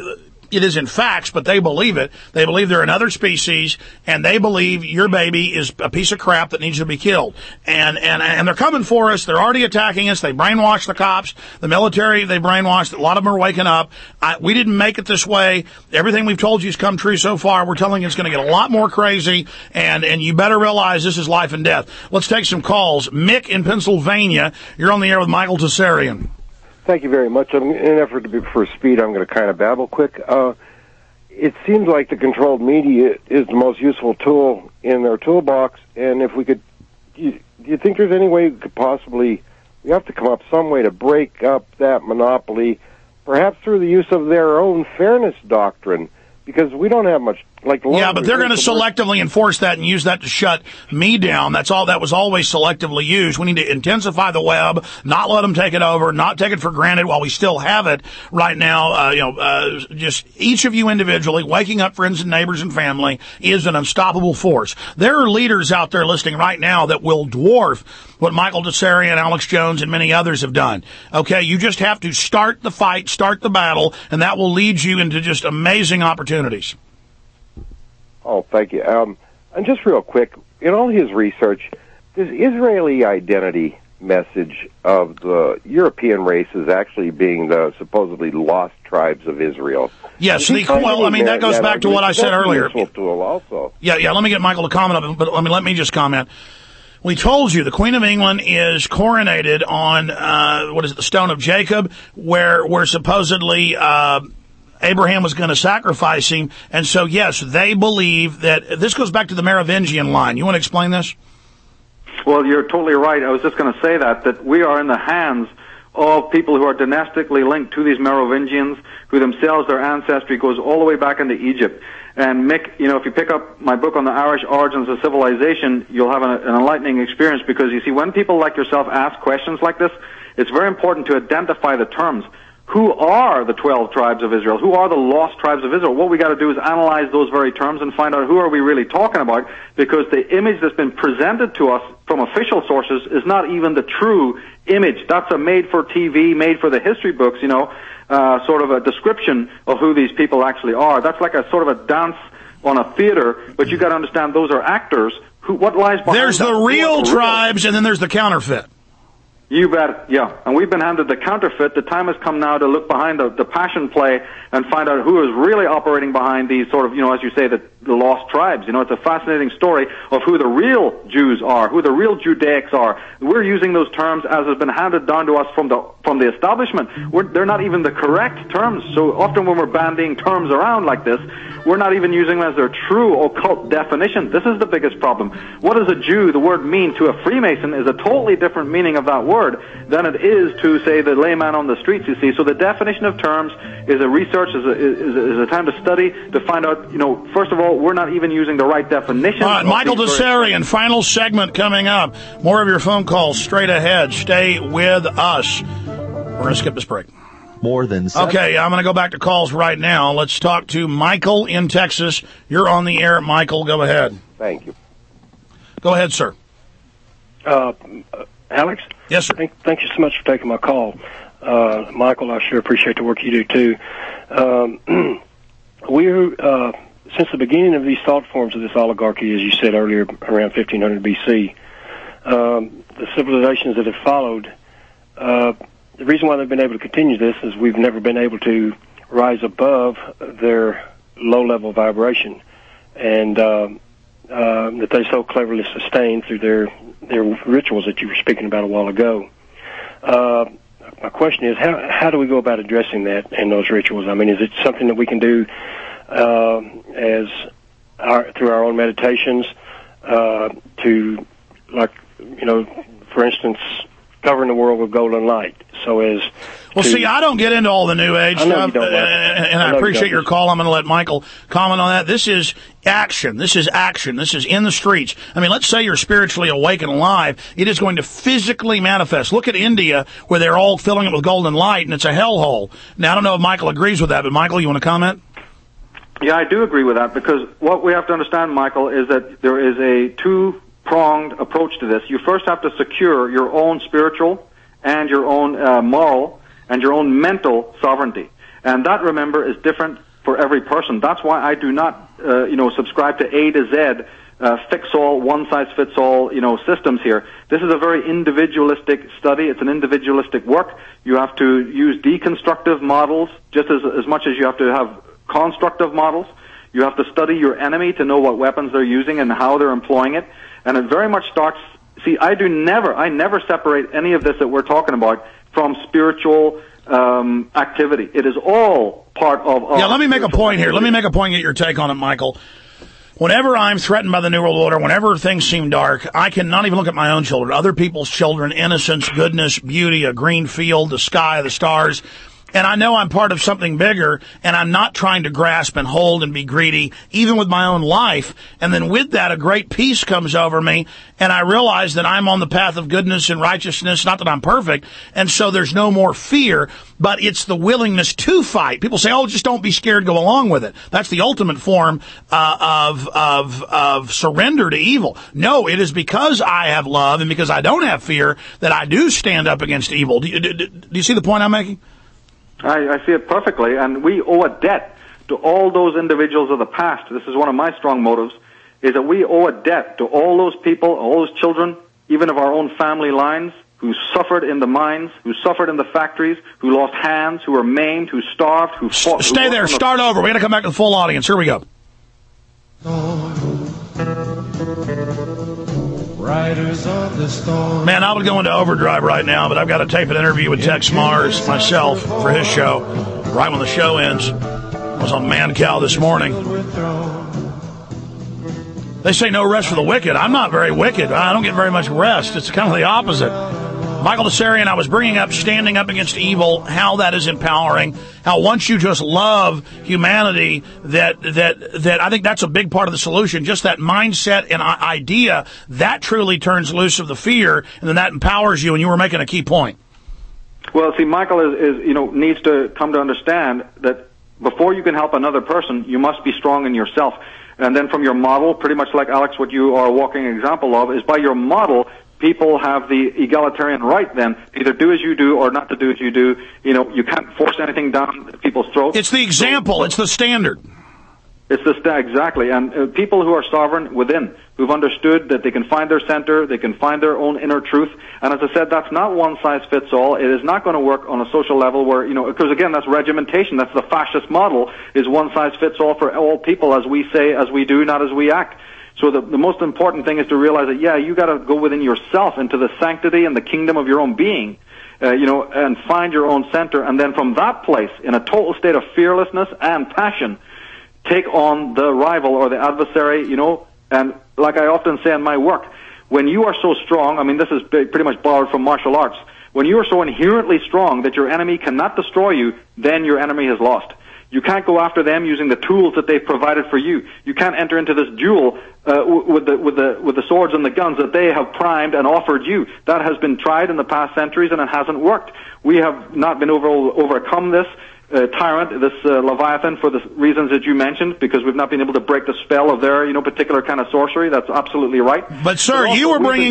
it is in facts, but they believe it. They believe they're another species, and they believe your baby is a piece of crap that needs to be killed. And they're coming for us. They're already attacking us. They brainwashed the cops, the military. They brainwashed. A lot of them are waking up. We didn't make it this way. Everything we've told you has come true so far. We're telling you it's going to get a lot more crazy, and you better realize this is life and death. Let's take some calls. Mick in Pennsylvania, you're on the air with Michael Tessarian. Thank you very much. In an effort to be for speed, I'm going to kind of babble quick. It seems like the controlled media is the most useful tool in their toolbox, and if we could, do you think there's any way we could possibly, we have to come up some way to break up that monopoly, perhaps through the use of their own fairness doctrine, because we don't have much. Yeah, but they're going to selectively enforce that and use that to shut me down. That's all. That was always selectively used. We need to intensify the web, not let them take it over, not take it for granted while we still have it right now. Just each of you individually, waking up friends and neighbors and family is an unstoppable force. There are leaders out there listening right now that will dwarf what Michael Tessarian, Alex Jones, and many others have done. Okay, you just have to start the fight, start the battle, and that will lead you into just amazing opportunities. Oh, thank you. And just real quick, in all his research, this Israeli identity message of the European races actually being the supposedly lost tribes of Israel. Yes, that goes back to what I said earlier. Tool also. Yeah, let me get Michael to comment on it, but let me just comment. We told you the Queen of England is coronated on, the Stone of Jacob, where supposedly, Abraham was going to sacrifice him, and so yes, they believe that this goes back to the Merovingian line. You want to explain this? Well, you're totally right. I was just going to say that we are in the hands of people who are dynastically linked to these Merovingians, who themselves, their ancestry goes all the way back into Egypt. And Mick, if you pick up my book on the Irish origins of civilization, you'll have an enlightening experience, because you see, when people like yourself ask questions like this, it's very important to identify the terms. Who are the 12 tribes of Israel? Who are the lost tribes of Israel? What we got to do is analyze those very terms and find out who are we really talking about, because the image that's been presented to us from official sources is not even the true image. That's a made-for-TV, made-for-the-history books, sort of a description of who these people actually are. That's like a sort of a dance on a theater, but you got to understand those are actors. What lies behind There's the real tribes, and then there's the counterfeit. You bet, yeah. And we've been handed the counterfeit. The time has come now to look behind the passion play and find out who is really operating behind these sort of, as you say, the lost tribes. It's a fascinating story of who the real Jews are, who the real Judaics are. We're using those terms as has been handed down to us from the establishment. They're not even the correct terms. So often when we're bandying terms around like this, we're not even using them as their true occult definition. This is the biggest problem. What does a Jew, the word, mean to a Freemason is a totally different meaning of that word than it is to, say, the layman on the streets, you see. So the definition of terms is a research, is a time to study, to find out, first of all, we're not even using the right definition. All right, Michael Tessarian, final segment coming up. More of your phone calls straight ahead. Stay with us. We're going to skip this break. More than Okay, I'm going to go back to calls right now. Let's talk to Michael in Texas. You're on the air, Michael. Go ahead. Thank you. Go ahead, sir. Alex? Yes, sir. Thank you so much for taking my call. Michael, I sure appreciate the work you do, too. We're, since the beginning of these thought forms of this oligarchy, as you said earlier, around 1500 B.C., the civilizations that have followed, the reason why they've been able to continue this is we've never been able to rise above their low-level vibration, and that they so cleverly sustain through their rituals that you were speaking about a while ago. My question is, how do we go about addressing that in those rituals? I mean, is it something that we can do through our own meditations to, for instance, govern the world with golden light? See, I don't get into all the New Age stuff, and I appreciate your call. I'm going to let Michael comment on that. This is action. This is action. This is in the streets. I mean, let's say you're spiritually awake and alive. It is going to physically manifest. Look at India, where they're all filling it with golden light, and it's a hellhole. Now, I don't know if Michael agrees with that, but Michael, you want to comment? Yeah, I do agree with that, because what we have to understand, Michael, is that there is a two-pronged approach to this. You first have to secure your own spiritual and your own moral and your own mental sovereignty. And that, remember, is different for every person. That's why I do not, subscribe to A to Z, fix-all, one-size-fits-all, systems here. This is a very individualistic study. It's an individualistic work. You have to use deconstructive models just as much as you have to have constructive models. You have to study your enemy to know what weapons they're using and how they're employing it. And it very much starts, I never separate any of this that we're talking about from spiritual activity. It is all part of let me make a point here. Let me make a point and get your take on it, Michael. Whenever I'm threatened by the New World Order, whenever things seem dark, I cannot even look at my own children, other people's children, innocence, goodness, beauty, a green field, the sky, the stars. And I know I'm part of something bigger, and I'm not trying to grasp and hold and be greedy, even with my own life. And then with that, a great peace comes over me, and I realize that I'm on the path of goodness and righteousness, not that I'm perfect, and so there's no more fear, but it's the willingness to fight. People say, just don't be scared, go along with it. That's the ultimate form of surrender to evil. No, it is because I have love and because I don't have fear that I do stand up against evil. Do you see the point I'm making? I see it perfectly, and we owe a debt to all those individuals of the past. This is one of my strong motives, is that we owe a debt to all those people, all those children, even of our own family lines, who suffered in the mines, who suffered in the factories, who lost hands, who were maimed, who starved, who fought. Stay there, start over. We're going to come back to the full audience. Here we go. Riders of the storm. Man, I would go into overdrive right now, but I've got to tape an interview with Tex Mars myself for his show. Right when the show ends, I was on Mancow this morning. They say no rest for the wicked. I'm not very wicked. I don't get very much rest. It's kind of the opposite. Michael Tsarion, I was bringing up standing up against evil, how that is empowering, how once you just love humanity, that I think that's a big part of the solution. Just that mindset and idea, that truly turns loose of the fear, and then that empowers you, and you were making a key point. Well, see, Michael needs to come to understand that before you can help another person, you must be strong in yourself. And then from your model, pretty much like Alex, what you are a walking example of, is by your model, people have the egalitarian right then either do as you do or not to do as you do. You can't force anything down people's throats. It's the example. It's the standard. It's exactly. And people who are sovereign within, who've understood that they can find their center, they can find their own inner truth. And as I said, that's not one size fits all. It is not going to work on a social level where, because again, that's regimentation. That's the fascist model, is one size fits all for all people, as we say, as we do, not as we act. So the most important thing is to realize that, you got to go within yourself into the sanctity and the kingdom of your own being, and find your own center. And then from that place, in a total state of fearlessness and passion, take on the rival or the adversary, and like I often say in my work, when you are so strong, this is pretty much borrowed from martial arts, when you are so inherently strong that your enemy cannot destroy you, then your enemy has lost. You can't go after them using the tools that they've provided for you. You can't enter into this duel with the swords and the guns that they have primed and offered you. That has been tried in the past centuries, and it hasn't worked. We have not been overcome this tyrant, this Leviathan, for the reasons that you mentioned, because we've not been able to break the spell of their particular kind of sorcery. That's absolutely right. But sir, you were bringing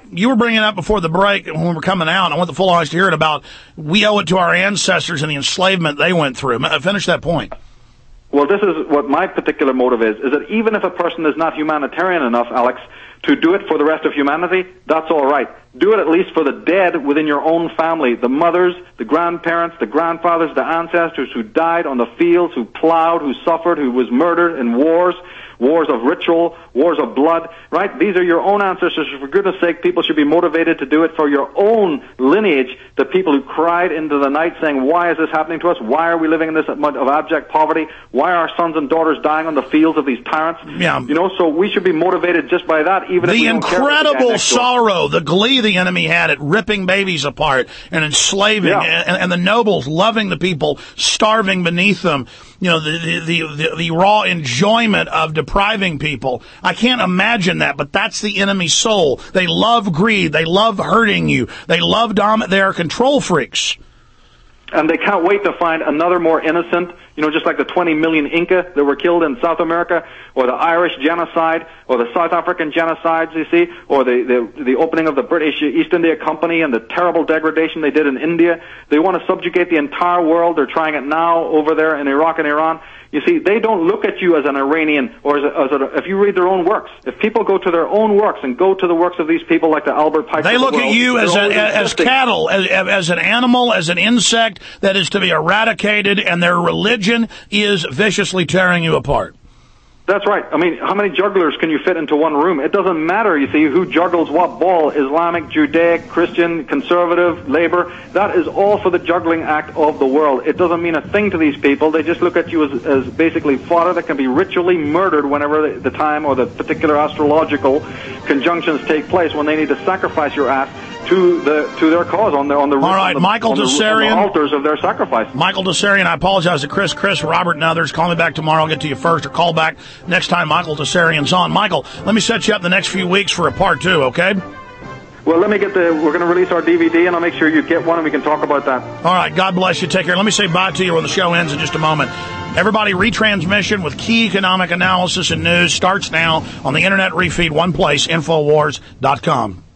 up before the break when we were coming out. I want the full audience to hear it about we owe it to our ancestors and the enslavement they went through. Finish that point. Well, this is what my particular motive is that even if a person is not humanitarian enough, Alex, to do it for the rest of humanity, that's all right. Do it at least for the dead within your own family, the mothers, the grandparents, the grandfathers, the ancestors who died on the fields, who plowed, who suffered, who was murdered in wars of ritual, wars of blood, right? These are your own ancestors. For goodness sake, people should be motivated to do it for your own lineage, the people who cried into the night saying, why is this happening to us? Why are we living in this amount of abject poverty? Why are our sons and daughters dying on the fields of these tyrants? Yeah. So we should be motivated just by that, even if we don't care. The incredible sorrow, the glee the enemy had at ripping babies apart and enslaving, and the nobles loving the people, starving beneath them. The raw enjoyment of depriving people. I can't imagine that, but that's the enemy's soul. They love greed. They love hurting you. They love they are control freaks. And they can't wait to find another more innocent, just like the 20 million Inca that were killed in South America, or the Irish genocide, or the South African genocides, you see, or the opening of the British East India Company and the terrible degradation they did in India. They want to subjugate the entire world. They're trying it now over there in Iraq and Iran. You see, they don't look at you as an Iranian or if you read their own works. If people go to their own works and go to the works of these people like the Albert Pike, they look at you as cattle, as an animal, as an insect that is to be eradicated, and their religion is viciously tearing you apart. That's right. I mean, how many jugglers can you fit into one room? It doesn't matter, you see, who juggles what ball, Islamic, Judaic, Christian, conservative, labor. That is all for the juggling act of the world. It doesn't mean a thing to these people. They just look at you as basically fodder that can be ritually murdered whenever the time or the particular astrological conjunctions take place, when they need to sacrifice your ass to their cause on the all right, Michael Desarian, on the altars of their sacrifice. Michael Desarian, I apologize to Chris, Robert, and others. Call me back tomorrow. I'll get to you first, or call back next time Michael Desarian's on. Michael, let me set you up the next few weeks for a part 2, okay? Well, let me we're going to release our DVD, and I'll make sure you get one, and we can talk about that. All right, God bless you. Take care. Let me say bye to you when the show ends in just a moment. Everybody, retransmission with key economic analysis and news starts now on the Internet refeed, one place, Infowars.com.